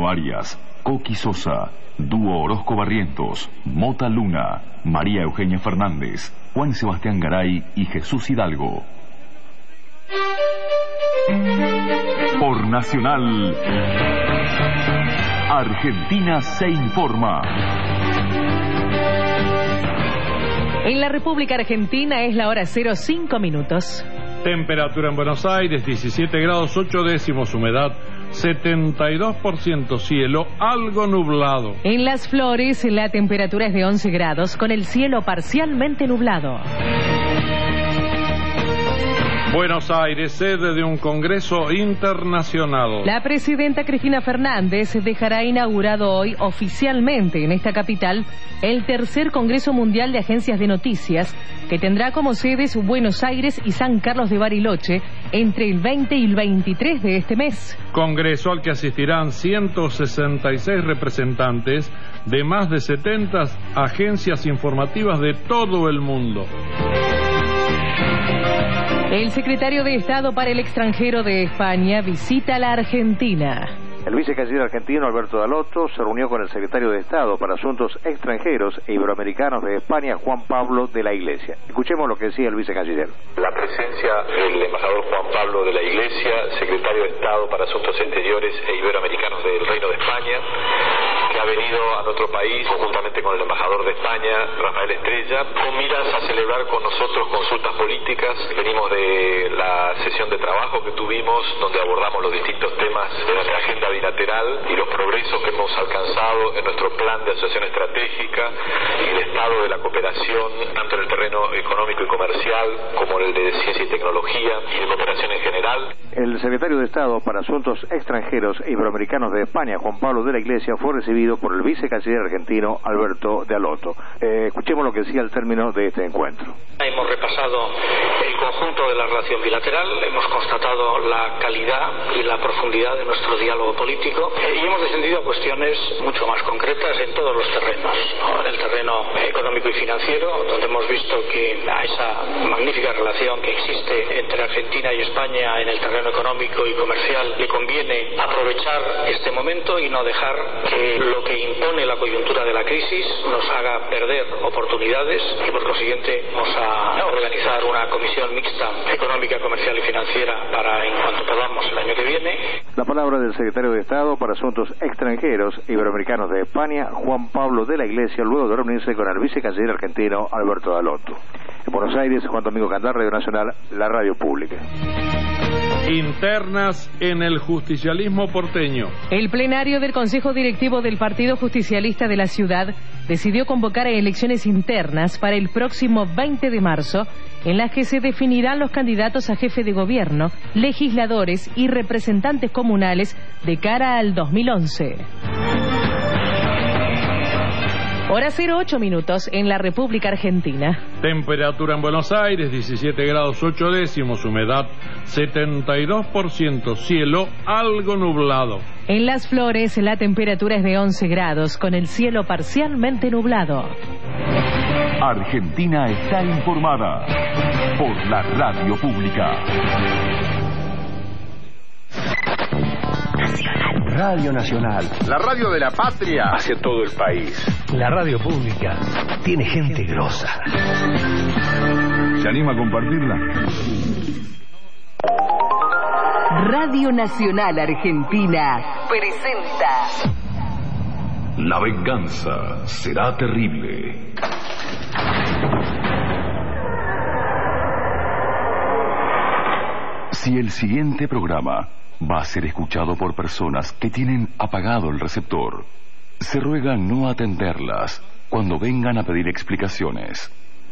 Bruno Arias, Coqui Sosa, Dúo Orozco Barrientos, Mota Luna, María Eugenia Fernández, Juan Sebastián Garay y Jesús Hidalgo. Por Nacional, Argentina se informa. En la República Argentina es la hora 05:05. Temperatura en Buenos Aires, 17 grados 8 décimos, humedad 72%, cielo algo nublado. En Las Flores la temperatura es de 11 grados, con el cielo parcialmente nublado. Buenos Aires, sede de un congreso internacional. La presidenta Cristina Fernández dejará inaugurado hoy oficialmente en esta capital el tercer Congreso Mundial de Agencias de Noticias, que tendrá como sedes Buenos Aires y San Carlos de Bariloche entre el 20 y el 23 de este mes. Congreso al que asistirán 166 representantes de más de 70 agencias informativas de todo el mundo. El secretario de Estado para el extranjero de España visita la Argentina. El vicecanciller argentino Alberto Dalotto se reunió con el secretario de Estado para Asuntos Extranjeros e Iberoamericanos de España, Juan Pablo de la Iglesia. Escuchemos lo que decía el vicecanciller. La presencia del embajador Juan Pablo de la Iglesia, secretario de Estado para Asuntos Exteriores e Iberoamericanos del Reino de España, que ha venido a nuestro país conjuntamente con el embajador de España, Rafael Estrella, con miras a celebrar con nosotros consultas políticas. Venimos de la sesión de trabajo que tuvimos, donde abordamos los distintos temas de nuestra agenda bilateral y los progresos que hemos alcanzado en nuestro plan de asociación estratégica y el estado de la cooperación, tanto en el terreno económico y comercial como en el de ciencia y tecnología y de cooperación en general. El secretario de Estado para Asuntos Extranjeros e Iberoamericanos de España, Juan Pablo de la Iglesia, fue recibido por el vicecanciller argentino Alberto Dalotto. Escuchemos lo que decía al término de este encuentro. Hemos repasado el conjunto de la relación bilateral, hemos constatado la calidad y la profundidad de nuestro diálogo político y hemos descendido a cuestiones mucho más concretas en todos los terrenos, ¿no? En el terreno económico y financiero, donde hemos visto que a esa magnífica relación que existe entre Argentina y España en el terreno económico y comercial le conviene aprovechar este momento y no dejar que lo que impone la coyuntura de la crisis nos haga perder oportunidades y por consiguiente vamos a organizar una comisión mixta económica, comercial y financiera para en cuanto podamos el año que viene. La palabra del secretario de Estado para Asuntos Extranjeros e Iberoamericanos de España, Juan Pablo de la Iglesia, luego de reunirse con el vicecanciller argentino Alberto Dalotto. En Buenos Aires, Juan Domingo Candar, Radio Nacional, la radio pública. Internas en el justicialismo porteño. El plenario del Consejo Directivo del Partido Justicialista de la ciudad decidió convocar a elecciones internas para el próximo 20 de marzo, en las que se definirán los candidatos a jefe de gobierno, legisladores y representantes comunales de cara al 2011. Hora 08:00 en la República Argentina. Temperatura en Buenos Aires, 17 grados 8 décimos, humedad 72%, cielo algo nublado. En Las Flores la temperatura es de 11 grados, con el cielo parcialmente nublado. Argentina está informada por la radio pública. Radio Nacional. La radio de la patria hacia todo el país. La radio pública tiene gente grosa. ¿Se anima a compartirla? Radio Nacional Argentina presenta La venganza será terrible. Si el siguiente programa va a ser escuchado por personas que tienen apagado el receptor, se ruega no atenderlas cuando vengan a pedir explicaciones.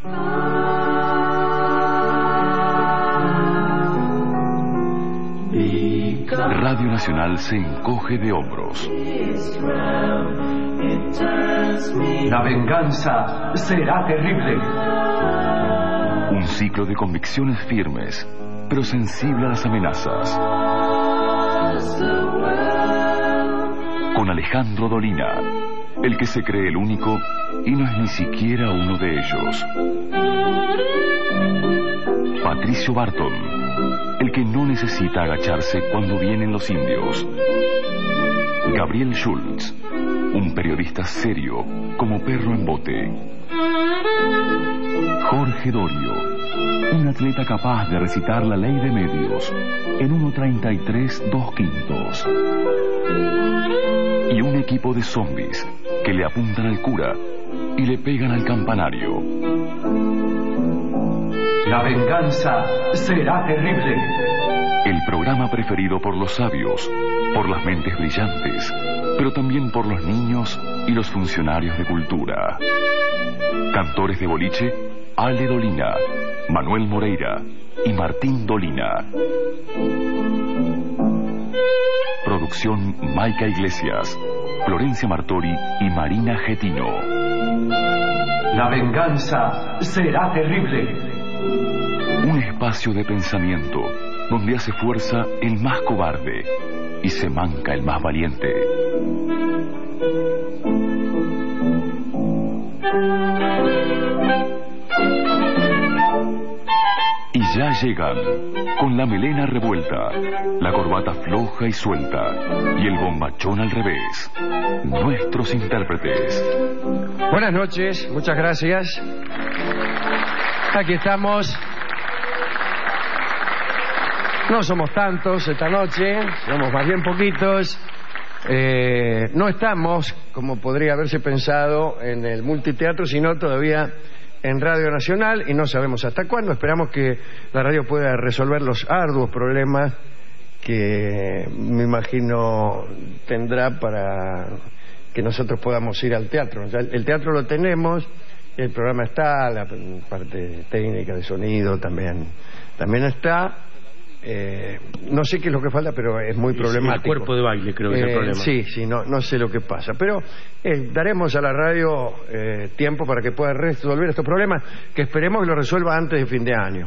Radio Nacional se encoge de hombros. La venganza será terrible. Un ciclo de convicciones firmes, pero sensible a las amenazas. Con Alejandro Dolina, el que se cree el único y no es ni siquiera uno de ellos. Patricio Barton, el que no necesita agacharse cuando vienen los indios. Gabriel Schulz, un periodista serio como perro en bote. Jorge Dorio, un atleta capaz de recitar la ley de medios en 1:33 2/5. Y un equipo de zombies que le apuntan al cura y le pegan al campanario. La venganza será terrible. El programa preferido por los sabios, por las mentes brillantes, pero también por los niños y los funcionarios de cultura. Cantores de boliche, Ale Dolina, Manuel Moreira y Martín Dolina. Producción Maica Iglesias, Florencia Martori y Marina Getino. La venganza será terrible. Un espacio de pensamiento donde hace fuerza el más cobarde y se manca el más valiente. Y ya llegan, con la melena revuelta, la corbata floja y suelta y el bombachón al revés, nuestros intérpretes. Buenas noches, muchas gracias. Aquí estamos. No somos tantos esta noche, somos más bien poquitos. No estamos, como podría haberse pensado, en el multiteatro, sino todavía en Radio Nacional, y no sabemos hasta cuándo. Esperamos que la radio pueda resolver los arduos problemas que me imagino tendrá para que nosotros podamos ir al teatro. Ya el teatro lo tenemos, el programa está, la parte técnica de sonido también está. No sé qué es lo que falta, pero es muy problemático. El cuerpo de baile, creo que es el problema. Sí, no sé lo que pasa. Pero daremos a la radio tiempo para que pueda resolver estos problemas, que esperemos que lo resuelva antes de fin de año.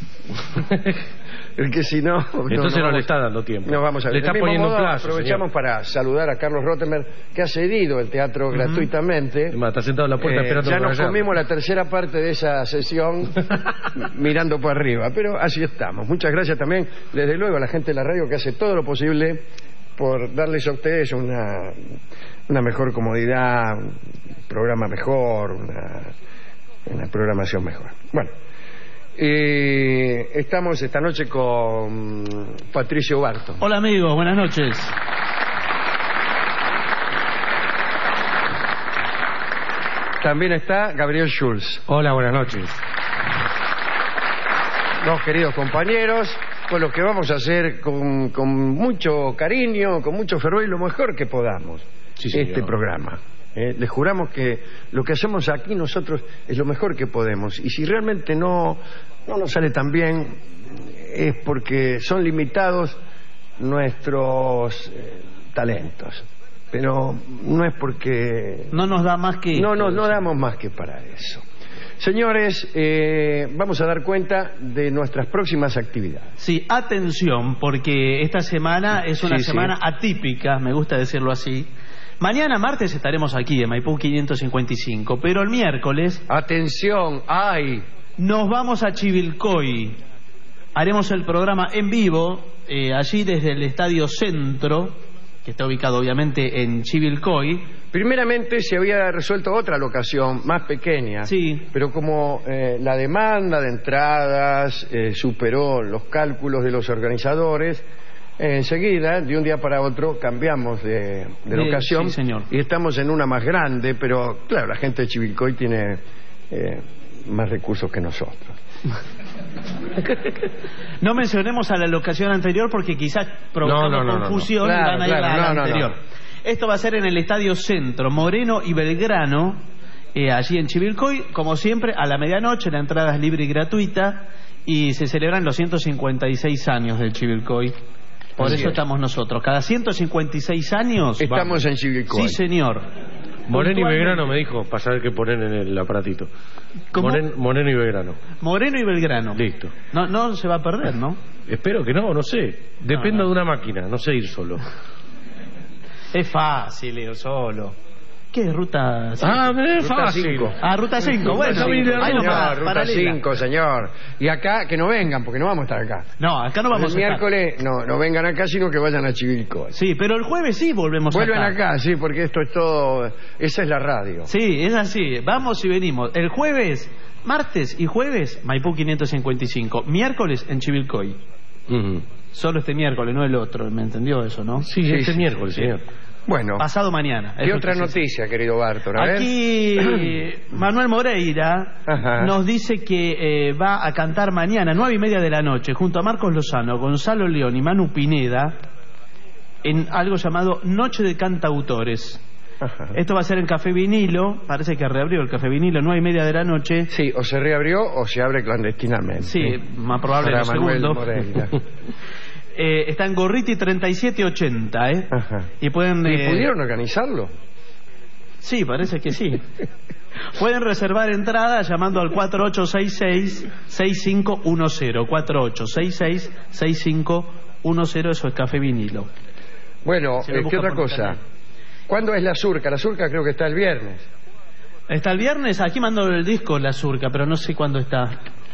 Porque si no... Entonces no le está dando tiempo. No vamos a ver. Le está poniendo un plazo, aprovechamos, señor, para saludar a Carlos Rottenberg, que ha cedido el teatro gratuitamente. Está sentado en la puerta esperando. Ya nos comimos la tercera parte de esa sesión mirando por arriba, pero así estamos. Muchas gracias también, desde luego, a la gente de la radio que hace todo lo posible por darles a ustedes una mejor comodidad, un programa mejor, una programación mejor. Bueno, estamos esta noche con Patricio Barto. Hola amigos, buenas noches. También está Gabriel Schulz. Hola, buenas noches. Dos queridos compañeros, con los que vamos a hacer con mucho cariño, con mucho fervor y lo mejor que podamos, este programa. Les juramos que lo que hacemos aquí nosotros es lo mejor que podemos, y si realmente no nos sale tan bien es porque son limitados nuestros talentos, pero no es porque no nos da más que no damos más que para eso. Señores, vamos a dar cuenta de nuestras próximas actividades. Sí, atención, porque esta semana es una semana atípica, me gusta decirlo así. Mañana martes estaremos aquí en Maipú 555, pero el miércoles... ¡Atención! ¡Ay! Nos vamos a Chivilcoy. Haremos el programa en vivo, allí desde el Estadio Centro, que está ubicado obviamente en Chivilcoy. Primeramente se había resuelto otra locación más pequeña, pero como la demanda de entradas superó los cálculos de los organizadores, enseguida, de un día para otro, cambiamos de locación, y estamos en una más grande, pero claro, la gente de Chivilcoy tiene más recursos que nosotros. No mencionemos a la locación anterior porque quizás provocamos confusión y van a ir a la anterior. Esto va a ser en el Estadio Centro, Moreno y Belgrano, allí en Chivilcoy, como siempre, a la medianoche. La entrada es libre y gratuita, y se celebran los 156 años del Chivilcoy. Por eso estamos nosotros. Cada 156 años... Estamos en Chivilcoy. Sí, señor. Moreno y Belgrano me dijo, para saber qué poner en el aparatito. Moreno y Belgrano. Moreno y Belgrano. Listo. No se va a perder, ¿no? Espero que no sé. Dependo de una máquina, no sé ir solo. Es fácil ir solo. ¿Qué es ruta 5? Es fácil. Ruta 5, bueno. Ruta 5, señor. Y acá, que no vengan, porque no vamos a estar acá. No, acá no vamos a estar. El miércoles no vengan acá, sino que vayan a Chivilcoy. Sí, pero el jueves sí volvemos acá. Vuelven acá, sí, porque esto es todo... Esa es la radio. Sí, es así. Vamos y venimos. El jueves, martes y jueves, Maipú 555. Miércoles en Chivilcoy. Solo este miércoles, no el otro. ¿Me entendió eso, no? Sí, este miércoles, señor. Bueno. Pasado mañana. ¿Qué otra noticia, querido Barton? Aquí Manuel Moreira nos dice que va a cantar mañana, 9:30 de la noche, junto a Marcos Lozano, Gonzalo León y Manu Pineda, en algo llamado Noche de Cantautores. Esto va a ser en Café Vinilo. Parece que reabrió el Café Vinilo, 9:30 de la noche. Sí, o se reabrió o se abre clandestinamente. Sí, más probable lo segundo. Moreira. Está en Gorriti 3780, y pueden... ¿Y pudieron organizarlo? Sí, parece que sí. Pueden reservar entrada llamando al 4866-6510. 4866-6510, eso es Café Vinilo. Bueno, ¿qué otra cosa? ¿Cuándo es la Surca? La Surca creo que está el viernes. ¿Está el viernes? Aquí mando el disco La Surca, pero no sé cuándo está.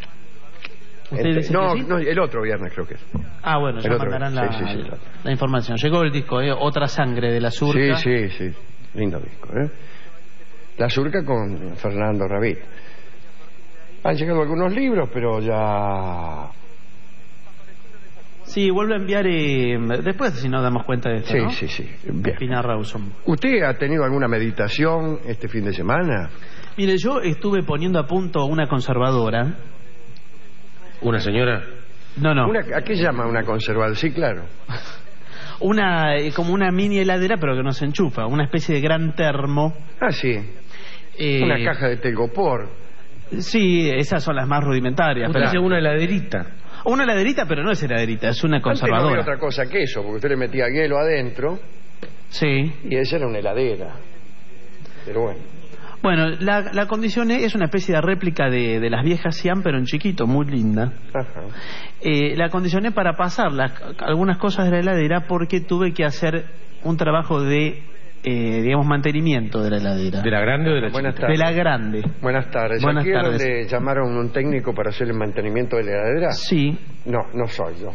No, el otro viernes creo que es. Bueno, ya mandarán la información. Llegó el disco, Otra Sangre de La Surca. Sí, lindo disco, La Surca con Fernando Rabit. Han llegado algunos libros, pero ya... Sí, vuelve a enviar después, si nos damos cuenta de esto, ¿no? Sí. Bien. Pinar Rawson. ¿Usted ha tenido alguna meditación este fin de semana? Mire, yo estuve poniendo a punto una conservadora. ¿Una señora? No. ¿A qué llama una conservadora? Sí, claro. Como una mini heladera, pero que no se enchufa. Una especie de gran termo. Sí. Una caja de telgopor. Sí, esas son las más rudimentarias. Usted dice una heladerita. Una heladerita, pero no es heladerita, es una conservadora. Antes no había otra cosa que eso, porque usted le metía hielo adentro. Sí. Y esa era una heladera. Pero bueno. Bueno, la condición es una especie de réplica de las viejas Siam, pero en chiquito, muy linda. La condicioné para pasar algunas cosas de la heladera porque tuve que hacer un trabajo de, mantenimiento de la heladera. ¿De la grande o de la chiquita? chiquita? De la grande. Buenas tardes. ¿Aquí es donde llamaron un técnico para hacer el mantenimiento de la heladera? Sí. No soy yo.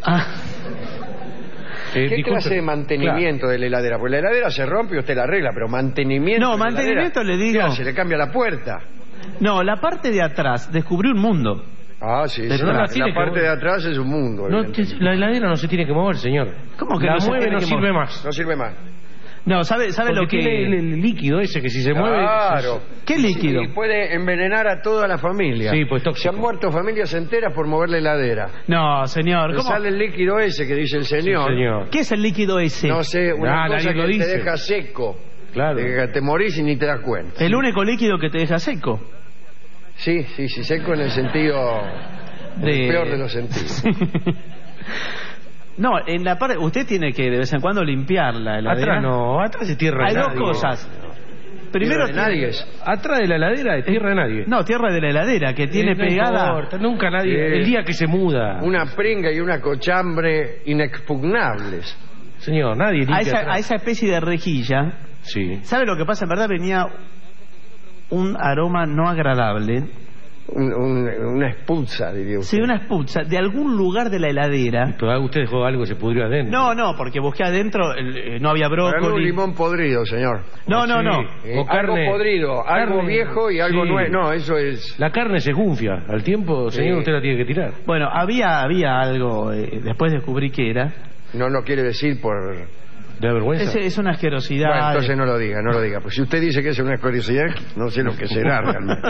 ¿Qué clase de mantenimiento de la heladera? Porque la heladera se rompe y usted la arregla, pero mantenimiento... No, mantenimiento le digo... ¿Qué hace? ¿Le cambia la puerta? No, la parte de atrás, descubrí un mundo. Sí. La parte de atrás es un mundo. La heladera no se tiene que mover, señor. ¿Cómo que la no mueve? No sirve más. No sirve más. No, ¿sabe lo que...? Tiene el líquido ese que si se mueve... Claro. ¿Qué líquido? Y puede envenenar a toda la familia. Sí, pues tóxico. Se han muerto familias enteras por mover la heladera. No, señor. ¿Cómo sale el líquido ese que dice el señor? Sí, señor. ¿Qué es el líquido ese? No sé, una cosa que te deja seco. Claro. Te morís y ni te das cuenta. ¿El único líquido que te deja seco? Sí, seco en el sentido... el peor de los sentidos. No, en la parte... Usted tiene que de vez en cuando limpiar la heladera. Atrás de tierra de nadie. Hay dos cosas. Primero, de nadie. Atrás de la heladera de tierra de nadie. No, tierra de la heladera, que tiene pegada... Importa, nunca nadie... el día que se muda. Una pringa y una cochambre inexpugnables. Señor, nadie limpia a esa especie de rejilla... Sí. ¿Sabe lo que pasa? En verdad venía un aroma no agradable... Una expulsa, diría usted. Sí, una expulsa de algún lugar de la heladera. Pero usted dejó algo que se pudrió adentro. No, porque busqué adentro, no había brócoli. Un limón podrido, señor. No. O carne, algo podrido, algo viejo y algo nuevo. No, eso es... La carne se gunfia. Al tiempo, señor, usted la tiene que tirar. Bueno, había algo, después descubrí que era... No lo quiere decir por... ¿De vergüenza? Es una asquerosidad. Bueno, entonces no lo diga. Pues si usted dice que es una asquerosidad, no sé lo que será realmente.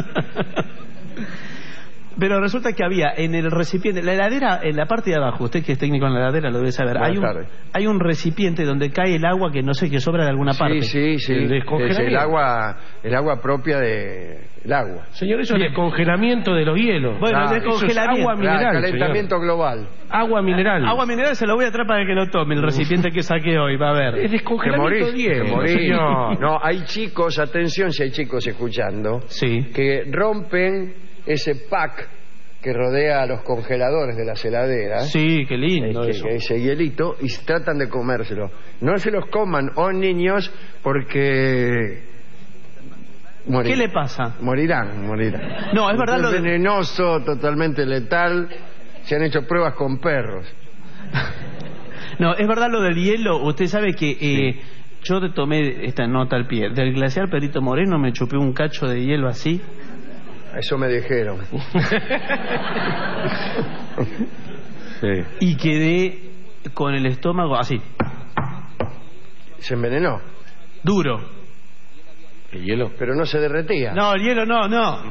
Pero resulta que había en el recipiente, la heladera, en la parte de abajo, usted que es técnico en la heladera lo debe saber, hay un recipiente donde cae el agua que no sé, que sobra de alguna parte. Sí, el descongelamiento. Es el agua propia del agua. Señor, eso es el descongelamiento de los hielos. Bueno, el descongelamiento. Agua mineral, calentamiento global. Agua mineral. Agua mineral se lo voy a traer para que lo tome, el recipiente que saqué hoy, va a ver. Es descongelamiento de hielo, señor. No, hay chicos, atención si hay chicos escuchando, que rompen ese pack que rodea a los congeladores de las heladeras. Sí, qué lindo eso. Ese hielito, y tratan de comérselo. No se los coman, niños, porque ¿Qué le pasa? Morirán. No, es verdad lo de... venenoso, totalmente letal. Se han hecho pruebas con perros. No, es verdad lo del hielo. Usted sabe que yo tomé esta nota al pie. Del glaciar Perito Moreno me chupé un cacho de hielo así. Eso me dijeron. Sí. Y quedé con el estómago así. ¿Se envenenó? Duro. ¿El hielo? Pero no se derretía. No, el hielo no.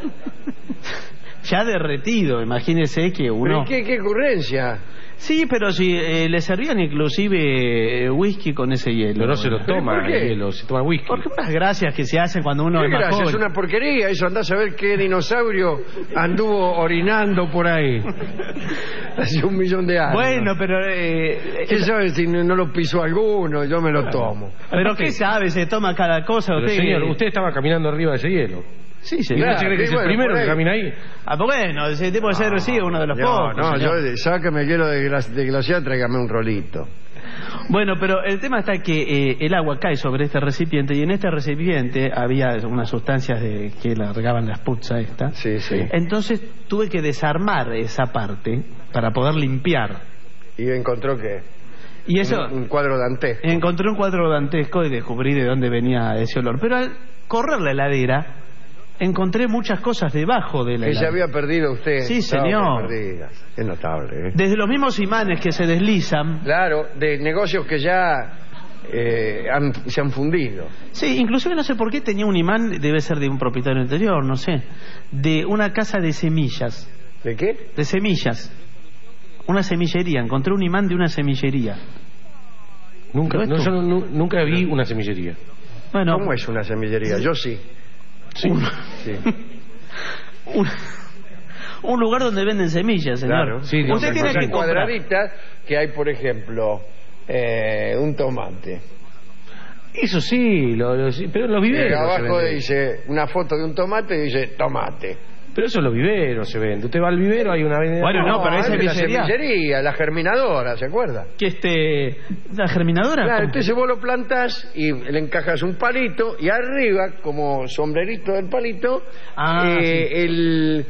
Ya derretido, imagínese que uno... ¿Pero qué ocurrencia? Sí, pero si le servían inclusive whisky con ese hielo. Pero no se lo toma el hielo, se toma whisky. Porque unas gracias que se hacen cuando uno es más joven. Es una porquería eso, andás a ver qué dinosaurio anduvo orinando por ahí. Hace 1 millón de años. Bueno, pero... ¿Qué sabe si no lo pisó alguno? Yo me lo tomo. Pero ¿qué sabe? Se toma cada cosa. Pero, señor, usted estaba caminando arriba de ese hielo. Sí, ¿Y no se cree que es el primero que camina ahí? Ah, pues bueno, ese tipo de ser sí, uno de los pocos. No, sáqueme hielo de glaciar, tráigame un rolito. Bueno, pero el tema está que el agua cae sobre este recipiente y en este recipiente había unas sustancias que largaban las putzas esta. Sí. Entonces tuve que desarmar esa parte para poder limpiar. ¿Y encontró qué? Y eso, un cuadro dantesco. Encontré un cuadro dantesco y descubrí de dónde venía ese olor. Pero al correr la heladera encontré muchas cosas debajo de la heladera. Que se había perdido usted. Sí, señor. Es notable. Desde los mismos imanes que se deslizan. Claro, de negocios que ya se han fundido. Sí, inclusive no sé por qué tenía un imán, debe ser de un propietario anterior, no sé, de una casa de semillas. ¿De qué? De semillas. Una semillería, encontré un imán de una semillería. Nunca vi una semillería. Bueno, ¿cómo es una semillería? Yo sí. Sí. Un lugar donde venden semillas, señor. Claro. Sí, usted tiene que comprar cuadraditas que hay, por ejemplo, un tomate. Eso sí, pero los viveros. Abajo dice una foto de un tomate y dice tomate. Pero eso los viveros se vende. Usted va al vivero, hay una avenida. Bueno, no, pero esa es la semillería, la germinadora, ¿se acuerda? ¿La germinadora? Claro, entonces vos lo plantás y le encajas un palito y arriba, como sombrerito del palito, sí.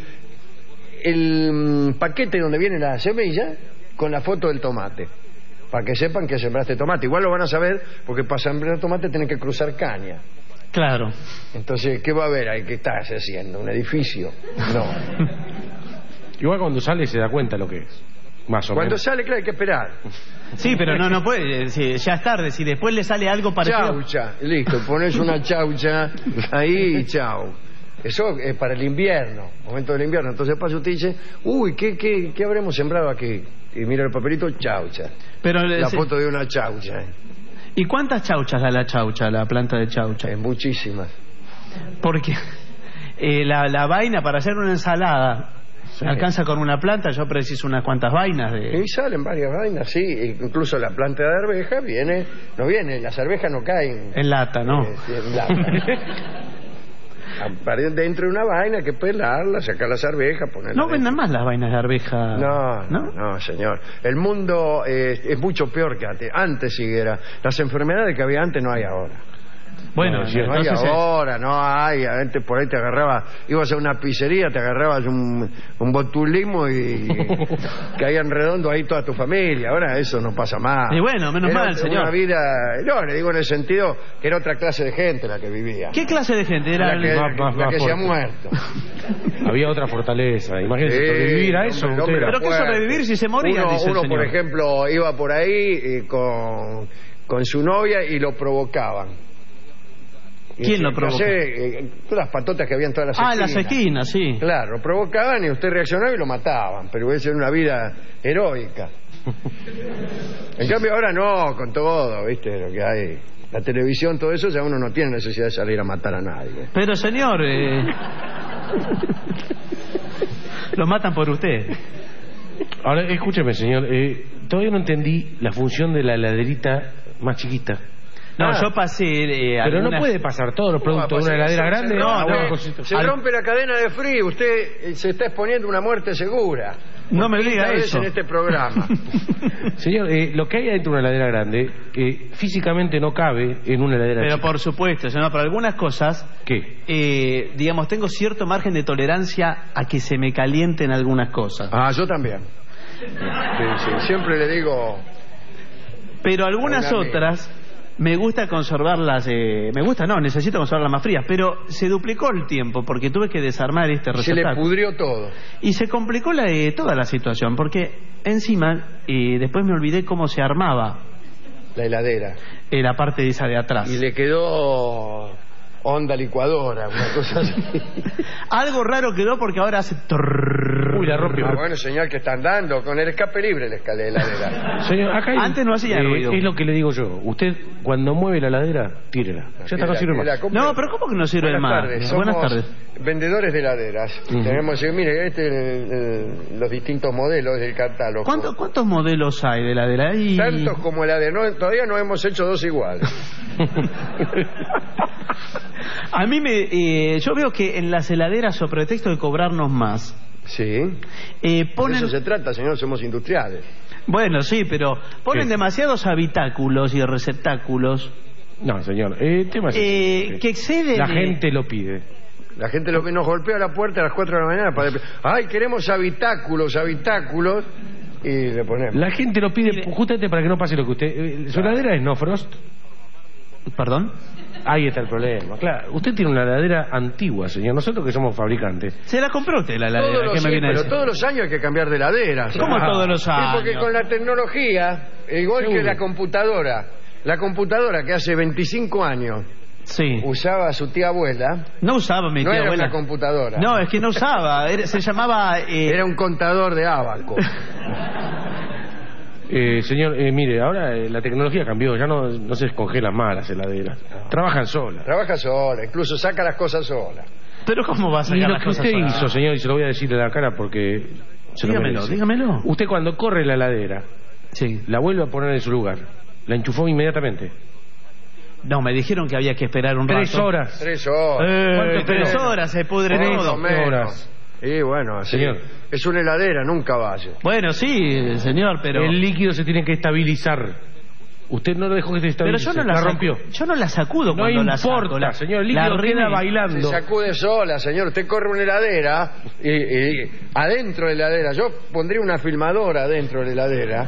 el paquete donde viene la semilla con la foto del tomate. Para que sepan que sembraste tomate. Igual lo van a saber porque para sembrar tomate tienen que cruzar caña. Claro. Entonces, ¿qué va a haber ahí? ¿Qué estás haciendo? ¿Un edificio? No. Igual cuando sale se da cuenta lo que es. Más o menos. Cuando sale, claro, hay que esperar. Sí, pero no puede. Ya es tarde. Si después le sale algo parecido. Chaucha. Listo, pones una chaucha ahí y chau. Eso es para el invierno, momento del invierno. Entonces pasa usted y dice, uy, ¿qué habremos sembrado aquí? Y mira el papelito, chaucha. Pero la foto de una chaucha. ¿Y cuántas chauchas da la chaucha, la planta de chaucha? Muchísimas. Porque la vaina para hacer una ensalada alcanza con una planta, yo preciso unas cuantas vainas. Y salen varias vainas, sí. Incluso la planta de arveja no viene, las arvejas no caen. En lata, ¿no? En lata. Dentro de una vaina que pelarla, sacar las arvejas, ponerlas. No venden más las vainas de arveja. No, señor. El mundo es mucho peor que antes. Antes sí era. Las enfermedades que había antes no hay ahora. Bueno, no hay ahora, no hay. Antes por ahí te agarraba, ibas a una pizzería, te agarrabas un botulismo y caían redondo ahí toda tu familia. Ahora eso no pasa más. Y bueno, menos mal, señor. Una vida, no, le digo en el sentido que era otra clase de gente la que vivía. ¿Qué clase de gente? Era la que se ha muerto. Había otra fortaleza. Imagínese sobrevivir a eso. ¿Pero qué sobrevivir si se moría? Uno por ejemplo, iba por ahí con su novia y lo provocaban. ¿Quién lo provocó? No sé, las patotas que había en todas las esquinas. Las esquinas, sí. Claro, lo provocaban y usted reaccionaba y lo mataban, pero esa era una vida heroica. En cambio ahora no, con todo, ¿viste? Lo que hay, la televisión, todo eso, ya uno no tiene necesidad de salir a matar a nadie. Pero señor, lo matan por usted. Ahora, escúcheme, señor, todavía no entendí la función de la heladerita más chiquita. No, yo pasé... pero no puede pasar todos los productos de una heladera grande. Se rompe la cadena de frío. Usted se está exponiendo a una muerte segura. No me diga eso en este programa. Señor, lo que hay dentro de una heladera grande físicamente no cabe en una heladera Pero chica. por supuesto, señor, para algunas cosas, ¿qué? Digamos, tengo cierto margen de tolerancia a que se me calienten algunas cosas. Yo también. Sí, siempre le digo. Pero algunas otras me gusta conservarlas, necesito conservarlas más frías, pero se duplicó el tiempo porque tuve que desarmar este receptáculo. Se le pudrió todo. Y se complicó toda la situación, porque encima después me olvidé cómo se armaba la heladera. La parte esa de atrás. Y le quedó onda licuadora, una cosa así. Algo raro quedó porque ahora hace... Uy, la rompió. Bueno, señor, que están dando con el escape libre la heladera. Señor, acá antes no hacía ruido. Es lo que le digo yo. Usted, cuando mueve la heladera, tírela. Ya está, no sirve más. No, pero ¿cómo que no sirve más? Buenas tardes. Vendedores de heladeras. Tenemos, mire, los distintos modelos del catálogo. ¿Cuántos modelos hay de heladera? Tantos como heladera. Todavía no hemos hecho dos iguales. A mí yo veo que en las heladeras, sobre pretexto de cobrarnos más, Por eso se trata, señor, somos industriales. Bueno, sí, pero ponen demasiados habitáculos y receptáculos. No, señor, el tema es que exceden. La gente lo pide. La gente nos golpea la puerta a las 4 de la mañana para decir, ¡ay, queremos habitáculos! Y le ponemos. La gente lo pide justamente para que no pase lo que usted... ¿Su heladera es no frost? ¿Perdón? Ahí está el problema. Claro, usted tiene una heladera antigua, señor. Nosotros que somos fabricantes. ¿Se la compró usted la heladera? Pero todos los años hay que cambiar de heladera. ¿Cómo todos los años? Sí, porque con la tecnología, igual que la computadora que hace 25 años usaba su tía abuela. No usaba mi tía abuela. No era una computadora. No, es que no usaba. Se llamaba... Era un contador de ábaco. Señor, mire, ahora la tecnología cambió, ya no se descongelan más las heladeras. Trabajan solas. Trabaja sola, incluso saca las cosas sola. ¿Pero cómo va a sacar las cosas sola? Y lo que usted hizo, señor, y se lo voy a decir de la cara porque... Dígamelo. Usted cuando corre la heladera, la vuelve a poner en su lugar, la enchufó inmediatamente. No, me dijeron que había que esperar un rato. 3 horas. 3 horas. ¿Cuánto 3 horas? Se pudre todo. 3 horas. Y bueno, señor, es una heladera, nunca vaya. Bueno, sí, señor, pero... El líquido se tiene que estabilizar. Usted no lo dejó que se estabilice. Pero yo no la rompió. Yo no la sacudo cuando la saco. No importa, señor, el líquido queda bailando. Se sacude sola, señor. Usted corre una heladera y adentro de la heladera. Yo pondría una filmadora adentro de la heladera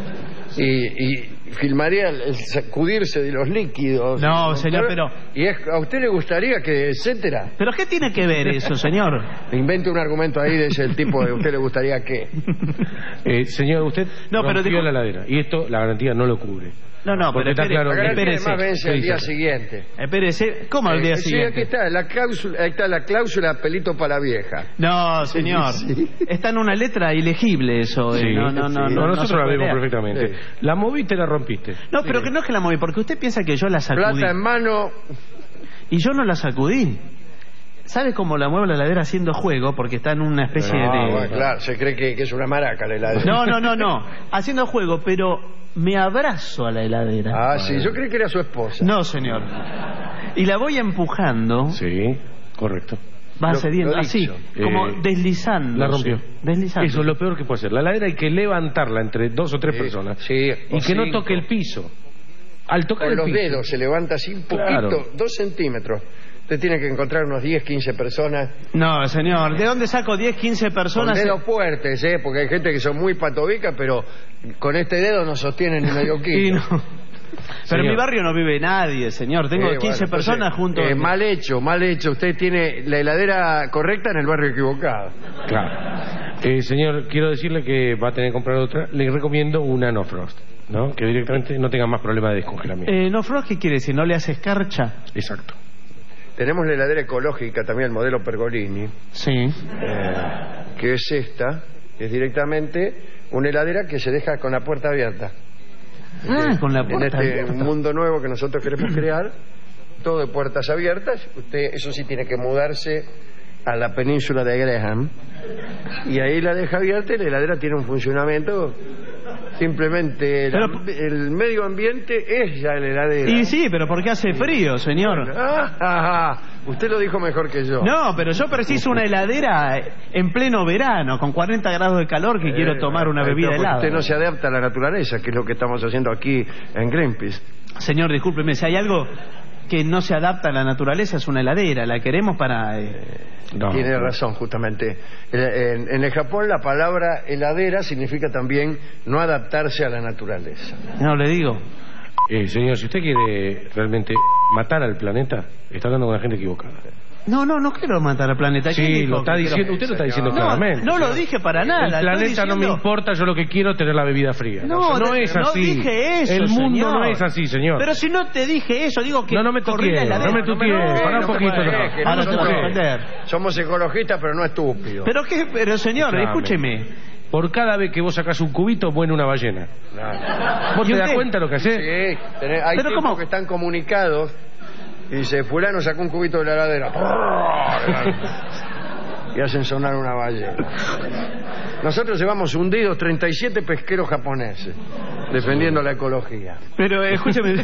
y filmaría el sacudirse de los líquidos. No, señor, pero... ¿Y a usted le gustaría que, etcétera? ¿Pero qué tiene que ver eso, señor? Invente un argumento ahí de ese tipo de usted le gustaría que... señor, usted rompió la heladera y esto la garantía no lo cubre. No, pero espérese. Además vence el día siguiente. Espérese, ¿cómo al día siguiente? Sí, aquí está la cláusula pelito para la vieja. No, señor. Está en una letra ilegible eso. No, nosotros la vemos perfectamente. La moviste y la rompiste. No, pero que no es que la moví, porque usted piensa que yo la sacudí. Plata en mano. Y yo no la sacudí. ¿Sabe cómo la muevo la heladera haciendo juego? Porque está en una especie de... Bueno, claro, se cree que es una maraca la heladera. No. Haciendo juego, pero me abrazo a la heladera. Sí, yo creí que era su esposa. No, señor. Y la voy empujando. Sí, correcto. Va cediendo, así, como deslizando. La rompió. Deslizando. Eso es lo peor que puede hacer. La heladera hay que levantarla entre 2 o 3 personas. Sí, y que no toque el piso. Al tocar con el piso. los dedos se levanta así un poquito, 2 centímetros. Usted tiene que encontrar unos 10, 15 personas. No, señor. ¿De dónde saco 10, 15 personas? Con dedos fuertes, porque hay gente que son muy patobicas, pero con este dedo no sostienen ni medio kilo. Pero en mi barrio no vive nadie, señor. Tengo 15 personas juntos. Mal hecho. Usted tiene la heladera correcta en el barrio equivocado. Claro. Señor, quiero decirle que va a tener que comprar otra. Le recomiendo una no frost, ¿no? Que directamente no tenga más problema de descongelamiento. ¿No frost qué quiere decir? ¿No le hace escarcha? Exacto. Tenemos la heladera ecológica también, el modelo Pergolini. Sí. Que es esta, que es directamente una heladera que se deja con la puerta abierta. Con la puerta abierta. En este mundo nuevo que nosotros queremos crear, todo de puertas abiertas. Usted, eso sí, tiene que mudarse a la península de Graham. Y ahí la deja abierta y la heladera tiene un funcionamiento Simplemente el medio ambiente es ya la heladera. Y sí, pero porque hace frío, señor. Usted lo dijo mejor que yo. No, pero yo preciso una heladera en pleno verano, con 40 grados de calor, que quiero tomar una bebida helada. Usted no se adapta a la naturaleza, que es lo que estamos haciendo aquí en Greenpeace. Señor, discúlpeme, si hay algo que no se adapta a la naturaleza es una heladera. La queremos para... Tiene razón, justamente. En el Japón la palabra heladera significa también no adaptarse a la naturaleza. No, le digo. Señor, si usted quiere realmente matar al planeta, está hablando con la gente equivocada. No quiero matar al planeta. Sí, lo está diciendo, usted lo está diciendo claramente. No lo dije para nada. El planeta no me importa, yo lo que quiero es tener la bebida fría. No es así. No dije eso, el mundo no es así, señor. Pero si no te dije eso, digo que... No me toqué, para un poquito. Ahora te voy a responder. Somos ecologistas, pero no estúpidos. Pero señor, escúcheme. Por cada vez que vos sacás un cubito, muere una ballena. ¿Vos te das cuenta lo que hacés? Sí, hay tipos que están comunicados y dice, fulano sacó un cubito de la heladera y hacen sonar una ballena. Nosotros llevamos hundidos 37 pesqueros japoneses defendiendo la ecología. Pero escúcheme,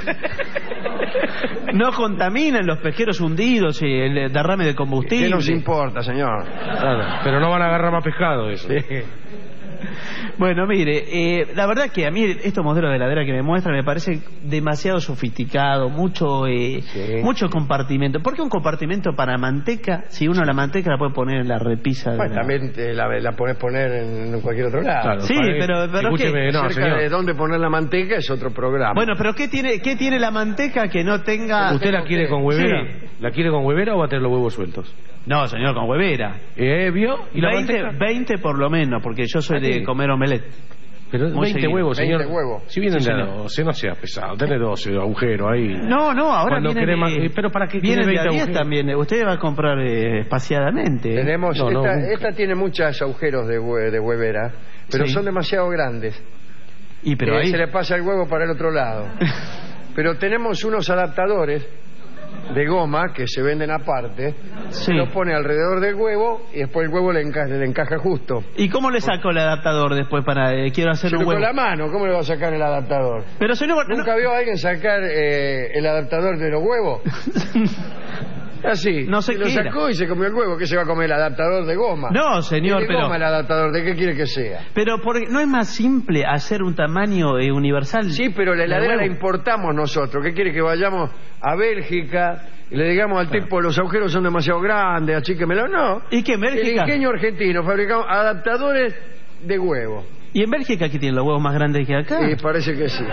no contaminan los pesqueros hundidos y el derrame de combustible. ¿Qué nos importa, señor? Claro, pero no van a agarrar más pescado eso. Sí. Bueno, mire, la verdad que a mí estos modelos de heladera que me muestran me parece demasiado sofisticado, mucho compartimento. ¿Por qué un compartimento para manteca si uno la manteca la puede poner en la repisa? También la podés poner en cualquier otro lado. Claro, sí, pero escúcheme, cerca de dónde poner la manteca es otro programa. Bueno, pero ¿qué tiene la manteca que no tenga...? ¿Usted la quiere con huevera? Sí. ¿La quiere con huevera o va a tener los huevos sueltos? No, señor, con huevera. ¿Vio? ¿Y la 20 por lo menos, porque yo soy de comer omelette. Pero 20 huevos, señor. 20 huevos. Si vienen de 12, no sea pesado. Tiene 12 agujeros ahí. No, ahora vienen pero para qué vienen tiene 20 de 10 agujeros también. Usted va a comprar espaciadamente. Tenemos esta tiene muchos agujeros de huevera, pero son demasiado grandes. Pero ahí se le pasa el huevo para el otro lado. Pero tenemos unos adaptadores de goma que se venden aparte, lo pone alrededor del huevo y después el huevo le encaja justo. ¿Y cómo le saco el adaptador después para quiero hacer un huevo? Con la mano, ¿cómo le va a sacar el adaptador? Pero señor, ¿Nunca vio a alguien sacar el adaptador de los huevos? Así, no sé lo sacó y se comió el huevo. ¿Qué se va a comer? El adaptador de goma. No, señor, pero... goma el adaptador, ¿de qué quiere que sea? Pero ¿no es más simple hacer un tamaño universal? Sí, pero la heladera la importamos nosotros. ¿Qué quiere que vayamos a Bélgica y le digamos al tipo, los agujeros son demasiado grandes, achíquemelo? No. ¿Y qué en Bélgica? El ingenio argentino fabricamos adaptadores de huevo. ¿Y en Bélgica que tienen los huevos más grandes que acá? Sí, parece que sí.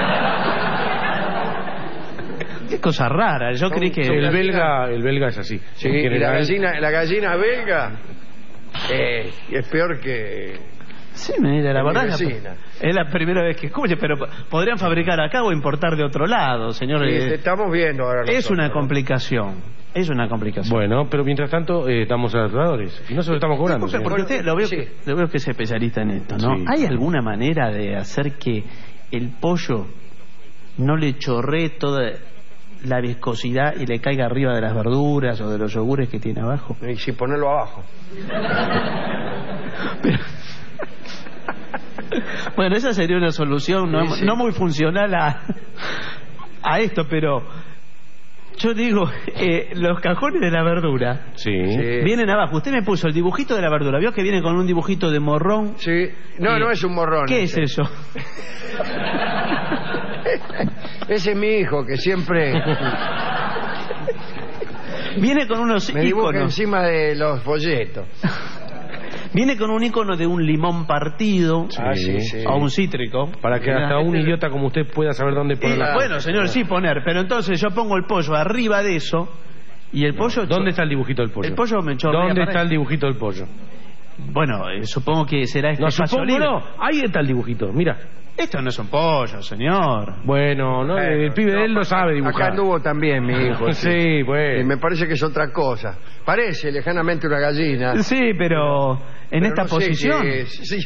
Qué cosa rara, yo creí que... El belga es así. Sí, y la gallina belga es peor que... Sí, la verdad es la primera vez que escucho, pero podrían fabricar acá o importar de otro lado, señor. Sí, estamos viendo ahora. Es una complicación. Bueno, pero mientras tanto damos adaptadores y no se lo estamos cobrando. Porque usted lo veo que es especialista en esto, ¿no? Sí. ¿Hay alguna manera de hacer que el pollo no le chorree toda la viscosidad y le caiga arriba de las verduras o de los yogures que tiene abajo? Y si ponerlo abajo. Bueno, esa sería una solución no muy funcional a esto, pero yo digo, los cajones de la verdura vienen abajo. Usted me puso el dibujito de la verdura. ¿Vio que viene con un dibujito de morrón? Sí. No es un morrón. ¿Qué es eso? Ese es mi hijo que siempre viene con unos me dibuja encima de los folletos. Viene con un icono de un limón partido o un cítrico. Para que hasta un idiota como usted pueda saber dónde poner. Bueno, señor, sí poner. Pero entonces yo pongo el pollo arriba de eso y el pollo... ¿Dónde está el dibujito del pollo? El pollo me chorrea. ¿Dónde está el dibujito del pollo? Bueno, supongo que será espacio libre. No, ahí está el dibujito, mira. Esto no es un pollo, señor. Bueno, el pibe de él lo sabe dibujar. Acá anduvo también mi hijo. Sí, bueno. Y me parece que es otra cosa. Parece lejanamente una gallina. Sí, pero en esta posición. Sí.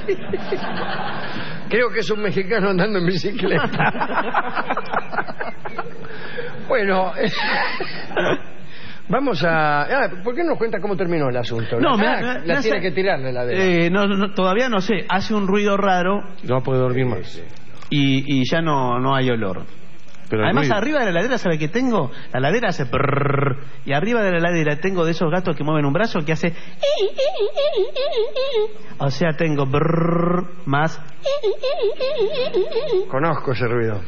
Creo que es un mexicano andando en bicicleta. Bueno, Vamos a... ¿por qué no nos cuenta cómo terminó el asunto? No, la tiene que tirar de la heladera. Todavía no sé. Hace un ruido raro. No va a poder dormir más. Y ya no hay olor. Pero además, arriba de la heladera, ¿sabe qué tengo? La heladera hace brrr, y arriba de la heladera tengo de esos gatos que mueven un brazo que hace... O sea, tengo brrr más... Conozco ese ruido.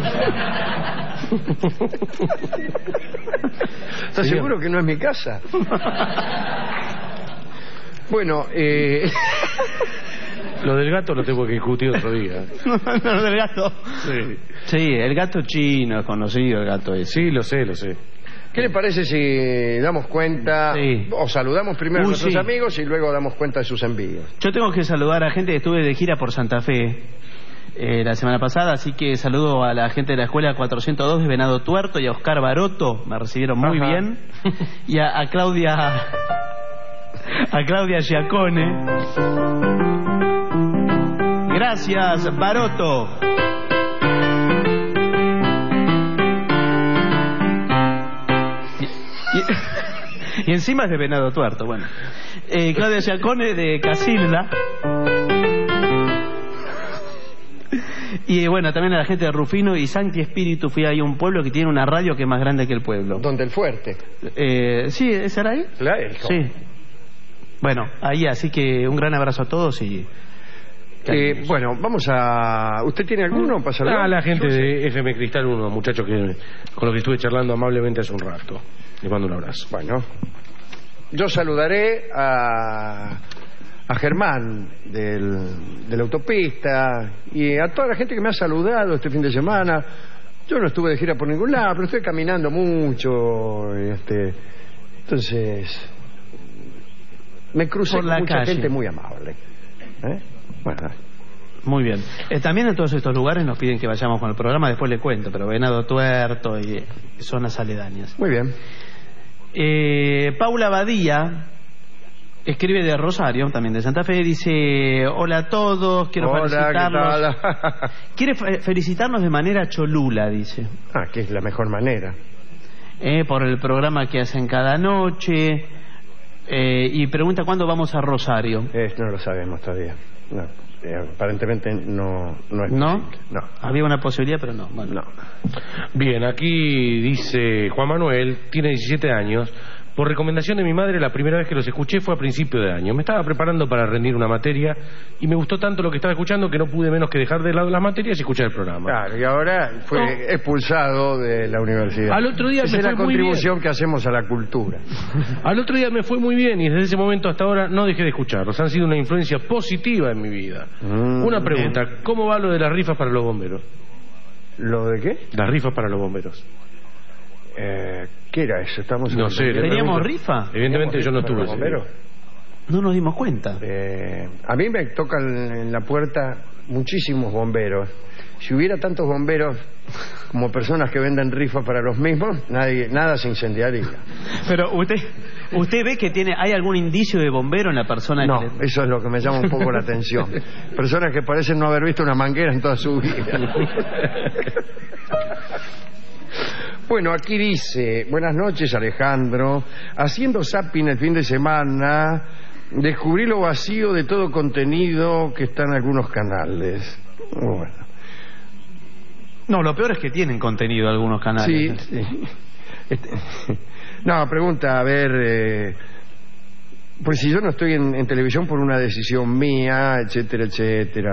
¿Estás seguro que no es mi casa? Bueno, Lo del gato lo tengo que discutir otro día. Lo del gato. Sí, el gato chino es conocido, el gato ese. Sí, lo sé. ¿Qué le parece si damos cuenta o saludamos primero a nuestros amigos y luego damos cuenta de sus envíos? Yo tengo que saludar a gente que estuve de gira por Santa Fe la semana pasada, así que saludo a la gente de la escuela 402 de Venado Tuerto y a Oscar Baroto, me recibieron muy bien, y a Claudia Giacone. Gracias, Baroto. Y encima es de Venado Tuerto. Bueno, Claudia Giacone de Casilda. Y bueno, también a la gente de Rufino y Sancti Espíritu. Fui ahí a un pueblo que tiene una radio que es más grande que el pueblo. ¿Donde el Fuerte? Sí, ¿ese era ahí? Claro. Sí. Bueno, ahí, así que un gran abrazo a todos y... bueno, vamos a... ¿Usted tiene alguno para saludar? La gente de FM Cristal, unos muchachos con los que estuve charlando amablemente hace un rato. Les mando un abrazo. Bueno, yo saludaré a Germán de la autopista y a toda la gente que me ha saludado este fin de semana. Yo no estuve de gira por ningún lado, pero estoy caminando mucho. Entonces, me crucé con mucha gente muy amable. Bueno. Muy bien. También en todos estos lugares nos piden que vayamos con el programa, después le cuento, pero Venado Tuerto y zonas aledañas. Muy bien. Paula Badía escribe de Rosario, también de Santa Fe, dice: hola a todos, quiero felicitarlos. Quiere felicitarnos de manera cholula, dice. Que es la mejor manera. Por el programa que hacen cada noche. Y pregunta cuándo vamos a Rosario. No lo sabemos todavía. No, aparentemente no es ¿no? posible. No. Había una posibilidad, pero no. Bueno. No. Bien, aquí dice Juan Manuel, tiene 17 años. Por recomendación de mi madre, la primera vez que los escuché fue a principio de año. Me estaba preparando para rendir una materia y me gustó tanto lo que estaba escuchando que no pude menos que dejar de lado las materias y escuchar el programa. Claro, y ahora fue expulsado de la universidad. Al otro día Esa es la contribución que hacemos a la cultura. Al otro día me fue muy bien y desde ese momento hasta ahora no dejé de escucharlos. Han sido una influencia positiva en mi vida. Una pregunta, ¿cómo va lo de las rifas para los bomberos? ¿Lo de qué? Las rifas para los bomberos. ¿Qué era eso? No sé. ¿Teníamos rifa? Evidentemente yo no tuve ese. No nos dimos cuenta. A mí me tocan en la puerta muchísimos bomberos. Si hubiera tantos bomberos como personas que venden rifas para los mismos, nada se incendiaría. Pero usted ve que hay algún indicio de bombero en la persona. No, eso es lo que me llama un poco la atención. Personas que parecen no haber visto una manguera en toda su vida. Bueno, aquí dice: buenas noches, Alejandro. Haciendo zapping el fin de semana, descubrí lo vacío de todo contenido que está en algunos canales. Bueno. No, lo peor es que tienen contenido algunos canales. Sí. No, pregunta, a ver... pues si yo no estoy en televisión por una decisión mía, etcétera, etcétera...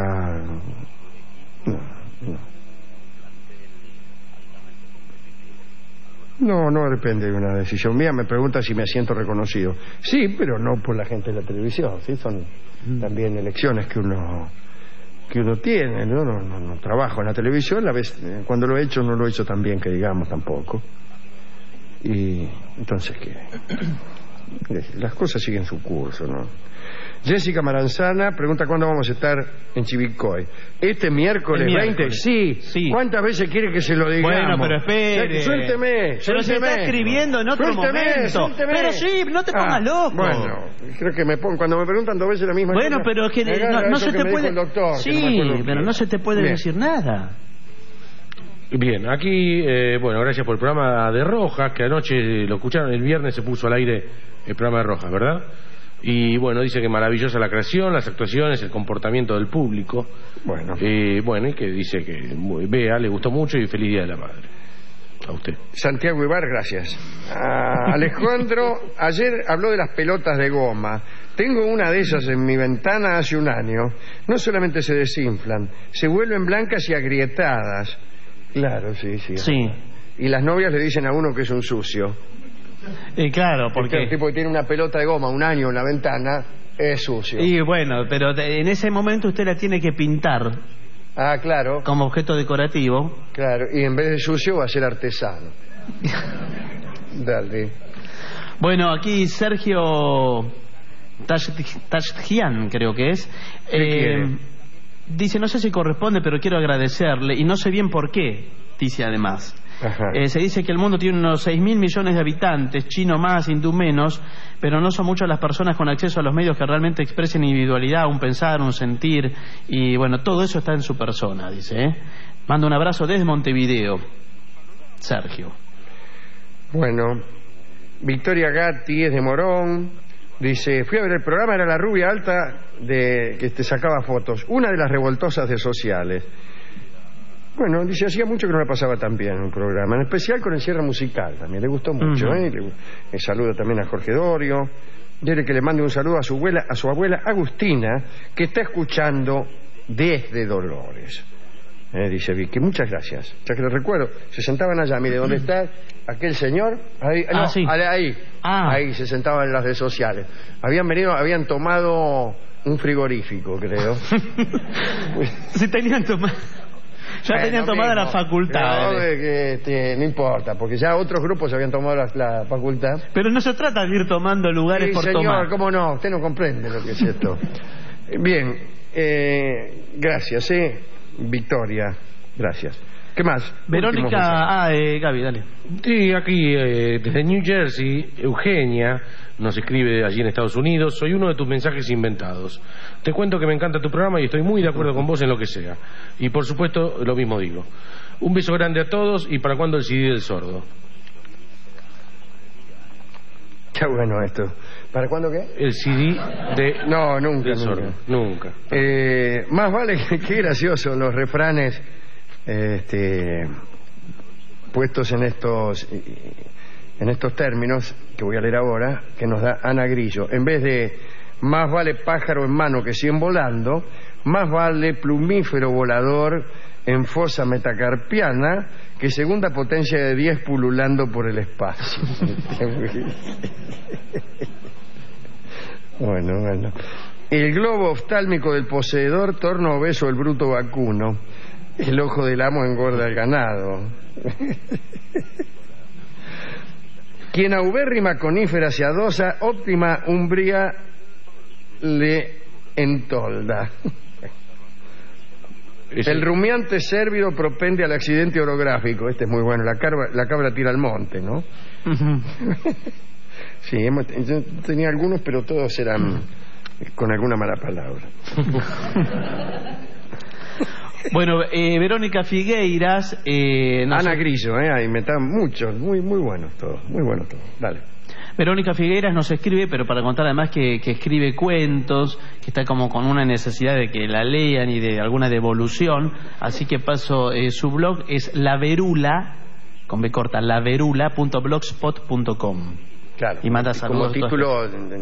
No depende de una decisión mía. Me pregunta si me siento reconocido. Sí, pero no por la gente de la televisión. Sí, son también elecciones que uno tiene. No trabajo en la televisión. Cuando lo he hecho, no lo he hecho tan bien que digamos tampoco. Y entonces, ¿qué? Las cosas siguen su curso, ¿no? Jessica Maranzana pregunta cuándo vamos a estar en Chivilcoy. ¿Este miércoles 20? Sí. ¿Cuántas veces quiere que se lo digamos? Bueno, pero espere. Suélteme. Pero se está escribiendo en otro momento. Suélteme. Pero sí, no te pongas loco. Bueno, creo que cuando me preguntan 2 veces la misma cosa. Bueno, pero es que no se te puede... Doctor, sí, pero no se te puede decir nada. Bien, aquí, bueno, gracias por el programa de Rojas, que anoche lo escucharon, el viernes se puso al aire el programa de Rojas, ¿verdad? Y bueno, dice que maravillosa la creación, las actuaciones, el comportamiento del público. Bueno. Bueno, y que dice que vea, le gustó mucho y feliz Día de la Madre. A usted. Santiago Ibar, gracias. Alejandro, ayer habló de las pelotas de goma. Tengo una de esas en mi ventana hace un año. No solamente se desinflan, se vuelven blancas y agrietadas. Claro, sí. Sí. Y las novias le dicen a uno que es un sucio. Claro, porque el tipo que tiene una pelota de goma un año en la ventana es sucio. Y bueno, pero en ese momento usted la tiene que pintar. Ah, claro. Como objeto decorativo. Claro, y en vez de sucio va a ser artesano. Dale. Bueno, aquí Sergio Tashjian, creo que es. Dice, no sé si corresponde, pero quiero agradecerle, y no sé bien por qué, dice además. Se dice que el mundo tiene unos 6.000 millones de habitantes, chino más, hindú menos, pero no son muchas las personas con acceso a los medios que realmente expresen individualidad, un pensar, un sentir, y bueno, todo eso está en su persona, dice. Mando un abrazo desde Montevideo, Sergio. Bueno, Victoria Gatti es de Morón, dice, fui a ver el programa, era la rubia alta que te sacaba fotos, una de las revoltosas de Sociales. Bueno, dice, hacía mucho que no la pasaba tan bien en un programa, en especial con el cierre musical, también le gustó mucho. Le saluda también a Jorge Dorio, quiere que le mande un saludo a su abuela Agustina, que está escuchando desde Dolores. Dice Vicky, muchas gracias. Ya que lo recuerdo, se sentaban allá, mire, ¿dónde está aquel señor? Ahí, sí. Ahí se sentaban en las redes sociales. Habían tomado un frigorífico, creo. Sí, tenían tomado. Ya tenían tomada la facultad. No importa, porque ya otros grupos habían tomado la facultad. Pero no se trata de ir tomando lugares por señor, tomar. ¿Cómo no? Usted no comprende lo que es esto. Bien, gracias, Victoria, gracias. ¿Qué más? Verónica, Gaby, dale. Sí, aquí desde New Jersey, Eugenia nos escribe allí en Estados Unidos. Soy uno de tus mensajes inventados. Te cuento que me encanta tu programa y estoy muy de acuerdo con vos en lo que sea. Y por supuesto, lo mismo digo. Un beso grande a todos y ¿para cuándo el CD del sordo? Qué bueno esto. ¿Para cuándo qué? El CD de... No, nunca. Del sordo. Nunca. Más vale que qué gracioso los refranes puestos en estos términos que voy a leer ahora, que nos da Ana Grillo. En vez de más vale pájaro en mano que 100 volando, más vale plumífero volador en fosa metacarpiana que segunda potencia de 10 pululando por el espacio. Bueno. El globo oftálmico del poseedor torna obeso el bruto vacuno. El ojo del amo engorda el ganado. Quien a ubérrima conífera se adosa, óptima umbría le entolda. El rumiante sérvido propende al accidente orográfico. Este es muy bueno. La cabra tira al monte, ¿no? Sí, yo tenía algunos, pero todos eran con alguna mala palabra. Bueno, Verónica Figueiras, Ana Grillo, ahí me están muchos, muy buenos todos, dale. Verónica Figueiras nos escribe, pero para contar además que escribe cuentos, que está como con una necesidad de que la lean y de alguna devolución, así que paso, su blog es laverula, con B corta, laverula.blogspot.com. Claro, y manda saludos. Como título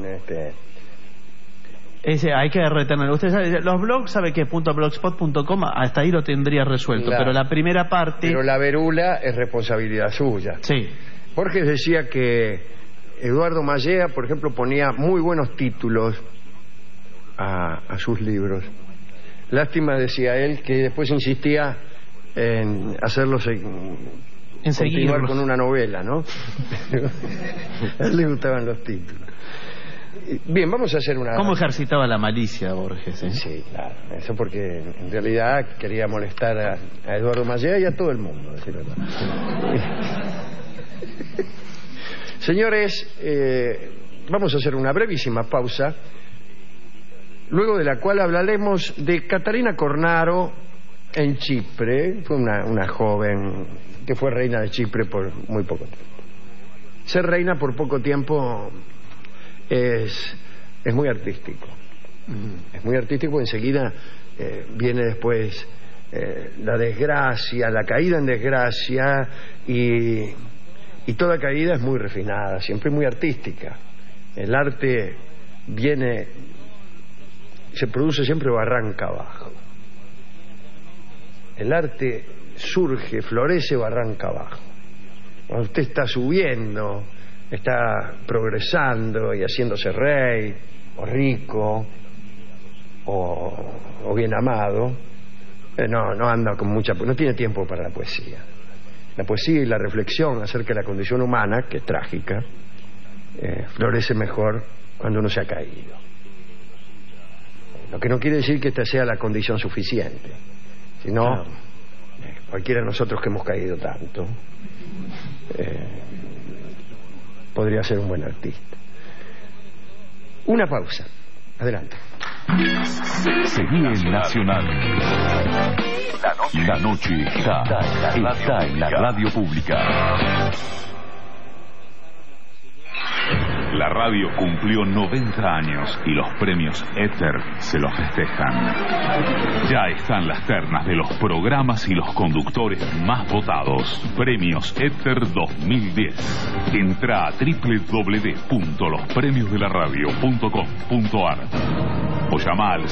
hay que retener. Usted sabe, los blogs sabe que .blogspot.com hasta ahí lo tendría resuelto, claro. Pero la primera parte... Pero la verula es responsabilidad suya. Sí. Borges decía que Eduardo Mallea, por ejemplo, ponía muy buenos títulos a sus libros. Lástima, decía él, que después insistía en hacerlos continuar con una novela, ¿no? A él le gustaban los títulos. Bien, vamos a hacer una... ¿Cómo ejercitaba la malicia Borges? Sí, claro. Eso porque en realidad quería molestar a Eduardo Mallea y a todo el mundo. Señores, vamos a hacer una brevísima pausa, luego de la cual hablaremos de Catalina Cornaro, en Chipre, fue una joven que fue reina de Chipre por muy poco tiempo. Ser reina por poco tiempo es muy artístico. Es muy artístico, enseguida viene después la desgracia, la caída en desgracia, y toda caída es muy refinada, siempre muy artística. El arte se produce siempre barranca abajo. El arte surge, florece barranca abajo. Cuando usted está subiendo, está progresando y haciéndose rey, o rico, o bien amado, no anda con no tiene tiempo para la poesía. La poesía y la reflexión acerca de la condición humana, que es trágica, florece mejor cuando uno se ha caído. Lo que no quiere decir que esta sea la condición suficiente, sino claro, cualquiera de nosotros que hemos caído tanto podría ser un buen artista. Una pausa. Adelante. Seguí en Nacional. La noche está en la radio pública. La radio cumplió 90 años y los premios Éter se los festejan. Ya están las ternas de los programas y los conductores más votados. Premios Éter 2010. Entra a www.lospremiosdelaradio.com.ar o llama al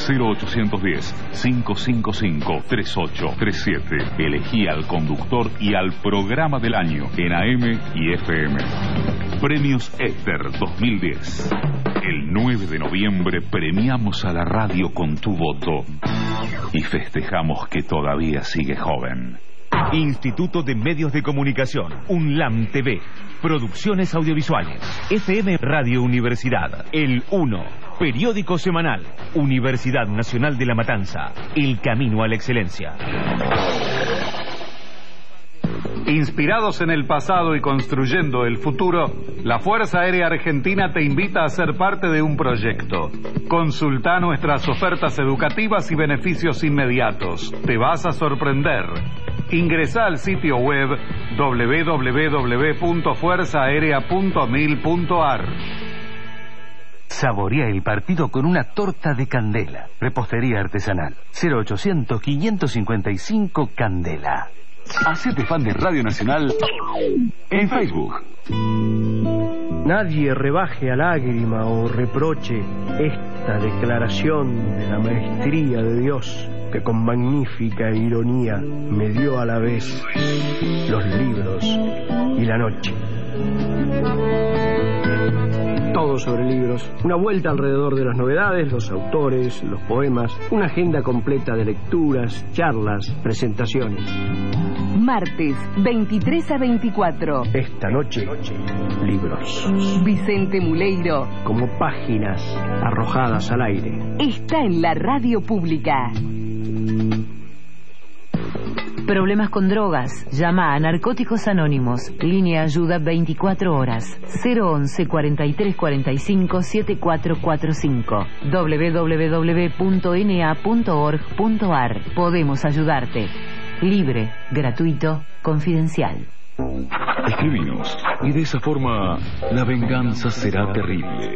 0810-555-3837. Elegí al conductor y al programa del año en AM y FM. Premios Éter 2010. El 9 de noviembre premiamos a la radio con tu voto y festejamos que todavía sigue joven. Instituto de Medios de Comunicación, UNLAM TV, Producciones Audiovisuales, FM Radio Universidad, El 1, Periódico Semanal, Universidad Nacional de La Matanza, El Camino a la Excelencia. Inspirados en el pasado y construyendo el futuro, la Fuerza Aérea Argentina te invita a ser parte de un proyecto. Consulta nuestras ofertas educativas y beneficios inmediatos. Te vas a sorprender. Ingresa al sitio web www.fuerzaaérea.mil.ar. Saborea el partido con una torta de Candela. Repostería artesanal. 0800-555 Candela. Hacete fan de Radio Nacional en Facebook. Nadie rebaje a lágrima o reproche esta declaración de la maestría de Dios, que con magnífica ironía me dio a la vez los libros y la noche. Todo sobre libros, una vuelta alrededor de las novedades, los autores, los poemas, una agenda completa de lecturas, charlas, presentaciones. Martes, 23 a 24. Esta noche, libros. Vicente Muleiro. Como páginas arrojadas al aire. Está en la radio pública. Problemas con drogas. Llama a Narcóticos Anónimos. Línea ayuda 24 horas. 011 43 45 7445. www.na.org.ar. Podemos ayudarte. Libre, gratuito, confidencial. Escribinos y de esa forma la venganza será terrible.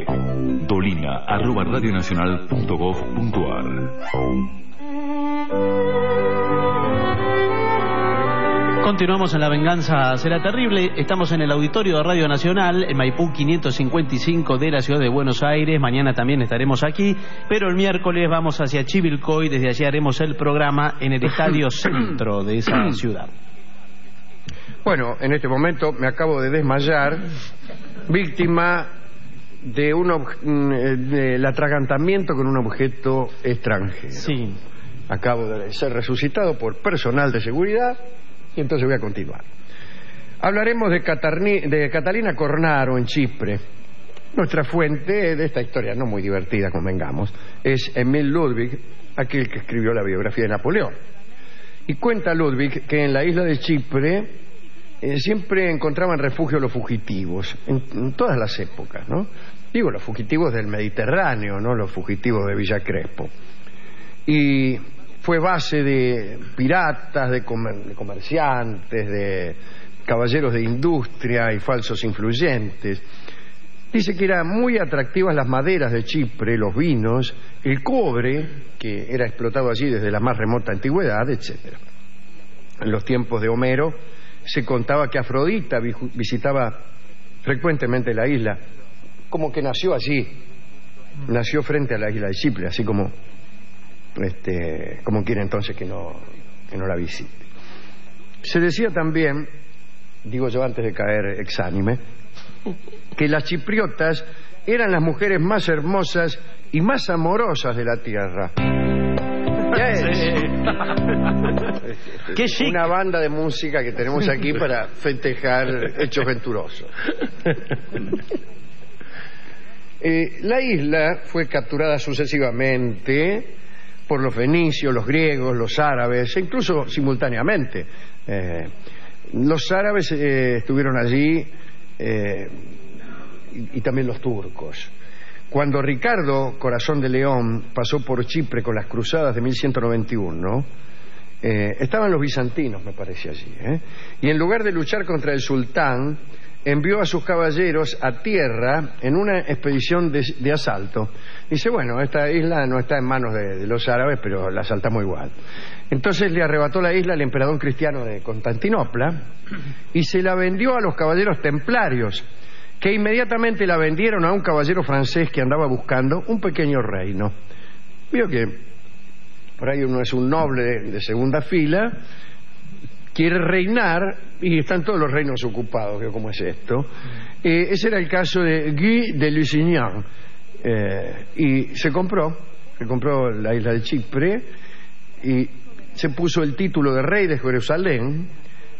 Dolina@radionacional.gov.ar. Continuamos en La Venganza Será Terrible. Estamos en el auditorio de Radio Nacional, en Maipú 555 de la ciudad de Buenos Aires. Mañana también estaremos aquí, pero el miércoles vamos hacia Chivilcoy. Desde allí haremos el programa en el estadio centro de esa ciudad. Bueno, en este momento me acabo de desmayar, víctima de del atragantamiento con un objeto extranjero. Sí. Acabo de ser resucitado por personal de seguridad. Y entonces voy a continuar. Hablaremos de Catalina Cornaro en Chipre. Nuestra fuente de esta historia, no muy divertida, convengamos, es Emil Ludwig, aquel que escribió la biografía de Napoleón. Y cuenta Ludwig que en la isla de Chipre siempre encontraban refugio los fugitivos, en todas las épocas, ¿no? Digo, los fugitivos del Mediterráneo, no los fugitivos de Villa Crespo. Y fue base de piratas, de comerciantes, de caballeros de industria y falsos influyentes. Dice que eran muy atractivas las maderas de Chipre, los vinos, el cobre, que era explotado allí desde la más remota antigüedad, etc. En los tiempos de Homero se contaba que Afrodita visitaba frecuentemente la isla, como que nació allí, nació frente a la isla de Chipre, así como quiere entonces que no la visite. Se decía también, digo yo antes de caer exánime, que las chipriotas eran las mujeres más hermosas y más amorosas de la tierra. Qué chic. Una banda de música que tenemos aquí para festejar hechos venturosos. La isla fue capturada sucesivamente por los fenicios, los griegos, los árabes, e incluso simultáneamente. Los árabes estuvieron allí y también los turcos. Cuando Ricardo Corazón de León pasó por Chipre con las cruzadas de 1191, estaban los bizantinos, me parece, allí, y en lugar de luchar contra el sultán, envió a sus caballeros a tierra en una expedición de asalto. Dice, bueno, esta isla no está en manos de los árabes, pero la asaltamos igual. Entonces le arrebató la isla al emperador cristiano de Constantinopla y se la vendió a los caballeros templarios, que inmediatamente la vendieron a un caballero francés que andaba buscando un pequeño reino. Vio que por ahí uno es un noble de segunda fila, quiere reinar y están todos los reinos ocupados, que como es esto. Ese era el caso de Guy de Lusignan, y se compró la isla de Chipre y se puso el título de rey de Jerusalén,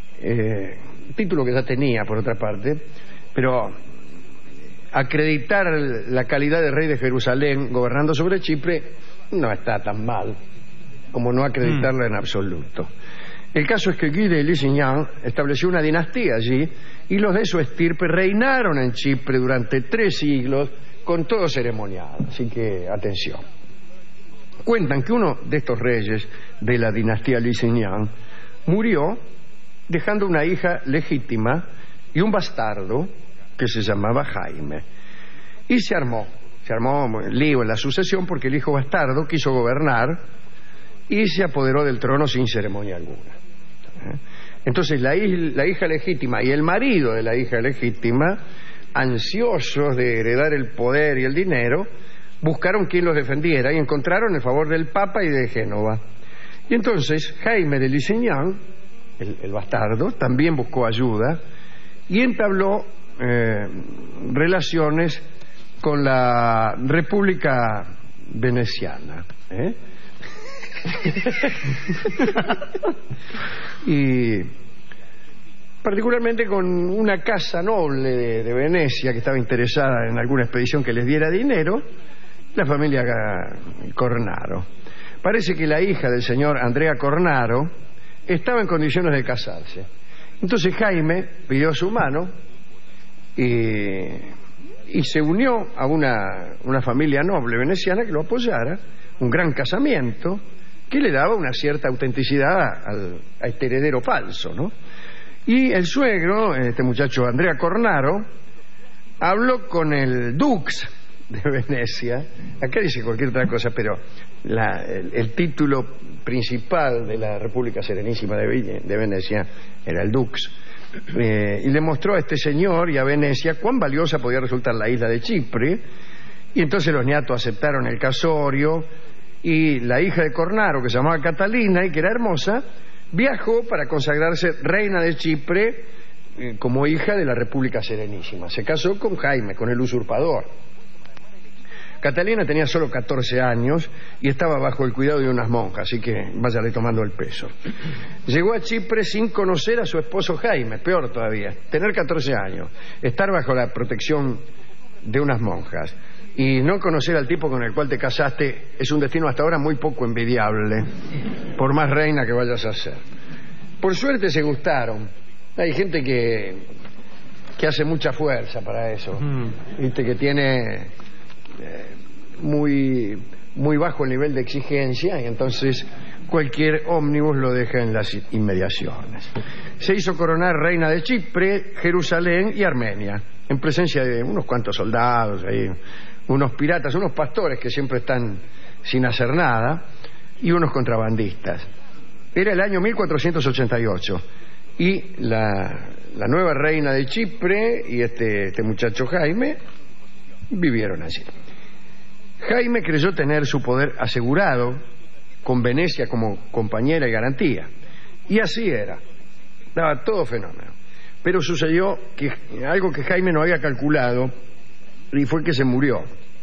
título que ya tenía por otra parte, pero acreditar la calidad de rey de Jerusalén gobernando sobre Chipre no está tan mal como no acreditarla en absoluto. El caso es que Guy de Lusignan estableció una dinastía allí y los de su estirpe reinaron en Chipre durante 3 siglos con todo ceremonial. Así que, atención. Cuentan que uno de estos reyes de la dinastía Lusignan murió dejando una hija legítima y un bastardo que se llamaba Jaime. Y se armó lío en la sucesión porque el hijo bastardo quiso gobernar y se apoderó del trono sin ceremonia alguna. Entonces la hija legítima y el marido de la hija legítima, ansiosos de heredar el poder y el dinero, buscaron quien los defendiera y encontraron el favor del Papa y de Génova. Y entonces Jaime de Lusignan, el bastardo, también buscó ayuda y entabló relaciones con la República Veneciana. Y particularmente con una casa noble de Venecia que estaba interesada en alguna expedición que les diera dinero, la familia Cornaro. Parece que la hija del señor Andrea Cornaro estaba en condiciones de casarse. Entonces Jaime pidió su mano y se unió a una familia noble veneciana que lo apoyara, un gran casamiento que le daba una cierta autenticidad a este heredero falso, ¿no? Y el suegro, este muchacho Andrea Cornaro, habló con el Dux de Venecia. Acá dice cualquier otra cosa, pero el título principal de la República Serenísima de Venecia era el Dux. Y le mostró a este señor y a Venecia cuán valiosa podía resultar la isla de Chipre. Y entonces los niatos aceptaron el casorio y la hija de Cornaro, que se llamaba Catalina y que era hermosa, viajó para consagrarse reina de Chipre como hija de la República Serenísima. Se casó con Jaime, con el usurpador. Catalina tenía solo 14 años y estaba bajo el cuidado de unas monjas, así que vaya retomando el peso. Llegó a Chipre sin conocer a su esposo Jaime, peor todavía, tener 14 años, estar bajo la protección de unas monjas y no conocer al tipo con el cual te casaste es un destino hasta ahora muy poco envidiable, por más reina que vayas a ser. Por suerte se gustaron. Hay gente que hace mucha fuerza para eso, viste, que tiene muy bajo el nivel de exigencia y entonces cualquier ómnibus lo deja en las inmediaciones. Se hizo coronar reina de Chipre, Jerusalén y Armenia, en presencia de unos cuantos soldados, ahí, unos piratas, unos pastores que siempre están sin hacer nada, y unos contrabandistas. Era el año 1488 y la nueva reina de Chipre y este muchacho Jaime vivieron allí. Jaime creyó tener su poder asegurado con Venecia como compañera y garantía, y así era, daba todo fenómeno. Pero sucedió algo que Jaime no había calculado, y fue que se murió.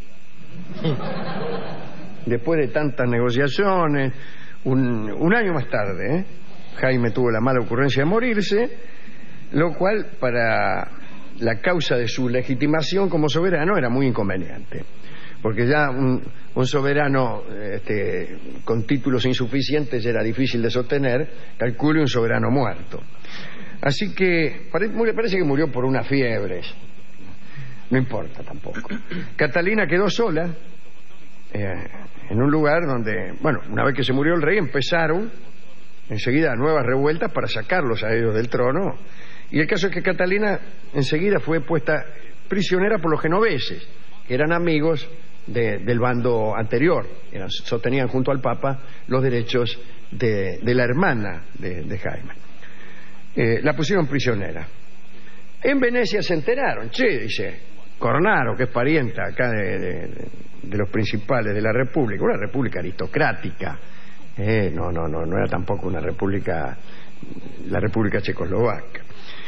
Después de tantas negociaciones, un año más tarde, Jaime tuvo la mala ocurrencia de morirse, lo cual para la causa de su legitimación como soberano era muy inconveniente, porque ya un soberano con títulos insuficientes era difícil de sostener, calcule un soberano muerto. Así que parece que murió por unas fiebres, no importa tampoco. Catalina quedó sola en un lugar donde, bueno, una vez que se murió el rey, empezaron enseguida nuevas revueltas para sacarlos a ellos del trono, y el caso es que Catalina enseguida fue puesta prisionera por los genoveses, que eran amigos del bando anterior, sostenían junto al Papa los derechos de la hermana de Jaime. La pusieron prisionera. En Venecia se enteraron, dice Cornaro, que es parienta acá de los principales de la república, una república aristocrática, no era tampoco una república, la república checoslovaca.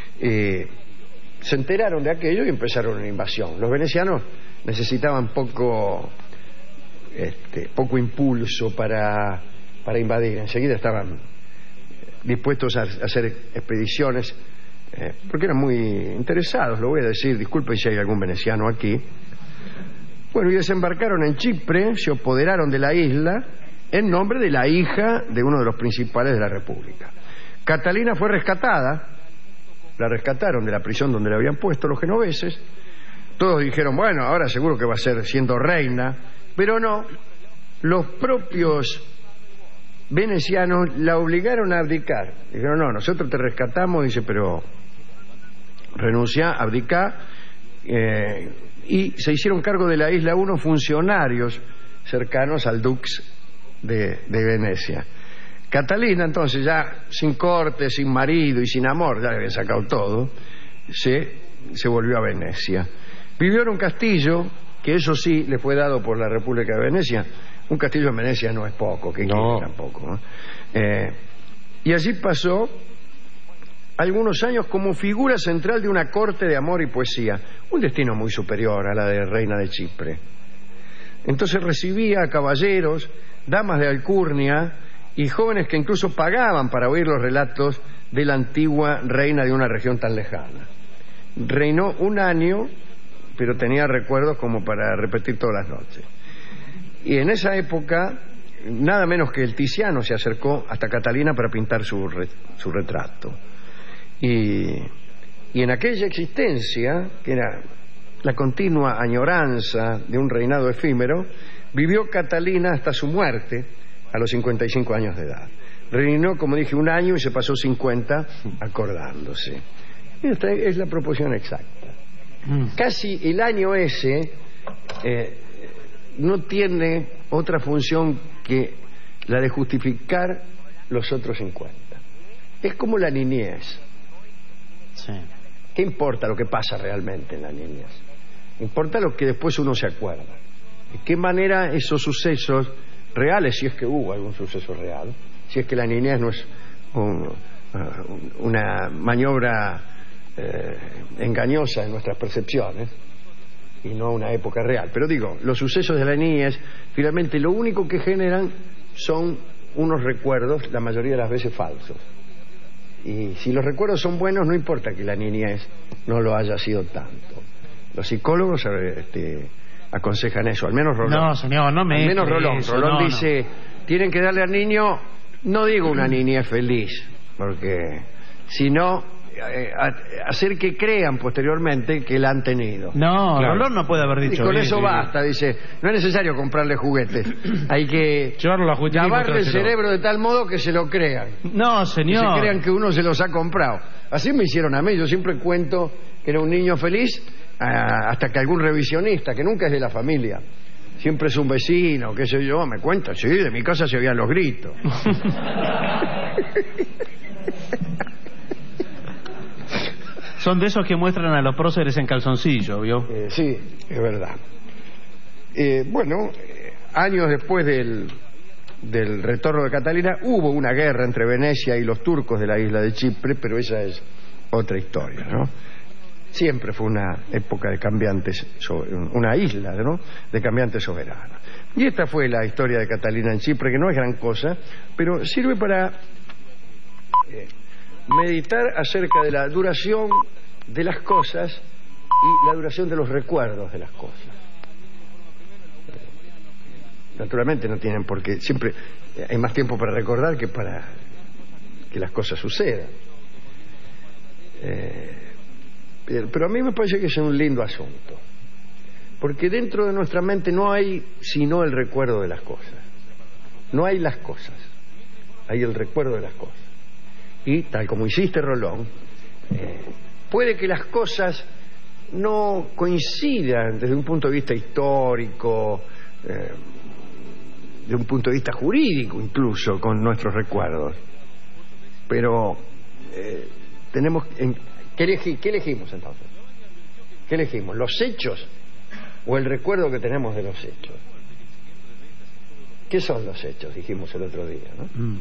Se enteraron de aquello y empezaron una invasión. Los venecianos necesitaban poco impulso para invadir. Enseguida estaban dispuestos a hacer expediciones, porque eran muy interesados, lo voy a decir, disculpen si hay algún veneciano aquí. Bueno, y desembarcaron en Chipre, se apoderaron de la isla en nombre de la hija de uno de los principales de la república. Catalina fue rescatada, la rescataron de la prisión donde la habían puesto los genoveses. Todos dijeron, bueno, ahora seguro que va a ser siendo reina, pero no, los propios venecianos la obligaron a abdicar. Dijeron, no, nosotros te rescatamos, dice, pero renunciá, abdicá, y se hicieron cargo de la isla unos funcionarios cercanos al dux de Venecia. Catalina, entonces, ya sin corte, sin marido y sin amor, ya le habían sacado todo, se volvió a Venecia. Vivió en un castillo, que eso sí le fue dado por la República de Venecia. Un castillo en Venecia no es poco, que no. Tampoco, ¿no? Y allí pasó algunos años como figura central de una corte de amor y poesía, un destino muy superior a la de reina de Chipre. Entonces recibía a caballeros, damas de alcurnia y jóvenes que incluso pagaban para oír los relatos de la antigua reina de una región tan lejana. Reinó un año, pero tenía recuerdos como para repetir todas las noches. Y en esa época, nada menos que el Tiziano se acercó hasta Catalina para pintar su retrato. Y en aquella existencia, que era la continua añoranza de un reinado efímero, vivió Catalina hasta su muerte a los 55 años de edad. Reinó, como dije, un año y se pasó 50 acordándose. Y esta es la proporción exacta. Casi el año ese no tiene otra función que la de justificar los otros 50. Es como la niñez. Sí. ¿Qué importa lo que pasa realmente en la niñez? Importa lo que después uno se acuerda. ¿De qué manera esos sucesos reales, si es que hubo algún suceso real, si es que la niñez no es una maniobra engañosa en nuestras percepciones y no una época real, pero digo, los sucesos de la niñez finalmente lo único que generan son unos recuerdos, la mayoría de las veces falsos, y si los recuerdos son buenos no importa que la niñez no lo haya sido tanto. Los psicólogos aconsejan eso, al menos Rolón. No, señor, no me... Al menos Rolón. Rolón dice, tienen que darle al niño, no digo una niñez feliz, porque si no hacer que crean posteriormente que la han tenido. No, claro. Rolón no puede haber dicho. Y con eso basta, dice. No es necesario comprarle juguetes. Hay que lavarle el cerebro de tal modo que se lo crean. No, señor. Que se crean que uno se los ha comprado. Así me hicieron a mí. Yo siempre cuento que era un niño feliz hasta que algún revisionista, que nunca es de la familia, siempre es un vecino, qué sé yo, me cuenta, sí, de mi casa se oían los gritos. Son de esos que muestran a los próceres en calzoncillo, ¿vio? Sí, es verdad. Años después del retorno de Catalina, hubo una guerra entre Venecia y los turcos de la isla de Chipre, pero esa es otra historia, ¿no? Siempre fue una época de cambiantes, una isla, ¿no?, de cambiantes soberanos. Y esta fue la historia de Catalina en Chipre, que no es gran cosa, pero sirve para meditar acerca de la duración de las cosas y la duración de los recuerdos de las cosas. Naturalmente no tienen por qué, siempre hay más tiempo para recordar que para que las cosas sucedan. Pero a mí me parece que es un lindo asunto, porque dentro de nuestra mente no hay sino el recuerdo de las cosas. No hay las cosas, hay el recuerdo de las cosas. Y tal como hiciste, Rolón, puede que las cosas no coincidan desde un punto de vista histórico, de un punto de vista jurídico incluso, con nuestros recuerdos, pero tenemos ¿qué elegimos entonces? ¿Qué elegimos? ¿Los hechos o el recuerdo que tenemos de los hechos? ¿Qué son los hechos? Dijimos el otro día, ¿no?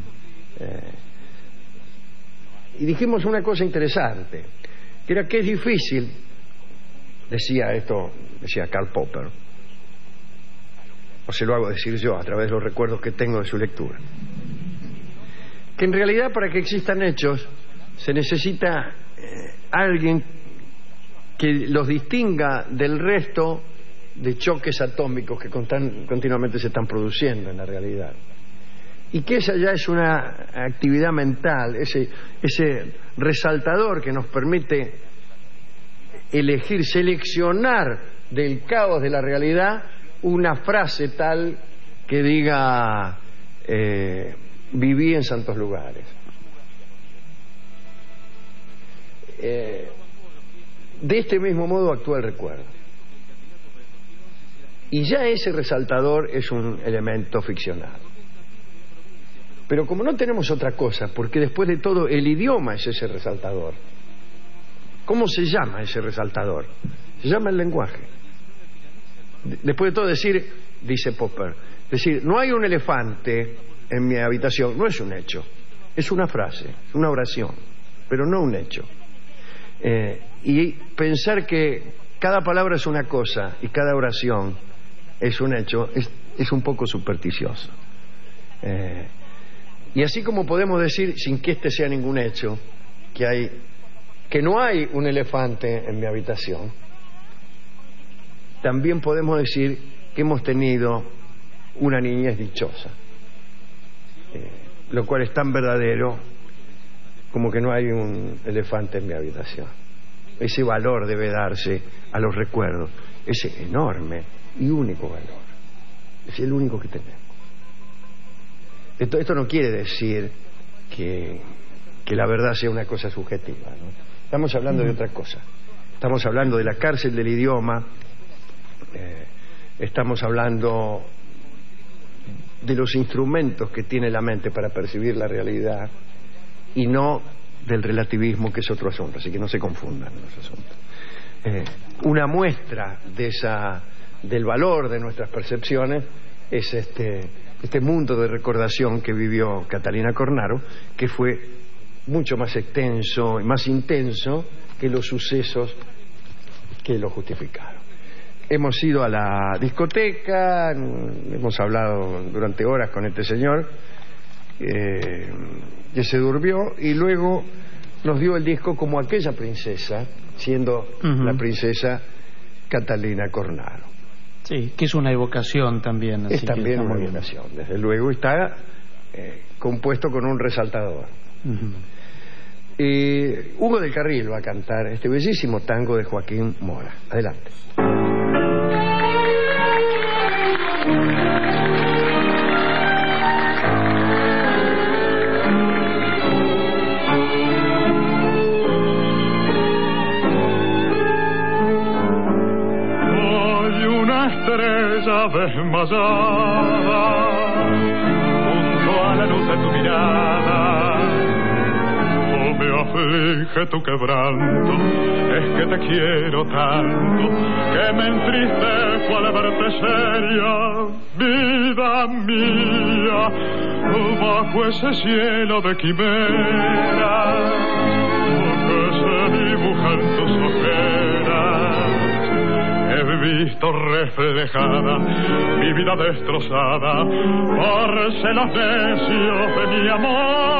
Y dijimos una cosa interesante, que era que es difícil, decía Karl Popper, o se lo hago decir yo a través de los recuerdos que tengo de su lectura, que en realidad para que existan hechos se necesita alguien que los distinga del resto de choques atómicos que continuamente se están produciendo en la realidad, y que esa ya es una actividad mental, ese resaltador que nos permite elegir, seleccionar del caos de la realidad una frase tal que diga viví en santos lugares. De este mismo modo actúa el recuerdo, y ya ese resaltador es un elemento ficcional. Pero como no tenemos otra cosa, porque después de todo el idioma es ese resaltador, ¿cómo se llama ese resaltador? Se llama el lenguaje. Después de todo dice Popper, decir no hay un elefante en mi habitación no es un hecho, es una frase, es una oración, pero no un hecho. Y pensar que cada palabra es una cosa y cada oración es un hecho es un poco supersticioso. Y así como podemos decir, sin que este sea ningún hecho, que no hay un elefante en mi habitación, también podemos decir que hemos tenido una niñez dichosa, lo cual es tan verdadero como que no hay un elefante en mi habitación. Ese valor debe darse a los recuerdos, ese enorme y único valor, es el único que tenemos. Esto no quiere decir que la verdad sea una cosa subjetiva, ¿no? Estamos hablando de otra cosa. Estamos hablando de la cárcel del idioma, estamos hablando de los instrumentos que tiene la mente para percibir la realidad y no del relativismo, que es otro asunto, así que no se confundan los asuntos. Una muestra del valor de nuestras percepciones es este mundo de recordación que vivió Catalina Cornaro, que fue mucho más extenso y más intenso que los sucesos que lo justificaron. Hemos ido a la discoteca, hemos hablado durante horas con este señor, que se durmió, y luego nos dio el disco como aquella princesa, siendo la princesa Catalina Cornaro. Sí, que es una evocación también. Es también una evocación, desde luego está compuesto con un resaltador. Hugo del Carril va a cantar este bellísimo tango de Joaquín Mora. Adelante. Estrella desmayada junto a la luz de tu mirada, oh, me aflige tu quebranto, es que te quiero tanto que me entristezco al verte seria, vida mía, bajo ese cielo de quimera que se dibuja en tus ojeras. He visto reflejada mi vida destrozada por celos necios de mi amor.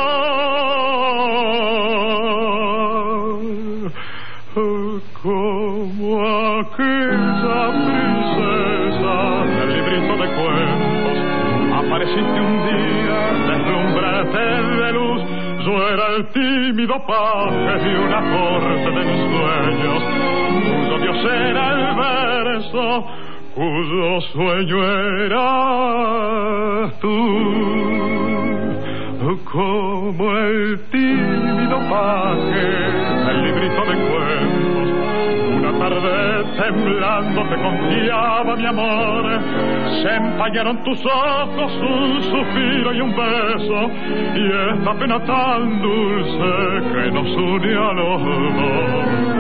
Como aquella princesa del librito de cuentos, apareciste un día, deslumbrante de luz. Yo era el tímido paje de una corte de mis sueños, cuyo Dios era el verso, cuyo sueño eras tú. Como el tímido paje del librito de cuentos, una tarde temblando te confiaba mi amor. Se empañaron tus ojos, un suspiro y un beso, y esta pena tan dulce que nos une a los dos.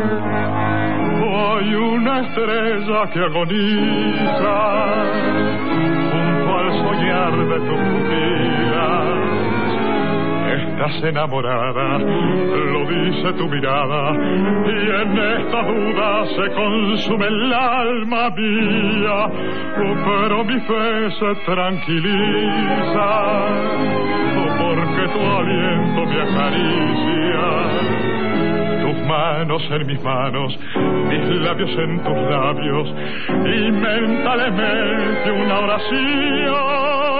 Hay una estrella que agoniza junto al soñar de tu pupila. Estás enamorada, lo dice tu mirada, y en esta duda se consume el alma mía, pero mi fe se tranquiliza, porque tu aliento me acaricia. Tus manos en mis manos, mis labios en tus labios, y mentalmente una oración.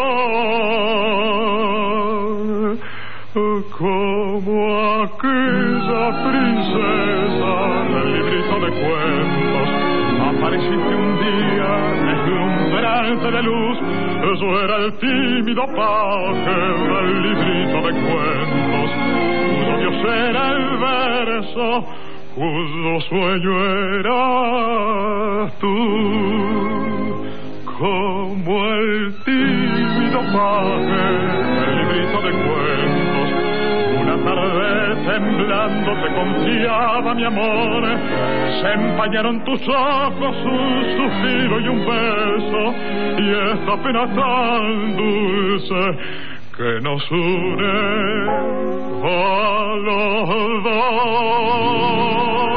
Como aquella princesa del librito de cuentos, apareciste un día deslumbrante de luz. Yo era el tímido paje del librito de cuentos, cuyo Dios era el verso, cuyo sueño eras tú. Como el tímido paje del librito de cuentos, una tarde temblando te confiaba mi amor. Se empañaron tus ojos, un suspiro y un beso, y esta pena tan dulce que nos une a los dos.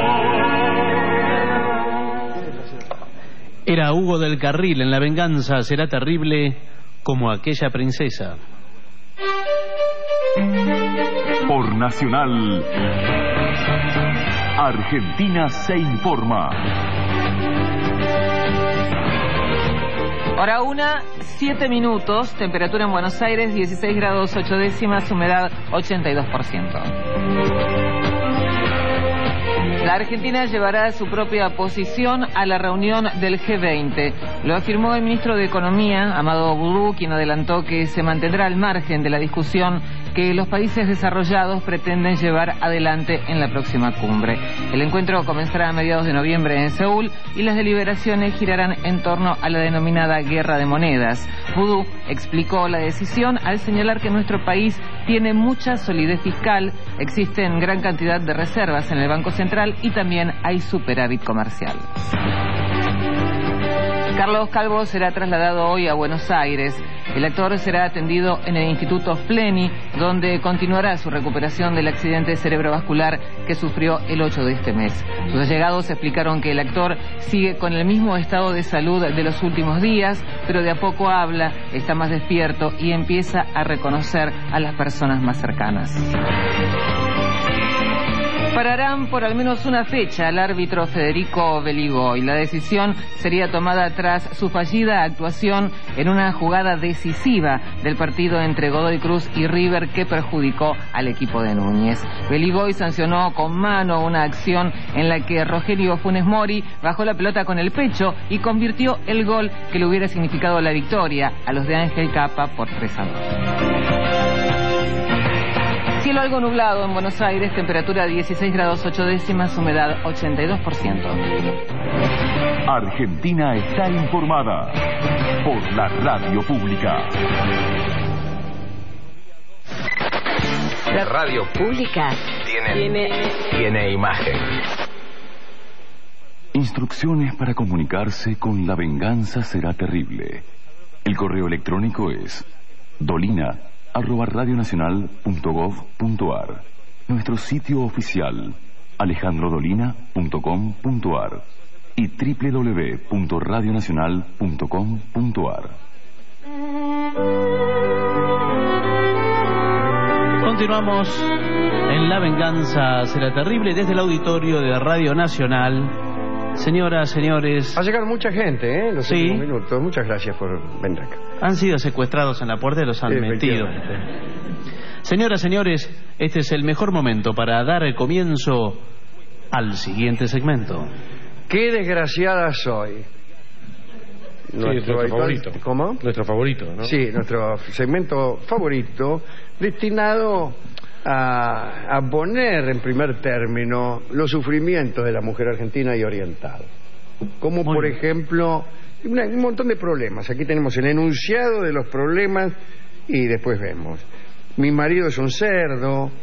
Era Hugo del Carril en La venganza será terrible como aquella princesa. Por Nacional, Argentina se informa. Hora 1:07, temperatura en Buenos Aires 16 grados 8 décimas, humedad 82%. La Argentina llevará su propia posición a la reunión del G20. Lo afirmó el ministro de Economía, Amado Boudou, quien adelantó que se mantendrá al margen de la discusión que los países desarrollados pretenden llevar adelante en la próxima cumbre. El encuentro comenzará a mediados de noviembre en Seúl y las deliberaciones girarán en torno a la denominada guerra de monedas. Boudou explicó la decisión al señalar que nuestro país tiene mucha solidez fiscal, existen gran cantidad de reservas en el Banco Central y también hay superávit comercial. Carlos Calvo será trasladado hoy a Buenos Aires. El actor será atendido en el Instituto Fleni, donde continuará su recuperación del accidente cerebrovascular que sufrió el 8 de este mes. Sus allegados explicaron que el actor sigue con el mismo estado de salud de los últimos días, pero de a poco habla, está más despierto y empieza a reconocer a las personas más cercanas. Pararán por al menos una fecha al árbitro Federico Beligoy. La decisión sería tomada tras su fallida actuación en una jugada decisiva del partido entre Godoy Cruz y River que perjudicó al equipo de Núñez. Beligoy sancionó con mano una acción en la que Rogelio Funes Mori bajó la pelota con el pecho y convirtió el gol que le hubiera significado la victoria a los de Ángel Capa por 3-2. Cielo algo nublado en Buenos Aires, temperatura 16 grados 8 décimas, humedad 82%. Argentina está informada por la radio pública. La radio pública tiene imagen. Instrucciones para comunicarse con La Venganza Será Terrible. El correo electrónico es dolina@radionacional.gov.ar. Nuestro sitio oficial alejandrodolina.com.ar y www.radionacional.com.ar. Continuamos en La Venganza Será Terrible desde el auditorio de Radio Nacional. Señoras, señores... Ha llegado mucha gente, en los últimos minutos. Muchas gracias por venir acá. Han sido secuestrados en la puerta y los han metido. Señoras, señores, este es el mejor momento para dar el comienzo al siguiente segmento. ¡Qué desgraciada soy! Nuestro favorito. ¿Cómo? Nuestro favorito, ¿no? Sí, nuestro segmento favorito, destinado a poner en primer término los sufrimientos de la mujer argentina y oriental. Como por ejemplo, un montón de problemas. Aquí tenemos el enunciado de los problemas y después vemos. Mi marido es un cerdo,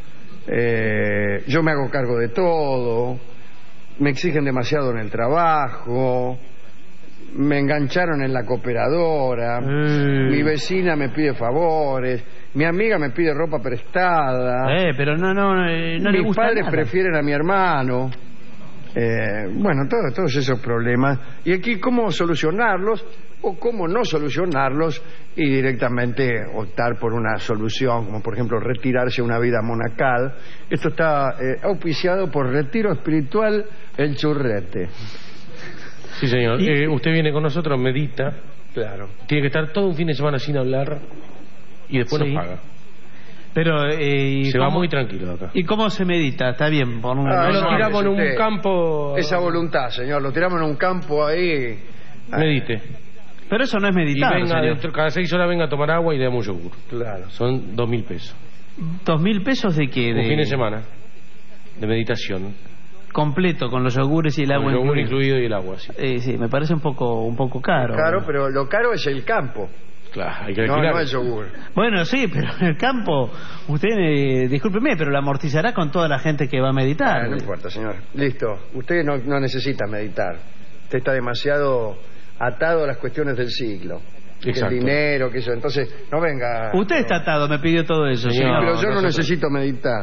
yo me hago cargo de todo, me exigen demasiado en el trabajo, me engancharon en la cooperadora, mi vecina me pide favores, mi amiga me pide ropa prestada, pero no le mis gusta padres nada. prefieren a mi hermano. Bueno, todos esos problemas. Y aquí cómo solucionarlos o cómo no solucionarlos y directamente optar por una solución, como por ejemplo retirarse a una vida monacal. Esto está auspiciado por Retiro Espiritual El Churrete. Sí, señor. Usted viene con nosotros, medita. Claro. Tiene que estar todo un fin de semana sin hablar y después nos paga. Pero se va muy tranquilo acá. ¿Y cómo se medita? Está bien. Lo tiramos en un campo. Esa voluntad, señor. Lo tiramos en un campo ahí. Medite. Pero eso no es meditar. Y venga, cada 6 horas venga a tomar agua y demos yogur. Claro. Son 2.000 pesos. ¿2.000 pesos de qué? Un fin de semana de meditación. Completo, con los yogures y el agua. Con el yogur incluido y el agua, sí. Sí, me parece un poco caro. Caro, pero lo caro es el campo. Claro, hay que alquilar. No el yogur. Bueno, sí, pero en el campo, usted, discúlpeme, pero lo amortizará con toda la gente que va a meditar. No importa, señor. Listo. Usted no necesita meditar. Usted está demasiado atado a las cuestiones del siglo. Exacto. El dinero, que eso. Entonces, no venga. Usted está atado, me pidió todo eso, señor. Pero yo no necesito meditar.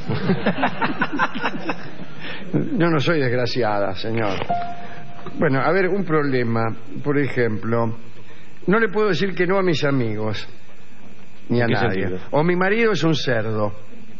Yo no soy desgraciada, señor. Bueno, a ver, un problema. Por ejemplo, no le puedo decir que no a mis amigos, ni a nadie. Sentido? O mi marido es un cerdo.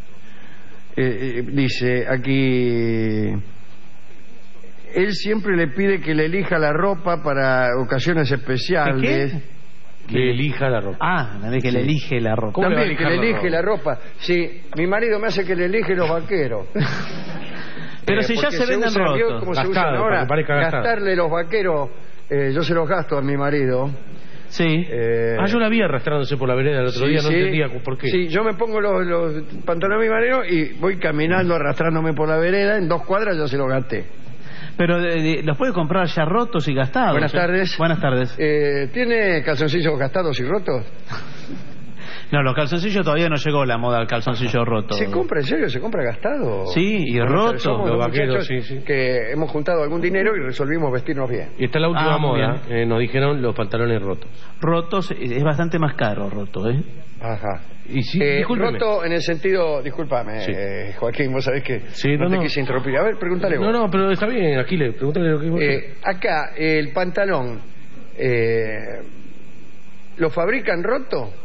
Dice aquí, él siempre le pide que le elija la ropa para ocasiones especiales. ¿Qué? Que le elija la ropa. Que le elige la ropa. También que le elige la ropa. Sí, mi marido me hace que le elige los vaqueros. Pero si ya se venden rotos. Como se usan ahora, gastarle los vaqueros, yo se los gasto a mi marido. Sí. Yo la vi arrastrándose por la vereda el otro día, no entendía por qué. Sí, yo me pongo los pantalones a mi marido y voy caminando arrastrándome por la vereda, en 2 cuadras yo se los gasté. Pero los puede comprar ya rotos y gastados. Buenas tardes. Buenas tardes. ¿Tiene calzoncillos gastados y rotos? No, los calzoncillos todavía no llegó la moda del calzoncillo roto. ¿Se compra en serio? ¿Se compra gastado? Sí, y roto. Somos los vaqueros, sí. Que hemos juntado algún dinero y resolvimos vestirnos bien. Y está la última moda, nos dijeron los pantalones rotos. Rotos es bastante más caro, roto, Ajá. Y sí, roto en el sentido, discúlpame, Joaquín, vos sabés que no te quise interrumpir. A ver, pregúntale vos. No, pero está bien, Aquiles, pregúntale lo que vos acá, el pantalón, ¿lo fabrican roto?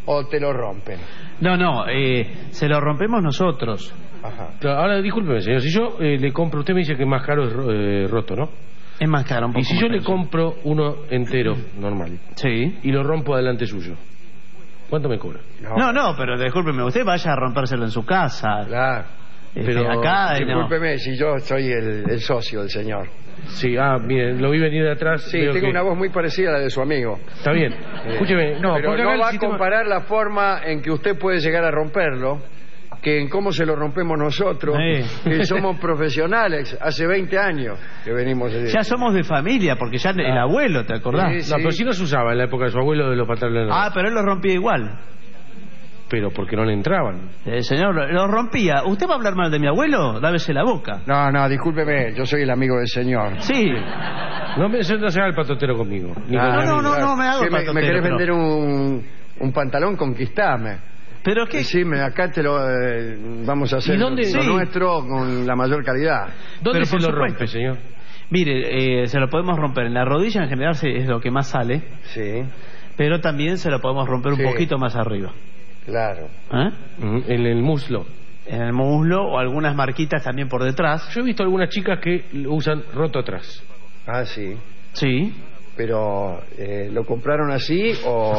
o te lo rompen? No, se lo rompemos nosotros. Ajá. Ahora, discúlpeme, señor, si yo le compro, usted me dice que es más caro roto, ¿no? Es más caro un poco. Y si yo le compro uno entero, normal, sí, y lo rompo adelante suyo, ¿cuánto me cobra? No, pero discúlpeme, usted vaya a rompérselo en su casa. Claro. Pero acá discúlpeme si yo soy el socio del señor. Sí, miren, lo vi venir de atrás. Sí, tengo una voz muy parecida a la de su amigo. Está bien. Escúcheme, no, pero porque no acá va a comparar la forma en que usted puede llegar a romperlo que en cómo se lo rompemos nosotros, que somos profesionales, hace 20 años que venimos de... Ya somos de familia, porque ya el abuelo, ¿te acordás? Sí, sí. No, pero sí no se usaba en la época de su abuelo de los pantalones. Pero él lo rompía igual. Pero porque no le entraban. Señor, lo rompía. ¿Usted va a hablar mal de mi abuelo? Lávese la boca. No, discúlpeme, yo soy el amigo del señor. Sí. No se haga el patotero conmigo. No me hago el patotero. ¿Me querés vender un pantalón? Conquistame. Pero qué. Decime, acá te lo vamos a hacer lo nuestro con la mayor calidad. ¿Dónde se lo rompe, señor? Mire, se lo podemos romper en la rodilla, en general es lo que más sale. Sí. Pero también se lo podemos romper un poquito más arriba. Claro. En el muslo. En el muslo o algunas marquitas también por detrás. Yo he visto algunas chicas que lo usan roto atrás. Ah, sí. Sí. Pero, ¿lo compraron así o...?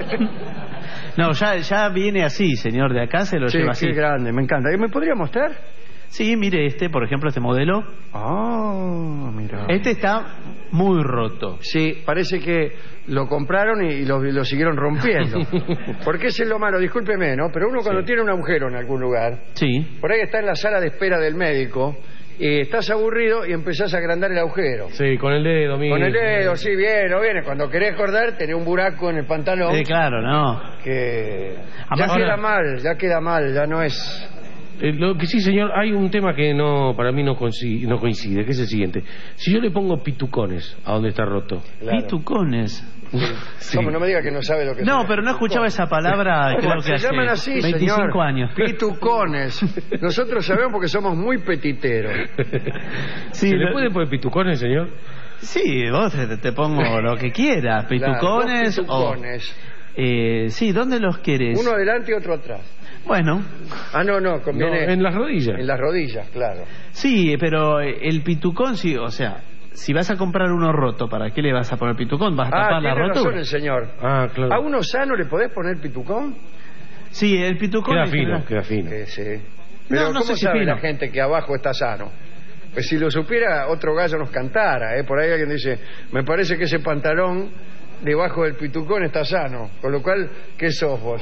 No, ya viene así, señor. De acá se lo lleva así. Sí, grande, me encanta. ¿Me podría mostrar? Sí, mire por ejemplo, este modelo. Mira. Este está muy roto. Sí, parece que lo compraron y lo siguieron rompiendo. Porque ese es lo malo, discúlpeme, ¿no? Pero uno cuando tiene un agujero en algún lugar, por ahí está en la sala de espera del médico, y estás aburrido y empezás a agrandar el agujero. Sí, con el dedo, mismo. Con el dedo, sí, bien. Cuando querés acordar, tenés un buraco en el pantalón. Sí, claro, no. Que ya queda mal, ya no es... Lo que sí, señor, hay un tema que para mí no coincide, que es el siguiente. Si yo le pongo pitucones a donde está roto. Claro. ¿Pitucones? Sí. ¿Cómo? No me diga que no sabe lo que No, pero no escuchaba esa palabra, creo que se llaman así, 25 señor. Años. Pitucones. Nosotros sabemos porque somos muy petiteros. Sí, ¿se le puede poner pitucones, señor? Sí, vos te pongo lo que quieras. Pitucones. Claro, pitucones. Sí, ¿dónde los querés? Uno adelante y otro atrás. Bueno. No, conviene... No, en las rodillas. En las rodillas, claro. Sí, pero el pitucón, sí, o sea... Si vas a comprar uno roto, ¿para qué le vas a poner pitucón? ¿Vas a tapar la rotura? Razón el señor. Claro. ¿A uno sano le podés poner pitucón? Sí, el pitucón... Queda fino. Sí. Pero ¿cómo sabe la gente que abajo está sano? Pues si lo supiera, otro gallo nos cantara, ¿eh? Por ahí alguien dice, me parece que ese pantalón debajo del pitucón está sano. Con lo cual, ¿qué sos vos?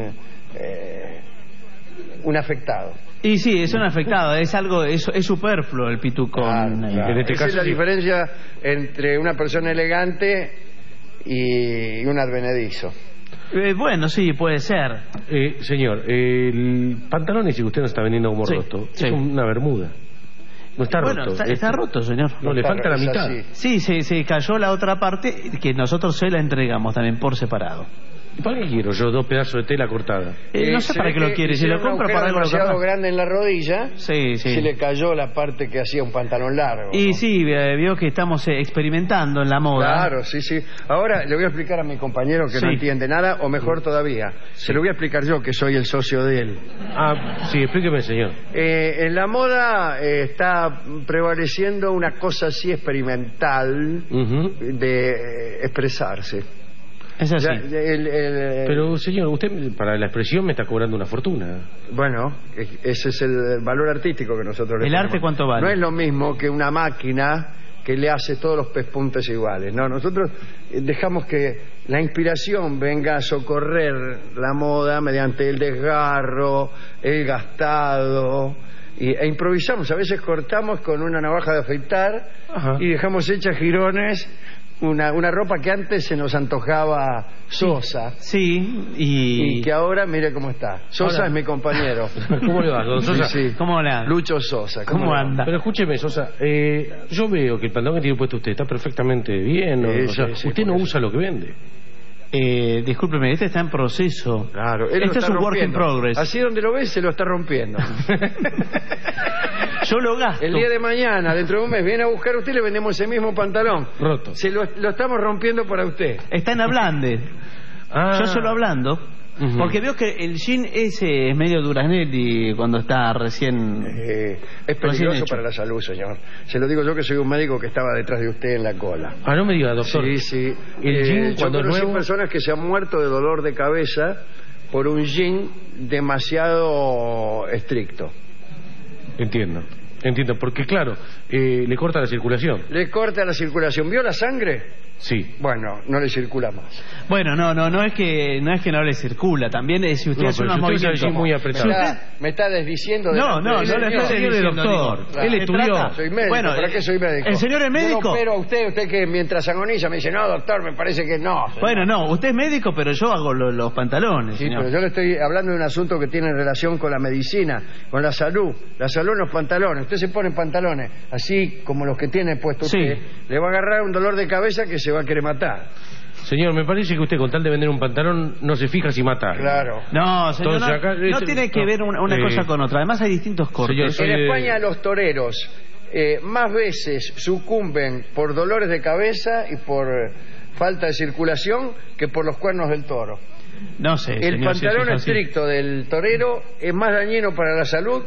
Un afectado. Y sí, es un afectado, es algo, es superfluo el pitucón. Claro. En este caso, es la diferencia entre una persona elegante y un advenedizo. Bueno, sí, puede ser. Señor, el pantalón ese que usted nos está vendiendo como roto, es una bermuda. No está roto. Está roto, señor. No, le falta la mitad. Sí, se cayó la otra parte que nosotros se la entregamos también por separado. ¿Para qué quiero yo 2 pedazos de tela cortada? No sé para qué lo quiere. Si lo compra para algo demasiado grande en la rodilla, sí. Se le cayó la parte que hacía un pantalón largo. Y sí, vio que estamos experimentando en la moda. Claro, sí. Ahora le voy a explicar a mi compañero que no entiende nada, o mejor todavía, se lo voy a explicar yo, que soy el socio de él. Sí, explíqueme, señor. En la moda está prevaleciendo una cosa así experimental de expresarse. Es así. Pero, señor, usted para la expresión me está cobrando una fortuna. Bueno, ese es el valor artístico que nosotros le ponemos. ¿El arte cuánto vale? No es lo mismo que una máquina que le hace todos los pespuntes iguales. No, nosotros dejamos que la inspiración venga a socorrer la moda mediante el desgarro, el gastado... E improvisamos. A veces cortamos con una navaja de afeitar y dejamos hechas jirones... Una ropa que antes se nos antojaba sosa. Sí, y que ahora mire cómo está. Sosa es mi compañero. ¿Cómo le va, don Sosa? Sí. ¿Cómo le anda? Lucho Sosa. ¿Cómo anda? Pero escúcheme, Sosa, yo veo que el pantalón que tiene puesto usted está perfectamente bien. Usted no usa lo que vende. Discúlpeme, este está en proceso. Claro, este es un work in progress. Así donde lo ves se lo está rompiendo. Yo lo gasto. El día de mañana, dentro de un mes, viene a buscar usted y le vendemos ese mismo pantalón. Roto. Se lo estamos rompiendo para usted. Está en Ablande. Yo solo hablando. Porque veo que el gin ese es medio Duraznelli cuando está recién... es peligroso para la salud, señor. Se lo digo yo, que soy un médico que estaba detrás de usted en la cola. No me diga, doctor. Sí. El gin, cuando yo conocí personas que se han muerto de dolor de cabeza por un gin demasiado estricto. Entiendo, porque claro, le corta la circulación. Le corta la circulación. ¿Vio la sangre? Sí. Bueno, no le circula más. Bueno, no es que no le circula. También si usted hace unos movimientos muy apretados. Me está desdiciendo. No le estoy diciendo, doctor. Él estudió. Soy médico. Bueno, ¿para qué soy médico? ¿El señor es médico? Yo no opero a usted que mientras agoniza me dice, no, doctor, me parece que no. Bueno, no, usted es médico, pero yo hago los pantalones. Sí, señor. pero yo le estoy hablando de un asunto que tiene relación con la medicina, con la salud. La salud en los pantalones. Usted se pone pantalones así como los que tiene puesto usted, le va a agarrar un dolor de cabeza que se va a querer matar. Señor, me parece que usted con tal de vender un pantalón no se fija si mata. Claro. No, señor, entonces, acá, no tiene que ver una cosa con otra. Además hay distintos cortes. En España los toreros más veces sucumben por dolores de cabeza y por falta de circulación que por los cuernos del toro. No sé, el señor, pantalón estricto del torero es más dañino para la salud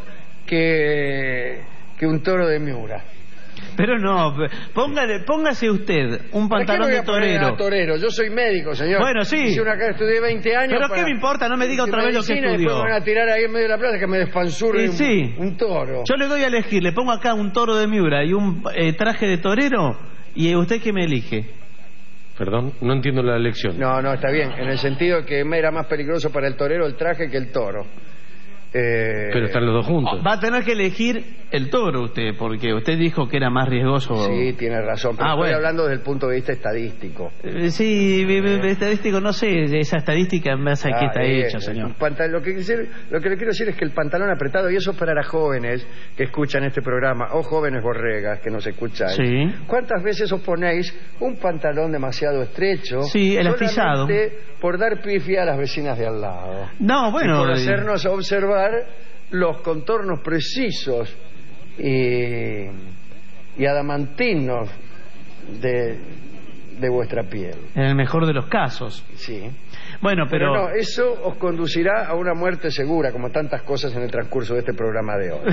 que un toro de Miura. Pero no, póngase usted un pantalón de torero. Yo soy médico, señor. Bueno, sí. Estudié 20 años. Pero ¿qué me importa? No me diga otra vez lo que estudió. Después me van a tirar ahí en medio de la plaza que me despanzurre un toro. Yo le doy a elegir, le pongo acá un toro de Miura y un traje de torero, y usted qué me elige. Perdón, no entiendo la elección. No, está bien, en el sentido que me era más peligroso para el torero el traje que el toro. Pero están los dos juntos. Va a tener que elegir el toro usted, porque usted dijo que era más riesgoso. Sí, tiene razón, pero estoy hablando desde el punto de vista estadístico. Sí, estadístico, no sé, esa estadística en base a qué está hecho, señor. Lo que le quiero decir es que el pantalón apretado, y eso es para las jóvenes que escuchan este programa, o jóvenes borregas que nos escucháis. Sí. ¿Cuántas veces os ponéis un pantalón demasiado estrecho? Sí, elastizado. Por dar pifia a las vecinas de al lado. No, bueno. Y por hacernos observar los contornos precisos y adamantinos de vuestra piel. En el mejor de los casos. Sí. Bueno, pero no, eso os conducirá a una muerte segura, como tantas cosas en el transcurso de este programa de hoy.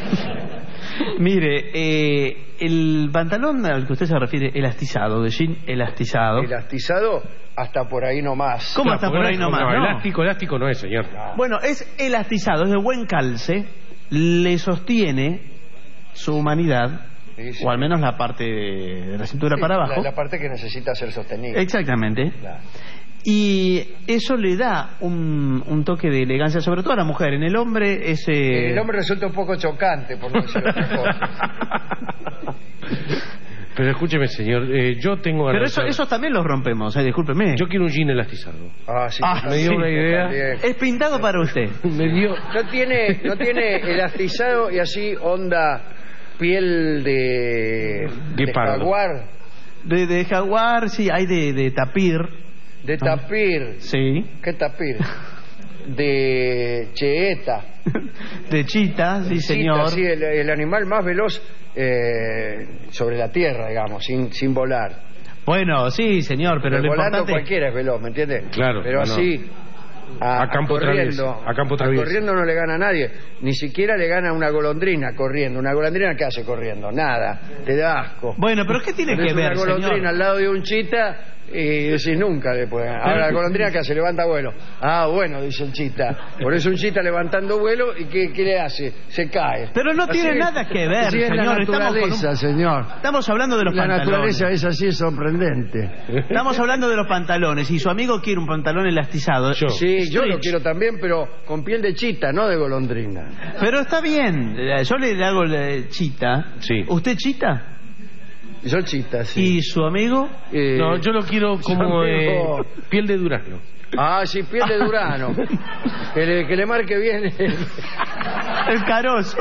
Mire, el pantalón al que usted se refiere, elastizado, de jean elastizado. Elastizado hasta por ahí nomás. ¿Cómo hasta por ahí nomás? No. Elástico no es, señor. No. Bueno, es elastizado, es de buen calce, le sostiene su humanidad, o al menos la parte de la cintura para abajo. La parte que necesita ser sostenible. Exactamente. Claro. Y eso le da un toque de elegancia, sobre todo a la mujer. En el hombre En el hombre resulta un poco chocante, por no decir otra cosa. Pero escúcheme, señor, yo tengo... Pero esos también los rompemos, discúlpeme. Yo quiero un jean elastizado. Sí. Me dio una idea. Es pintado para usted. No tiene elastizado y así onda piel de jaguar. De jaguar, sí, hay de tapir. De tapir. Sí. ¿Qué tapir? De cheeta. De chita, sí, señor. Sí, el animal más veloz sobre la tierra, digamos, sin volar. Bueno, sí, señor, pero lo volando importante... cualquiera es veloz, ¿me entiendes? Claro. Pero así... A campo traviesa. Corriendo no le gana a nadie. Ni siquiera le gana a una golondrina corriendo. ¿Una golondrina qué hace corriendo? Nada. Te da asco. Bueno, pero ¿qué tiene que ver, una golondrina señor? al lado de un chita y decís nunca le puede ganar. Ahora la golondrina que hace, levanta vuelo. Bueno, dice el chita. Por eso un chita levantando vuelo, ¿y qué le hace? Se cae. Pero no tiene nada que ver, así señor. Es la naturaleza, señor. Estamos hablando de los pantalones. La naturaleza es así, es sorprendente. Estamos hablando de los pantalones. Y su amigo quiere un pantalón elastizado. Sí, yo lo quiero también, pero con piel de chita, no de golondrina. Pero está bien. Yo le hago chita. Sí. ¿Usted chita? Yo chita, sí. ¿Y su amigo? No, yo lo quiero como piel de durazno. Sí, piel de durazno. que le marque bien el carozo.